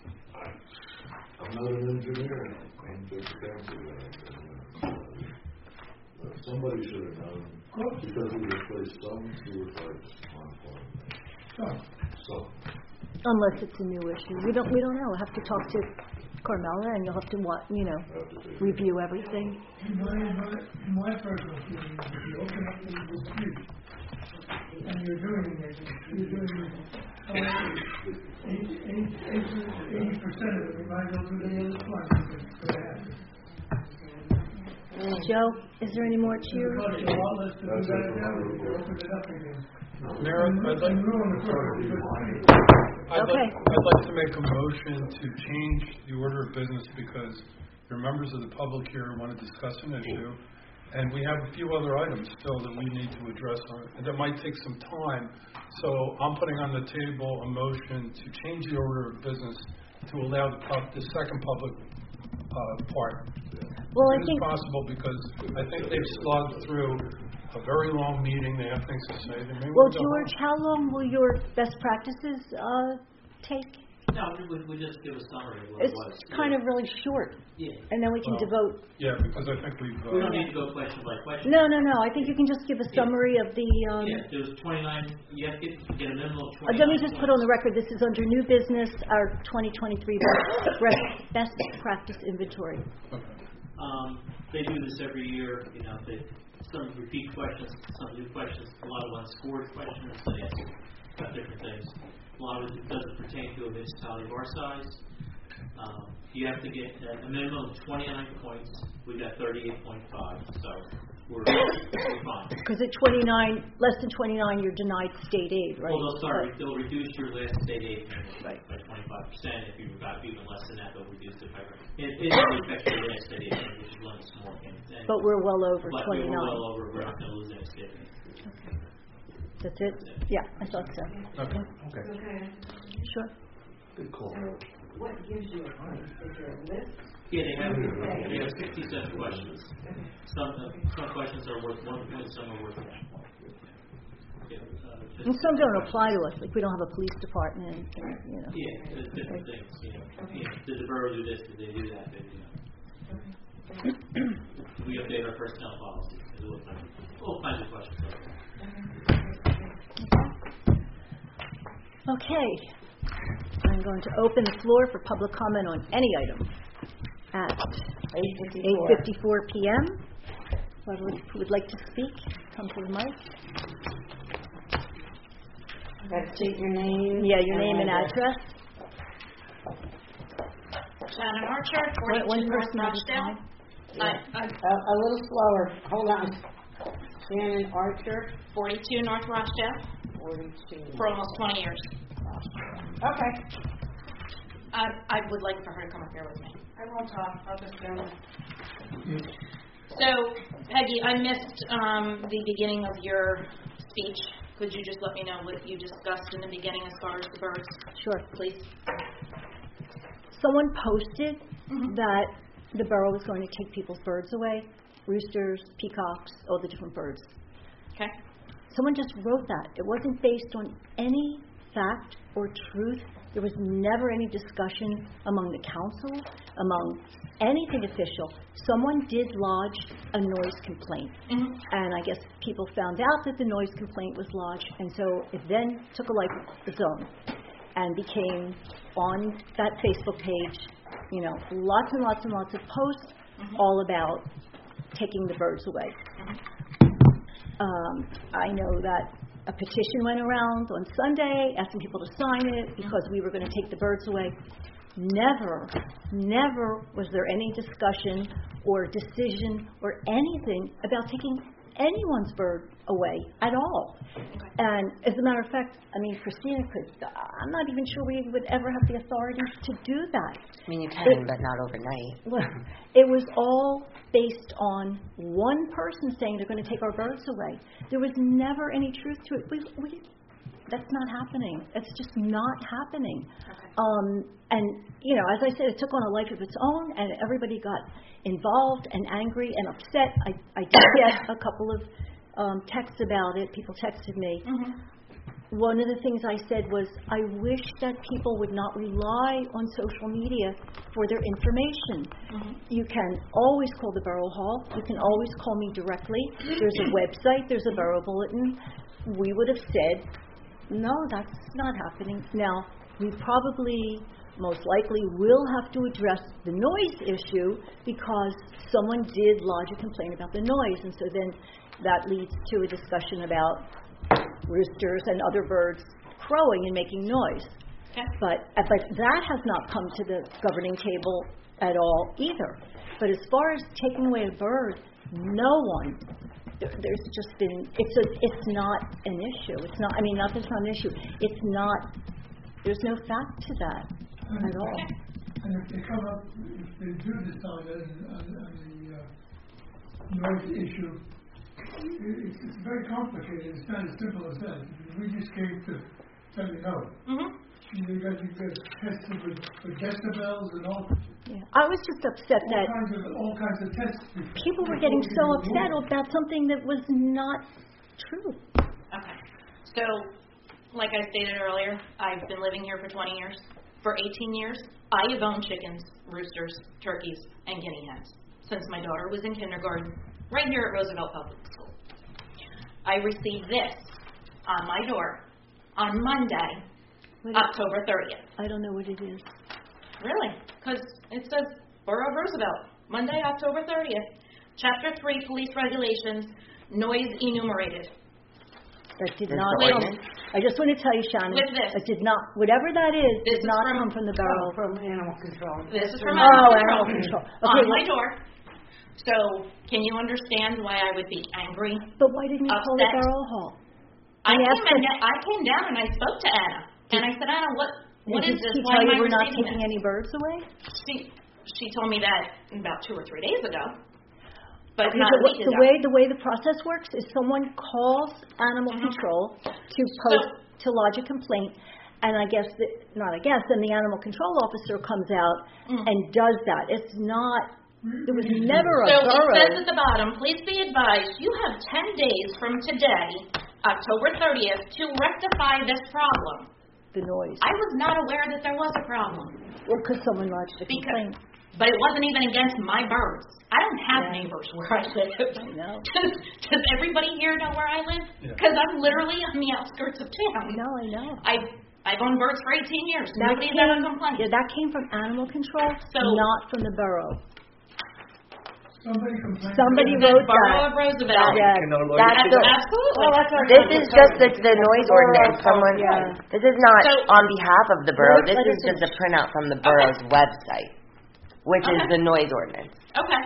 I'm not an engineer. I'm just a council guy. Uh, somebody should have known because we replaced some sewer pipes on farm. So, So, Unless it's a new issue. We don't, we don't know. We'll have to talk to Carmella and you'll have to, wa- you know, review everything. in my, in my, in my personal feeling, if you open up the, the street, and you're doing it, you're doing it, uh, eighty, eighty, eighty percent of it, you might go through the other front, for that. Joe, is there any more cheers? It's a lot less to do that now, if you open it up again. Mayor, I'd like, And ruin the purpose of the street. I'd Okay. like, I'd like to make a motion to change the order of business because there are members of the public here who want to discuss an issue, and we have a few other items still that we need to address on it, and that might take some time. So I'm putting on the table a motion to change the order of business to allow the pub, the second public uh, part. Well, I As soon think, as possible, because I think they've slogged through a very long meeting. They have things to say. They may well, want to go home. George, how long will your best practices uh, take? No, we, we just give a summary of what it It's was. kind of really short, Yeah. and then we can Well, devote. Yeah, because I think we've. We don't Uh, need to go question by question. No, no, no. I think you can just give a summary of the. Um, Yeah, there was twenty-nine, you have to get, get a minimum of uh, twenty-nine. let me just put on the points. record. This is under new business, our twenty twenty-three best, best practice inventory. Um, they do this every year, you know, they, some repeat questions, some new questions, a lot of unscored questions, they ask about different things. A lot of it doesn't pertain to a municipality of our size. Um, you have to get a minimum of twenty-nine points. We got thirty-eight point five, so we're, we're fine. Because at twenty-nine, less than twenty-nine, you're denied state aid, right? Well, they'll start, But- they'll reduce your last state aid payment Right. by twenty-five percent. If you got even less than that, they'll reduce it by, it, it only affects your last state aid payment, which is one small payment. And- But we're well over But we twenty-nine. were well over, we're not gonna lose any state aid. That's it? Yeah, I thought so. Okay. Okay. Sure. good call. So what gives you a point? Is there a list? Yeah, they have, they have sixty-seven questions. Some, uh, some questions are worth one point, some are worth one point. Yeah, uh, just- And some don't apply to us, like we don't have a police department, and, you know. Yeah, there's different things, you know. Yeah, Did the borough do this, did they do that, they, you know. We update our personnel policies, there's all kinds of, all kinds of questions like that. Okay. I'm going to open the floor for public comment on any item at eight fifty-four p.m. Whoever would like to speak, come to the mic. Gotta state your name. Yeah, your name and address. Shannon Archer, One- one forty-two North person at a Rochdale. Yeah. I, I, A, a little slower. Hold on. Shannon Archer, forty-two North Rochdale, forty-two. for almost twenty years. Okay. I, I would like for her to come up here with me. I won't talk. I'll just go. So, Peggy, I missed um, the beginning of your speech. Could you just let me know what you discussed in the beginning as far as the birds? Sure. Please. Someone posted Mhm. that the borough was going to take people's birds away, roosters, peacocks, all the different birds. Okay. Someone just wrote that. It wasn't based on any fact or truth. There was never any discussion among the council, among anything official. Someone did lodge a noise complaint. Mm-hmm. And I guess people found out that the noise complaint was lodged, and so it then took a life of its own and became on that Facebook page, you know, lots and lots and lots of posts Mm-hmm. all about taking the birds away. Um, I know that a petition went around on Sunday asking people to sign it because we were going to take the birds away. Never, never was there any discussion or decision or anything about taking anyone's bird away at all. And as a matter of fact, I mean, Christina could, I'm not even sure we would ever have the authority to do that. I mean, you can, It- but not overnight. Well, it was all based on one person saying they're going to take our birds away. There was never any truth to it. We, we, that's not happening. It's just not happening. Um, and, you know, as I said, it took on a life of its own, and everybody got involved and angry and upset. I, I did get a couple of um, texts about it. People texted me. Mm-hmm. One of the things I said was, I wish that people would not rely on social media for their information. Mm-hmm. You can always call the Borough Hall. You can always call me directly. There's a website. There's a Borough Bulletin. We would have said, no, that's not happening. Now, we probably, most likely, will have to address the noise issue because someone did lodge a complaint about the noise. And so then that leads to a discussion about roosters and other birds crowing and making noise. Okay. But uh, but that has not come to the governing table at all either. But as far as taking away a bird, no one. There, there's just been. It's a. It's not an issue. It's not. I mean, not that it's not an issue. It's not. There's no fact to that And- at all. And if they come up, if they do decide on, on, on the uh, noise issue, it's, it's very complicated. It's not as simple as that. We just came to tell you no. Mm-hmm. You got you got tested with, with decibels and all. Yeah. I was just upset all that kinds of all kinds of tests. Before, people were getting so upset about something that was not true. Okay. So, like I stated earlier, I've been living here for twenty years. For eighteen years, I have owned chickens, roosters, turkeys, and guinea hens since my daughter was in kindergarten, right here at Roosevelt Public School. I received this on my door on Monday, What October thirtieth. I don't know what it is. Really? Because it says Borough of Roosevelt, Monday, October thirtieth. Chapter three, Police Regulations, Noise Enumerated. That did There's not the come. ordinance. I just want to tell you, Shannon. With this. It did not. Whatever that is, This did is not from- come from the borough. From animal control. This is from Oh, Animal animal Control. control. Okay, On my well- door. So, can you understand why I would be angry? But why didn't you call the Upset. borough hall? I And came, ask and, them- I came down and I spoke to Anna. And I said, Anna, what, what Did is this? she Why tell am you I we're not receiving taking this? any birds away? She, she told me that about two or three days ago. But Okay, not so a what- week the ago. way the way the process works is someone calls animal Mhm. control to post to lodge a complaint, and I guess that, not I guess then the animal control officer comes out Mm. and does that. It's not. There was never a So borough. it says at the bottom, please be advised, you have ten days from today, October thirtieth, to rectify this problem. The noise. I was not aware that there was a problem. Well, because someone lodged a Because, complaint. but it wasn't even against my birds. I don't have Yeah. neighbors where I live. I know. Does, does everybody here know where I live? Yeah. Because I'm literally on the outskirts of town. No, I know. I've, I've owned birds for eighteen years. That Nobody's came, ever complained. yeah, that came from animal control, So- not from the borough. Somebody complained. Somebody The wrote Borough that. of Roosevelt. Yeah. That's the, Absolutely. Well, that's our. this is just the, the noise ordinance. Borough Someone, code, yeah. this is not So- on behalf of the borough. This Let is us- just a printout from the borough's website, which is Okay. the noise ordinance. Okay.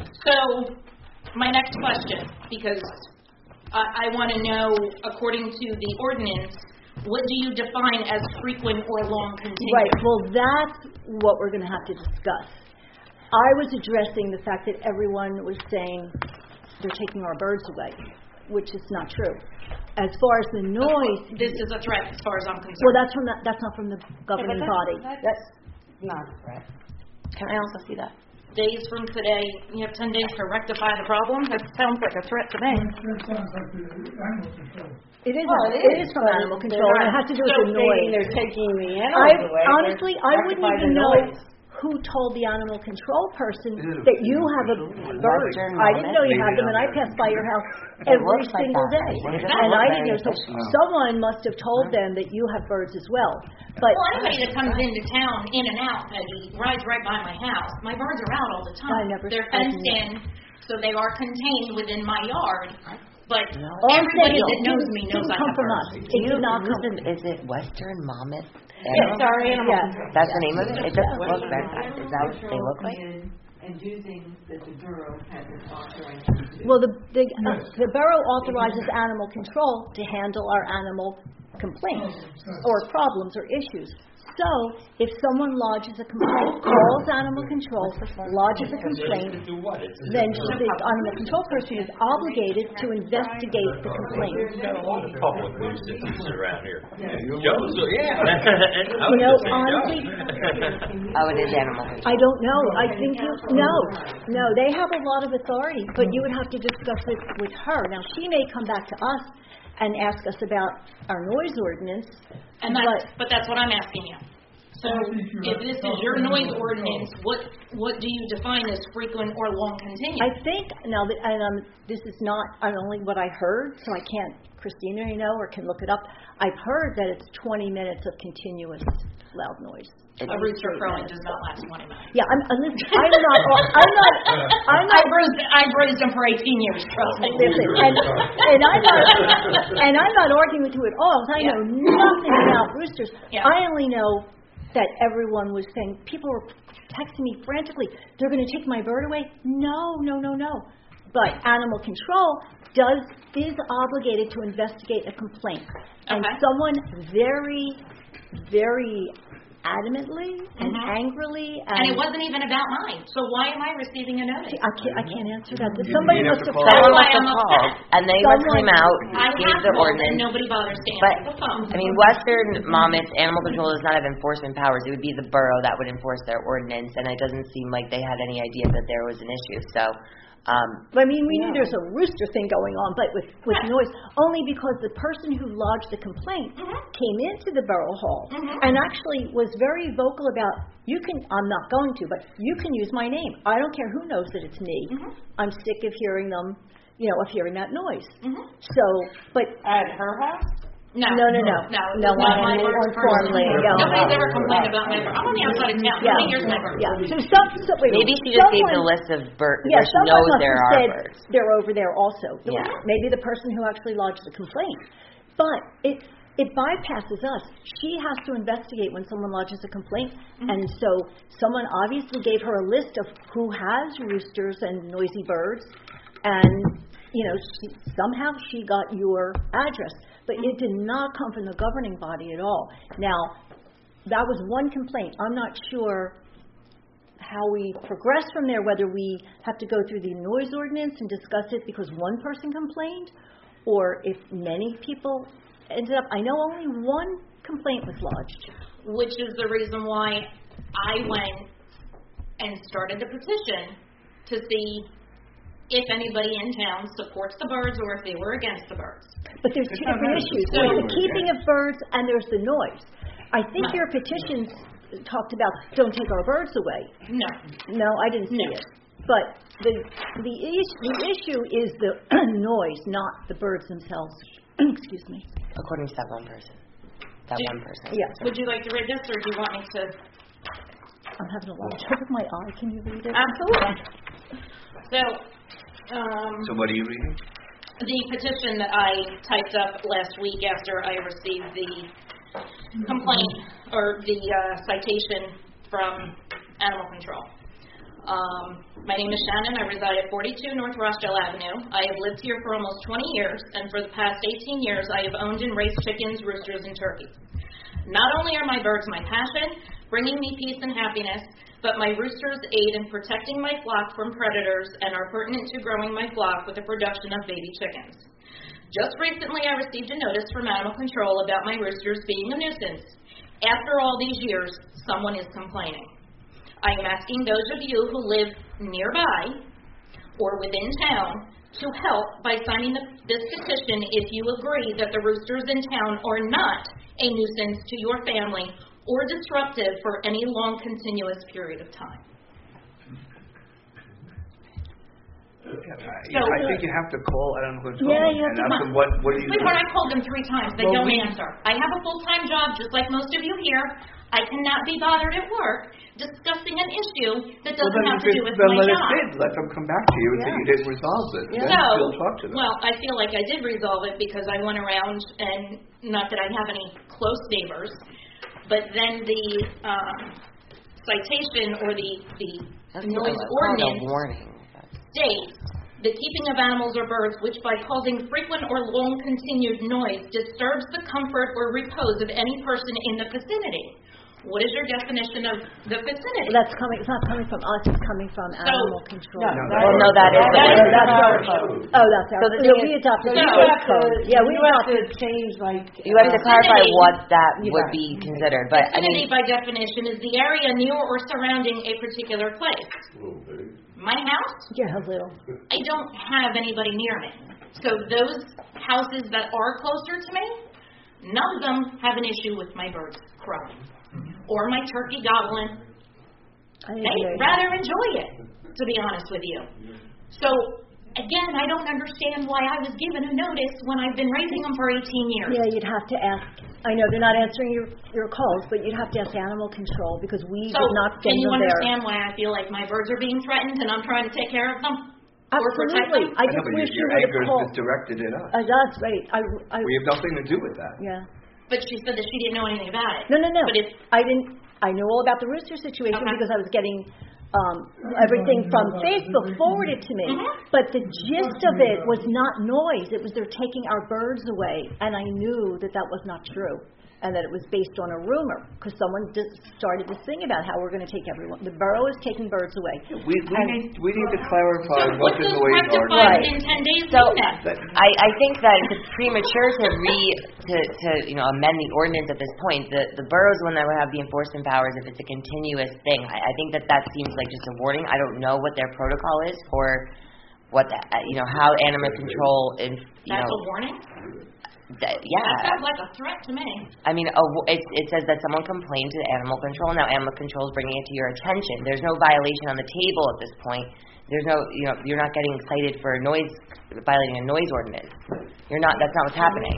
So, my next question, because I, I want to know, according to the ordinance, what do you define as frequent or long continuous? Right, well, that's what we're going to have to discuss. I was addressing the fact that everyone was saying they're taking our birds away, which is not true. As far as the noise, This is a threat as far as I'm concerned. well, that's from the, that's not from the governing that's- body. That's not correct. Can I also see that? Days from today, you have ten days to rectify the problem? That sounds like a threat to me. That sounds like the animal control. It is, Well, it it is, is from but animal they're control, and it not has to do with the stating noise. they're taking the I, animals away. they're honestly, I wouldn't rectifying even the know noise. who told the animal control person Ew. that you have a bird. Western I didn't know you Maybe had them, and I not. pass by your house It every looks like single that. day. It doesn't And look I very didn't know, so efficient. someone must have told them that you have birds as well. But Well, anybody that comes into town, in and out, Peggy, rides right by my house. My birds are out all the time. I never- They're I fenced in, so they are contained within my yard. But all I'm everybody saying that is, knows it me didn't knows I come have from birds. us. It Do you, did not come listen, from is it Western Mammoth? Yes, our animal Yeah. control. That's the name of it? It doesn't What look the that, animal is that what they control look like? come in And do things that the borough hasn't authorized them to. Well, the, the, uh, the borough authorizes animal control to handle our animal complaints or problems or issues. So, if someone lodges a complaint, calls animal control, lodges a complaint, To do what? It's then the animal control person is obligated to investigate the complaint. We've got a lot of public nuisances around here. you're Joe, so, yeah. I You was know, just saying, honestly, Joe. Oh, it is animal control. I don't know. I think you, no, no, they have a lot of authority, but you would have to discuss it with her. Now, she may come back to us and ask us about our noise ordinance, And that's, but that's what I'm asking you. So, if this is your noise ordinance, what, what do you define as frequent or long continuous? I think, now, that- and um, this is not only what I heard, so I can't, Christina, you know, or can look it up. I've heard that it's twenty minutes of continuous loud noise. A rooster crowing does not last twenty minutes. Yeah, I'm, I'm listen, I'm not, I'm not, I'm not. I've raised, I've raised them for eighteen years, trust me. Listen, and, and I'm not, and I'm not arguing with you at all. I know nothing about roosters. Yeah. I only know that everyone was saying, people were texting me frantically, they're going to take my bird away. No, no, no, no. But animal control does, is obligated to investigate a complaint. And Okay. someone very, very adamantly and Mhm. angrily and... And it wasn't even about mine, so why am I receiving a notice? I can't, I can't answer that. You- Somebody you'd have must to have call- Someone called. must have I'm called, upset. and they must Someone- came out, I gave have the called and ordinance. nobody bothers to But, answer the phone. I mean, Western Monmouth Animal Control does not have enforcement powers. It would be the borough that would enforce their ordinance, and it doesn't seem like they had any idea that there was an issue. So, um, I mean, we knew there's a rooster thing going on, but with, with noise, only because the person who lodged the complaint Mhm. came into the borough hall Mhm. and actually was very vocal about, you can, I'm not going to, but you can use my name. I don't care who knows that it's me. Mhm. I'm sick of hearing them, you know, of hearing that noise. Mhm. So, but, At her house? No. no, no, no. No, it No, was not I my mean, bird informally, personally. no, Nobody's no. ever complained about my bird. I'm on the outside of town. Yeah. How many years my bird? Yeah, so some, so, wait, maybe she just gave the someone- list of birds, Yeah, where she someone knows must there have are said birds. they're over there also. The- Yeah. Maybe the person who actually lodged the complaint. But it it bypasses us. She has to investigate when someone lodges a complaint. Mm-hmm. And so someone obviously gave her a list of who has roosters and noisy birds. And, you know, she, somehow she got your address. But it did not come from the governing body at all. Now, that was one complaint. I'm not sure how we progress from there, whether we have to go through the noise ordinance and discuss it because one person complained, or if many people ended up, I know only one complaint was lodged. Which is the reason why I went and started the petition to see if anybody in town supports the birds or if they were against the birds. But there's two different issues. There's the keeping of birds and there's the noise. I think your petitions talked about don't take our birds away. No. No, I didn't see No. it. But the the, is, the issue is the noise, not the birds themselves. Excuse me. According to that one person. That Do- one person. Yeah. Would you like to read this or do you want me to? I'm having a lot of trouble with my eye. Can you read it? Absolutely. So, um, So what are you reading? the petition that I typed up last week after I received the complaint or the uh, citation from Animal Control. Um, my name is Shannon. I reside at forty-two North Rochelle Avenue. I have lived here for almost twenty years, and for the past eighteen years, I have owned and raised chickens, roosters, and turkeys. Not only are my birds my passion, bringing me peace and happiness, but my roosters aid in protecting my flock from predators and are pertinent to growing my flock with the production of baby chickens. Just recently, I received a notice from Animal Control about my roosters being a nuisance. After all these years, someone is complaining. I am asking those of you who live nearby or within town to help by signing the, this petition if you agree that the roosters in town are not a nuisance to your family or disruptive for any long continuous period of time. Yeah, I think you have to call Animal Control Yeah, you have and to ask them what, what do you do? Sweetheart, I called them three times. They Well, don't we- answer. I have a full-time job, just like most of you here. I cannot be bothered at work discussing an issue that Well, doesn't then have to if do it- with then my let job. it sit. Let them come back to you and say Yeah. you didn't resolve it. Then So, you'll talk to them. well, I feel like I did resolve it because I went around, and not that I have any close neighbors, but then the um, citation or the, the That's noise called a ordinance warning. states the keeping of animals or birds which by causing frequent or long continued noise disturbs the comfort or repose of any person in the vicinity. What is your definition of the vicinity? That's coming, it's not coming from us, it's coming from Animal Control. No, that Well, is- no, that is- That's that is that's our our code. Oh, that's our, So the so thing we is- adopted So the you state have to, code. Yeah, we you have adopted. to change like. You have to clarify Vicinity. what that Yeah. would be considered, but I Vicinity mean, by definition is the area near or surrounding a particular place. My house, Yeah, a little. I don't have anybody near me. So those houses that are closer to me, none of them have an issue with my birds crowing or my turkey gobbling. I They agree. rather enjoy it, to be honest with you. So, again, I don't understand why I was given a notice when I've been raising them for eighteen years. Yeah, you'd have to ask, I know they're not answering your, your calls, but you'd have to ask Animal Control because we So, did not can send you them there. understand why I feel like my birds are being threatened and I'm trying to take care of them? Or protect Absolutely. them? I know, just but wish your, you your would anger have is called. just directed at us. Uh, that's right. I, I, We have nothing to do with that. yeah. But she said that she didn't know anything about it. No, no, no. But it's, I didn't, I know all about the rooster situation Okay. because I was getting um, everything from Facebook forwarded to me. Mhm. But the gist of it was not noise. It was they're taking our birds away. And I knew that that was not true. And that it was based on a rumor because someone just started this thing about how we're going to take everyone. The borough is taking birds away. We, we And- need we need to clarify so what what the does noise rectified ordinance. within ten days So, mean then? I, I think that it's premature to re, to, to, you know, amend the ordinance at this point. The, the borough's one that would have the enforcement powers if it's a continuous thing. I, I think that that seems like just a warning. I don't know what their protocol is for what, the, uh, you know, how animal control is, you That's know. a warning? That, That yeah. sounds like a threat to me. I mean, a, w- it, it says that someone complained to animal control. Now animal control is bringing it to your attention. There's no violation on the table at this point. There's no, you know, you're not getting cited for noise, violating a noise ordinance. You're not, that's not what's happening.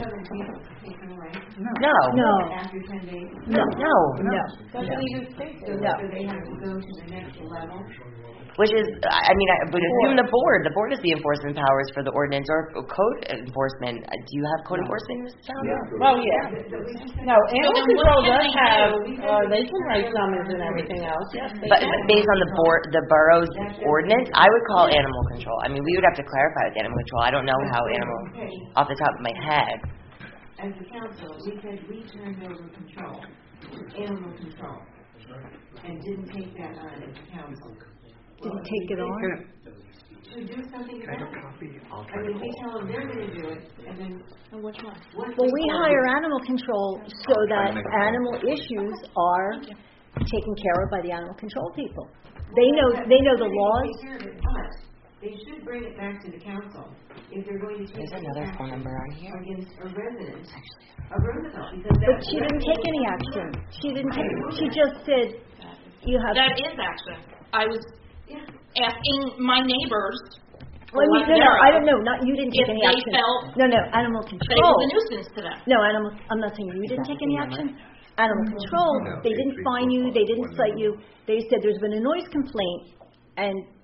No. No. After ten days? No. No. No. Doesn't even state So that. do they have to go to the next level? Which is, I mean, I would assume the board, the board has the enforcement powers for the ordinance or code enforcement. Uh, Do you have code enforcement in this town? Well, yeah. No, animal then what control can does they have, do? uh, they can write summons and everything else, yes, they But can. based on the board, the borough's ordinance, I would call animal control. I mean, we would have to clarify with animal control. I don't know how animal, off the top of my head. As a council, we said we turned over control to animal control and didn't take that on as a council. Didn't take it on. To do something about it. I mean, we tell them they're gonna do it, and then. And which one? what Well, we we tell hire them- animal control so that animal issues are taken care of by the animal control people. They know, they know the laws. Take care of it, but they should bring it back to the council if they're going to take. There's another phone number on here. Against a resident of Roosevelt, because But that's. she didn't take any action. She didn't take, she just said, you have. That is action. I was asking my neighbors. Well, I mean, no, no, I don't know, not, you didn't take If any they action. felt No, no, animal that it control. was a nuisance to them. No, animal, I'm not saying you didn't take any action. Animal control, they didn't fine you, they didn't cite you. They said there's been a noise complaint, and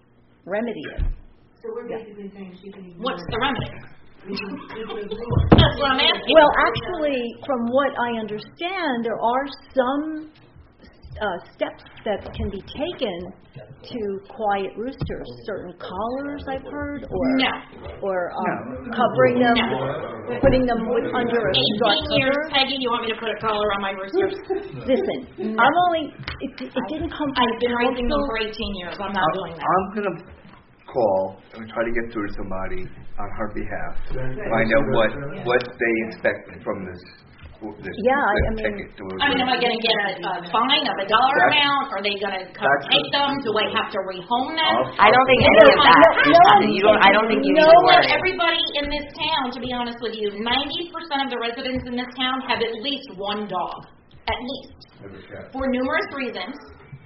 remedy it. So we're basically saying she can. What's the remedy? We can, we can ignore. That's what I'm asking. Well, actually, from what I understand, there are some uh, steps that can be taken to quiet roosters. Certain collars, I've heard, or No. or um, covering them, No. putting them with, under a dark eighteen years, cover. Peggy, you want me to put a collar on my roosters? Listen, I'm only. It, it didn't come from I've been raising them council. for eighteen years. I'm not I'm, doing that. I'm gonna call and try to get through to somebody on her behalf, find out what, what they expect from this, this Yeah, I- this I mean- ticket. to- I mean, am I gonna get a, a fine of a dollar That's- amount? Are they gonna come that's take them? Do I have to rehome them? I'll- I don't think any of that. No, no, You don't, I don't think you need No to one, worry. everybody in this town, to be honest with you, ninety percent of the residents in this town have at least one dog. At least. For numerous reasons.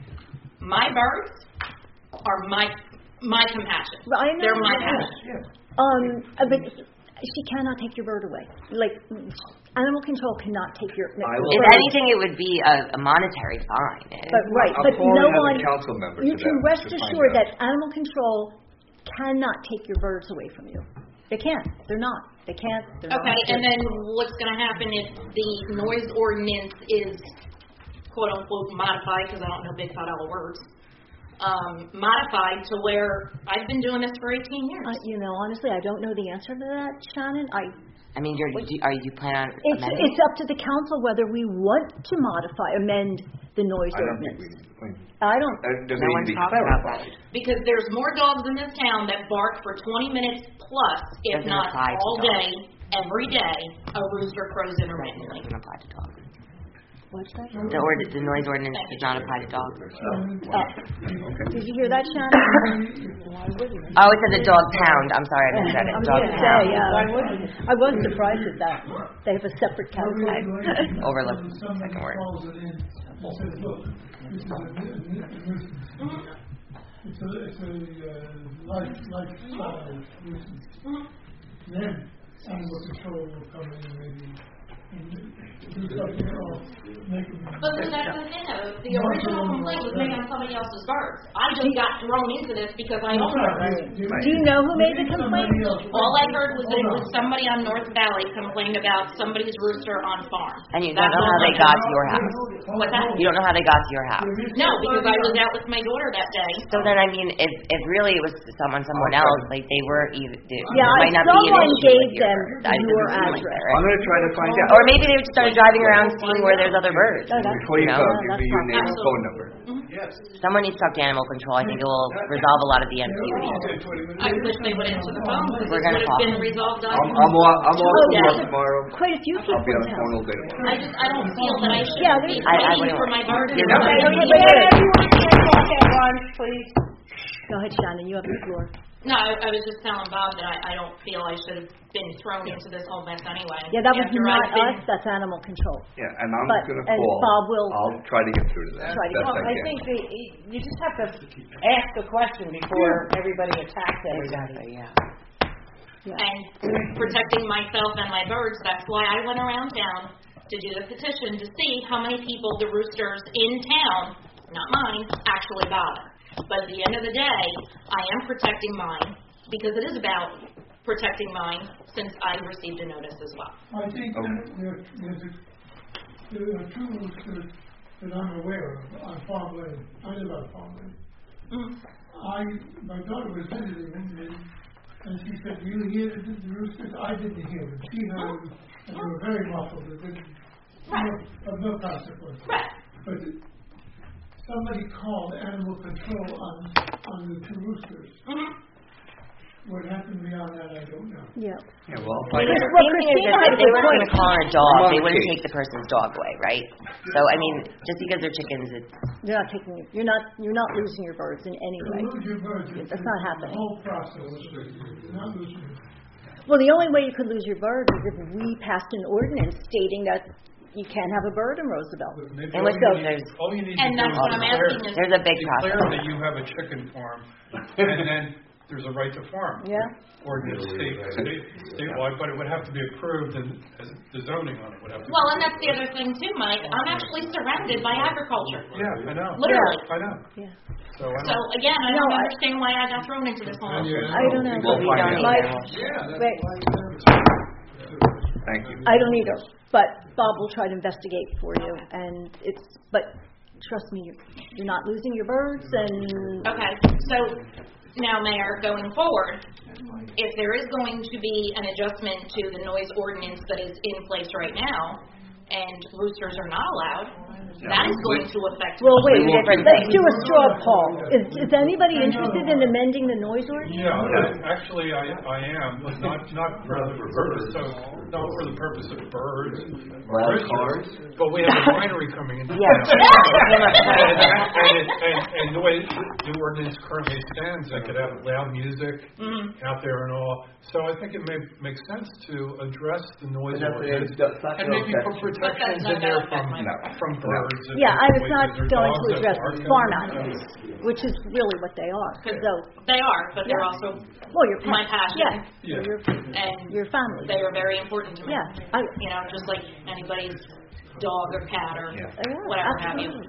My birds are my, my compassion. Well, I know They're my that. passion. Um, uh, but she cannot take your bird away. Like, animal control cannot take your. I will- If bird. anything, it would be a, a monetary fine. But right, I'll but call no another one. council member You to can them rest to find assured out. that animal control cannot take your birds away from you. They can't. They're not. They can't. They're Okay, not. and then what's gonna happen if the noise ordinance is quote unquote modified, because I don't know big fat owl words, um, modified to where I've been doing this for eighteen years. Uh, you know, honestly, I don't know the answer to that, Shannon. I. I mean, you're, do, are you plan on It's amending? it's up to the council whether we want to modify, amend the noise I don't think ordinance. we, I don't. uh, does No it one's need to be talking about clarified? Because there's more dogs in this town that bark for twenty minutes plus, if Doesn't not apply to all dogs. day, every day, a rooster crows It intermittently. doesn't apply to dogs. What's that? The, ord- the noise ordinance does not apply to dogs. Oh. Did you hear that, Shannon? Oh, it says a dog pound. I'm sorry, I misread it. I was Dog gonna say, pound. yeah. I was surprised at that. They have a separate category. Overlooked. Somebody Second word. calls it in and says, look, this is a nu- nu- nuisance. It's a, it's a, uh, life, lifestyle nuisance. Then animal control will come in and maybe, and do something else, make them. But then that's the thing though, the original complaint was made on somebody else's birds. I just got thrown into this because I own birds. Do you know who made the complaint? All I heard was that it was somebody on North Valley complained about somebody's rooster on farm. And you don't know how they got to your house. What's that? You don't know how they got to your house. No, because I was out with my daughter that day. So then, I mean, if, if really it was someone, someone else, like they were even, it Yeah, might not be an someone issue gave with your them bird. I- it your doesn't seem like address. that, I'm right? gonna try to find out. Or maybe they just started driving around seeing where there's other birds. No, that's- Before you Yeah, go, that's give me your fine. name and phone number. Someone needs to talk to animal control. I think it will resolve a lot of the ambiguity. I wish they would answer the phone, because We're it gonna would call. have been resolved on. I'm, I'm off, I'm off Oh, tomorrow, yeah. tomorrow. Quite a few people I'll be on the in phone town. all day tomorrow. I just, I don't feel that I should Yeah, be there's- I- I waiting wouldn't- for my bird. You're not- Okay, Okay, wait, but wait, everyone can talk at once, please. Go ahead, Shannon, you have the floor. No, I, I was just telling Bob that I, I don't feel I should have been thrown into this whole mess anyway. Yeah, that was After not I've been- us, that's animal control. Yeah, and I'm But- gonna and call. Bob will- I'll try to get through to that. Try to Best Well, I can. think that y- you just have to ask a question before everybody attacks everybody. Yeah. Yeah. And protecting myself and my birds, that's why I went around town to do the petition to see how many people the roosters in town, not mine, actually bother. But at the end of the day, I am protecting mine because it is about protecting mine since I received a notice as well. I think Okay. that there, there's a, there are two roosters that I'm aware of on farmland. I live on farmland. Mm. I, my daughter was visiting them, and, and she said, "Do you hear the, the roosters?" I didn't hear them. She heard them, and they were very muffled. They didn't, Right. of no consequence. Right. But somebody called animal control on, on the two roosters. Mm-hmm. What happened beyond that, I don't know. Yeah. Yeah, well, I'll I find mean, out. the thing is that if they were going to call on a dog, I'm on they wouldn't case. take the person's dog away, right? So, I mean, just because they're chickens, it's, You're not taking, you're not, you're not losing your birds in any way. You lose your birds. That's it's not the happening. whole process. You're not losing them. Well, the only way you could lose your bird is if we passed an ordinance stating that you can't have a bird in Roosevelt. Maybe And all what's you those? need- There's- All you need And to do that's is what I'm declare- asking is- there's a big Declare process. that you have a chicken farm, and then there's a right to farm. Yeah. Ordinance state, state, statewide, but it would have to be approved and as the zoning on it would have to be. Well, and that's the other thing too, Mike. I'm actually surrounded by agriculture. Yeah, I know. Literally. I know. Yeah. So, I So don't, again, I No, don't I- understand why I got thrown into this whole. I don't know. We'll find out. Mike, Yeah, that's wait, Thank you. I don't either, but Bob will try to investigate for you, and it's, but trust me, you're, you're not losing your birds, and... Okay, so now, Mayor, going forward, if there is going to be an adjustment to the noise ordinance that is in place right now, and roosters are not allowed, that is going to affect. Well, wait, Different let's things. do a straw poll. Is, is anybody interested in amending the noise ordinance? yeah, actually, I, I am, but not, not for the purpose of, not for the purpose of birds. Wild cards? But we have a winery coming into Yes. town. And, and, it- and, and the way the ordinance currently stands, they could have loud music Mhm. out there and all. So I think it may make sense to address the noise But that's- ordinance that's not and gonna maybe affect put you. protections But in that's there not from, gonna affect from birds. and Yeah, I was places not or going dogs to that address bark and- farm animals, which is really what they are. So, They are, but they're Yeah. also well, your my pets, passion, yeah, Yeah. your, and your family. they are very important to me. Yeah, I, You know, just like anybody's dog or cat or Yeah. whatever have you.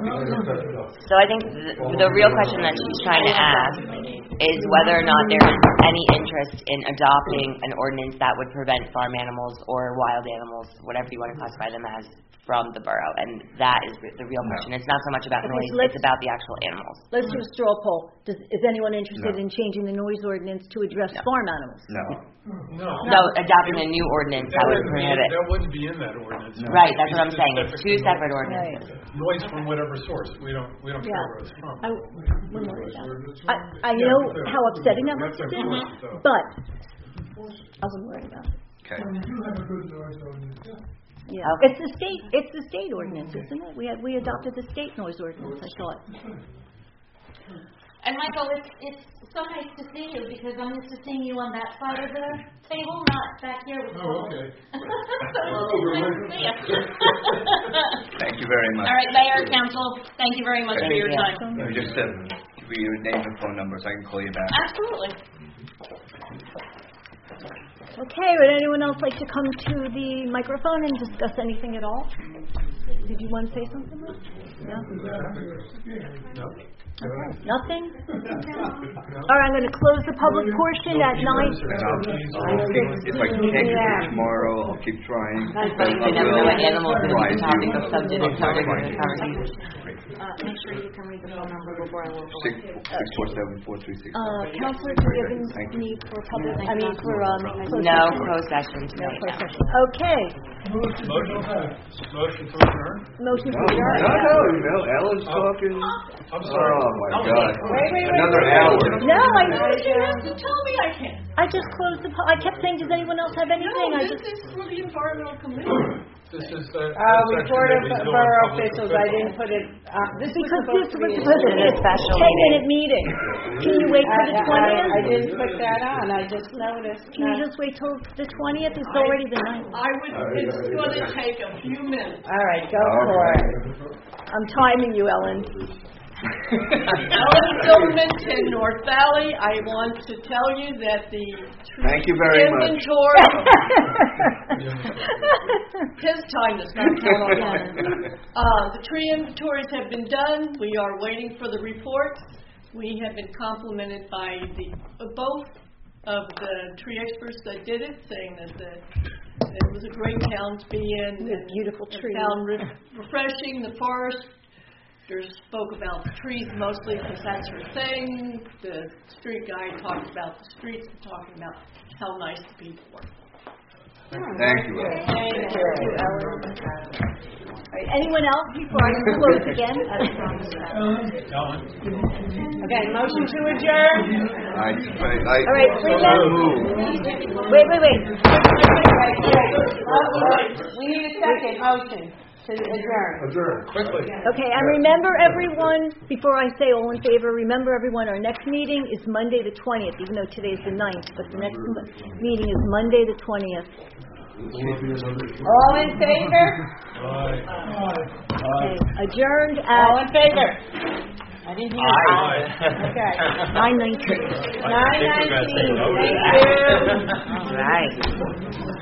So I think the, the real question that she's trying to ask is whether or not there is any interest in adopting an ordinance that would prevent farm animals or wild animals, whatever you want to classify them as, from the borough. And that is the real question. It's not so much about Okay, noise, so let's- it's about the actual animals. let's do a straw poll. Does, is anyone interested No. in changing the noise ordinance to address farm animals? No. No. No, adopting a new ordinance that would wouldn't be- prohibit. That wouldn't be in that ordinance. Right, that's what I'm saying. It's Specific two noise. separate ordinances. Noise from whatever source. We don't, we don't care Yeah. where it's from. I wouldn't worry about it. I, I know how upsetting that must have been, but I wasn't worried about it. Okay. Well, you do have a good noise ordinance, yeah. Yeah, Okay. it's the state, it's the state ordinance, isn't it? We had, we adopted the state noise ordinance, I thought. And Michael, it's it's so nice to see you because I'm used to seeing you on that side of the table, not back here with Oh, okay. So it's nice to see you. Thank you very much. All right, Mayor, Council, thank you very much for your Thank time. Uh, Just uh, give me your name and phone number so I can call you back. Absolutely. Okay, would anyone else like to come to the microphone and discuss anything at all? Did you want to say something? Liz? No? Okay, nothing? All right, I'm going to close the public portion at nine. And I'll, I'll keep, if I can't get it tomorrow, I'll keep trying. But You I never know what will animals are try the to- topic of subject of conversation. Uh, make sure you can read the phone number before I walk Six, away. six four seven four three six. Uh, Counselor, do we have Thank any you. need for public, I mean, for, um, closed No session? closed session No tonight. closed session. Okay, Motion, motion to adjourn? motion to No, adjourn. no, no, you know, Ellen's talking. I'm sorry. Oh, my Ellen. God. Wait, wait, wait, Another wait, hour. wait. No, I, You have to tell me I can. I just closed the, pu- I kept saying, does anyone else have anything? I No, just. this is for the environmental committee. This is the. Uh, the report section of that we do on borough public officials, I didn't put it, uh, this was Because supposed this to was be. supposed to be a special ten-minute meeting. Can you wait till the I- I- I twentieth? didn't put that on, I just noticed. Can you just wait till the twentieth? It's already the ninth. I would, it's gonna take a few minutes. All right, go for it. I'm timing you, Ellen. Ellen Gilman in North Valley, I want to tell you that the Thank you very much. inventory, his time to start count on mine. Uh, the tree inventories have been done. We are waiting for the reports. We have been complimented by the, uh, both of the tree experts that did it, saying that the, that it was a great town to be in. With beautiful It trees. found re- refreshing, the forest. There's spoke about the trees mostly because that's her thing. The street guy talked about the streets, talking about how nice the people were. Thank you, Ellen. Thank you, Ellen. All right, anyone else before I close again? Ellen? Okay, motion to adjourn? I, I, All right, I, please, so Ellen. moved. Wait, wait, wait. We need a second motion to adjourn. Adjourn. Quickly. Okay, and remember everyone, before I say all in favor, remember everyone, our next meeting is Monday the twentieth, even though today's the ninth, but the next m- meeting is Monday the twentieth. All in favor? Bye. Okay, adjourned All at in favor? I didn't hear Aye. it. Okay. Nine nineteen. Nine I think we're gonna say nineteen, no to thank that. you. All right.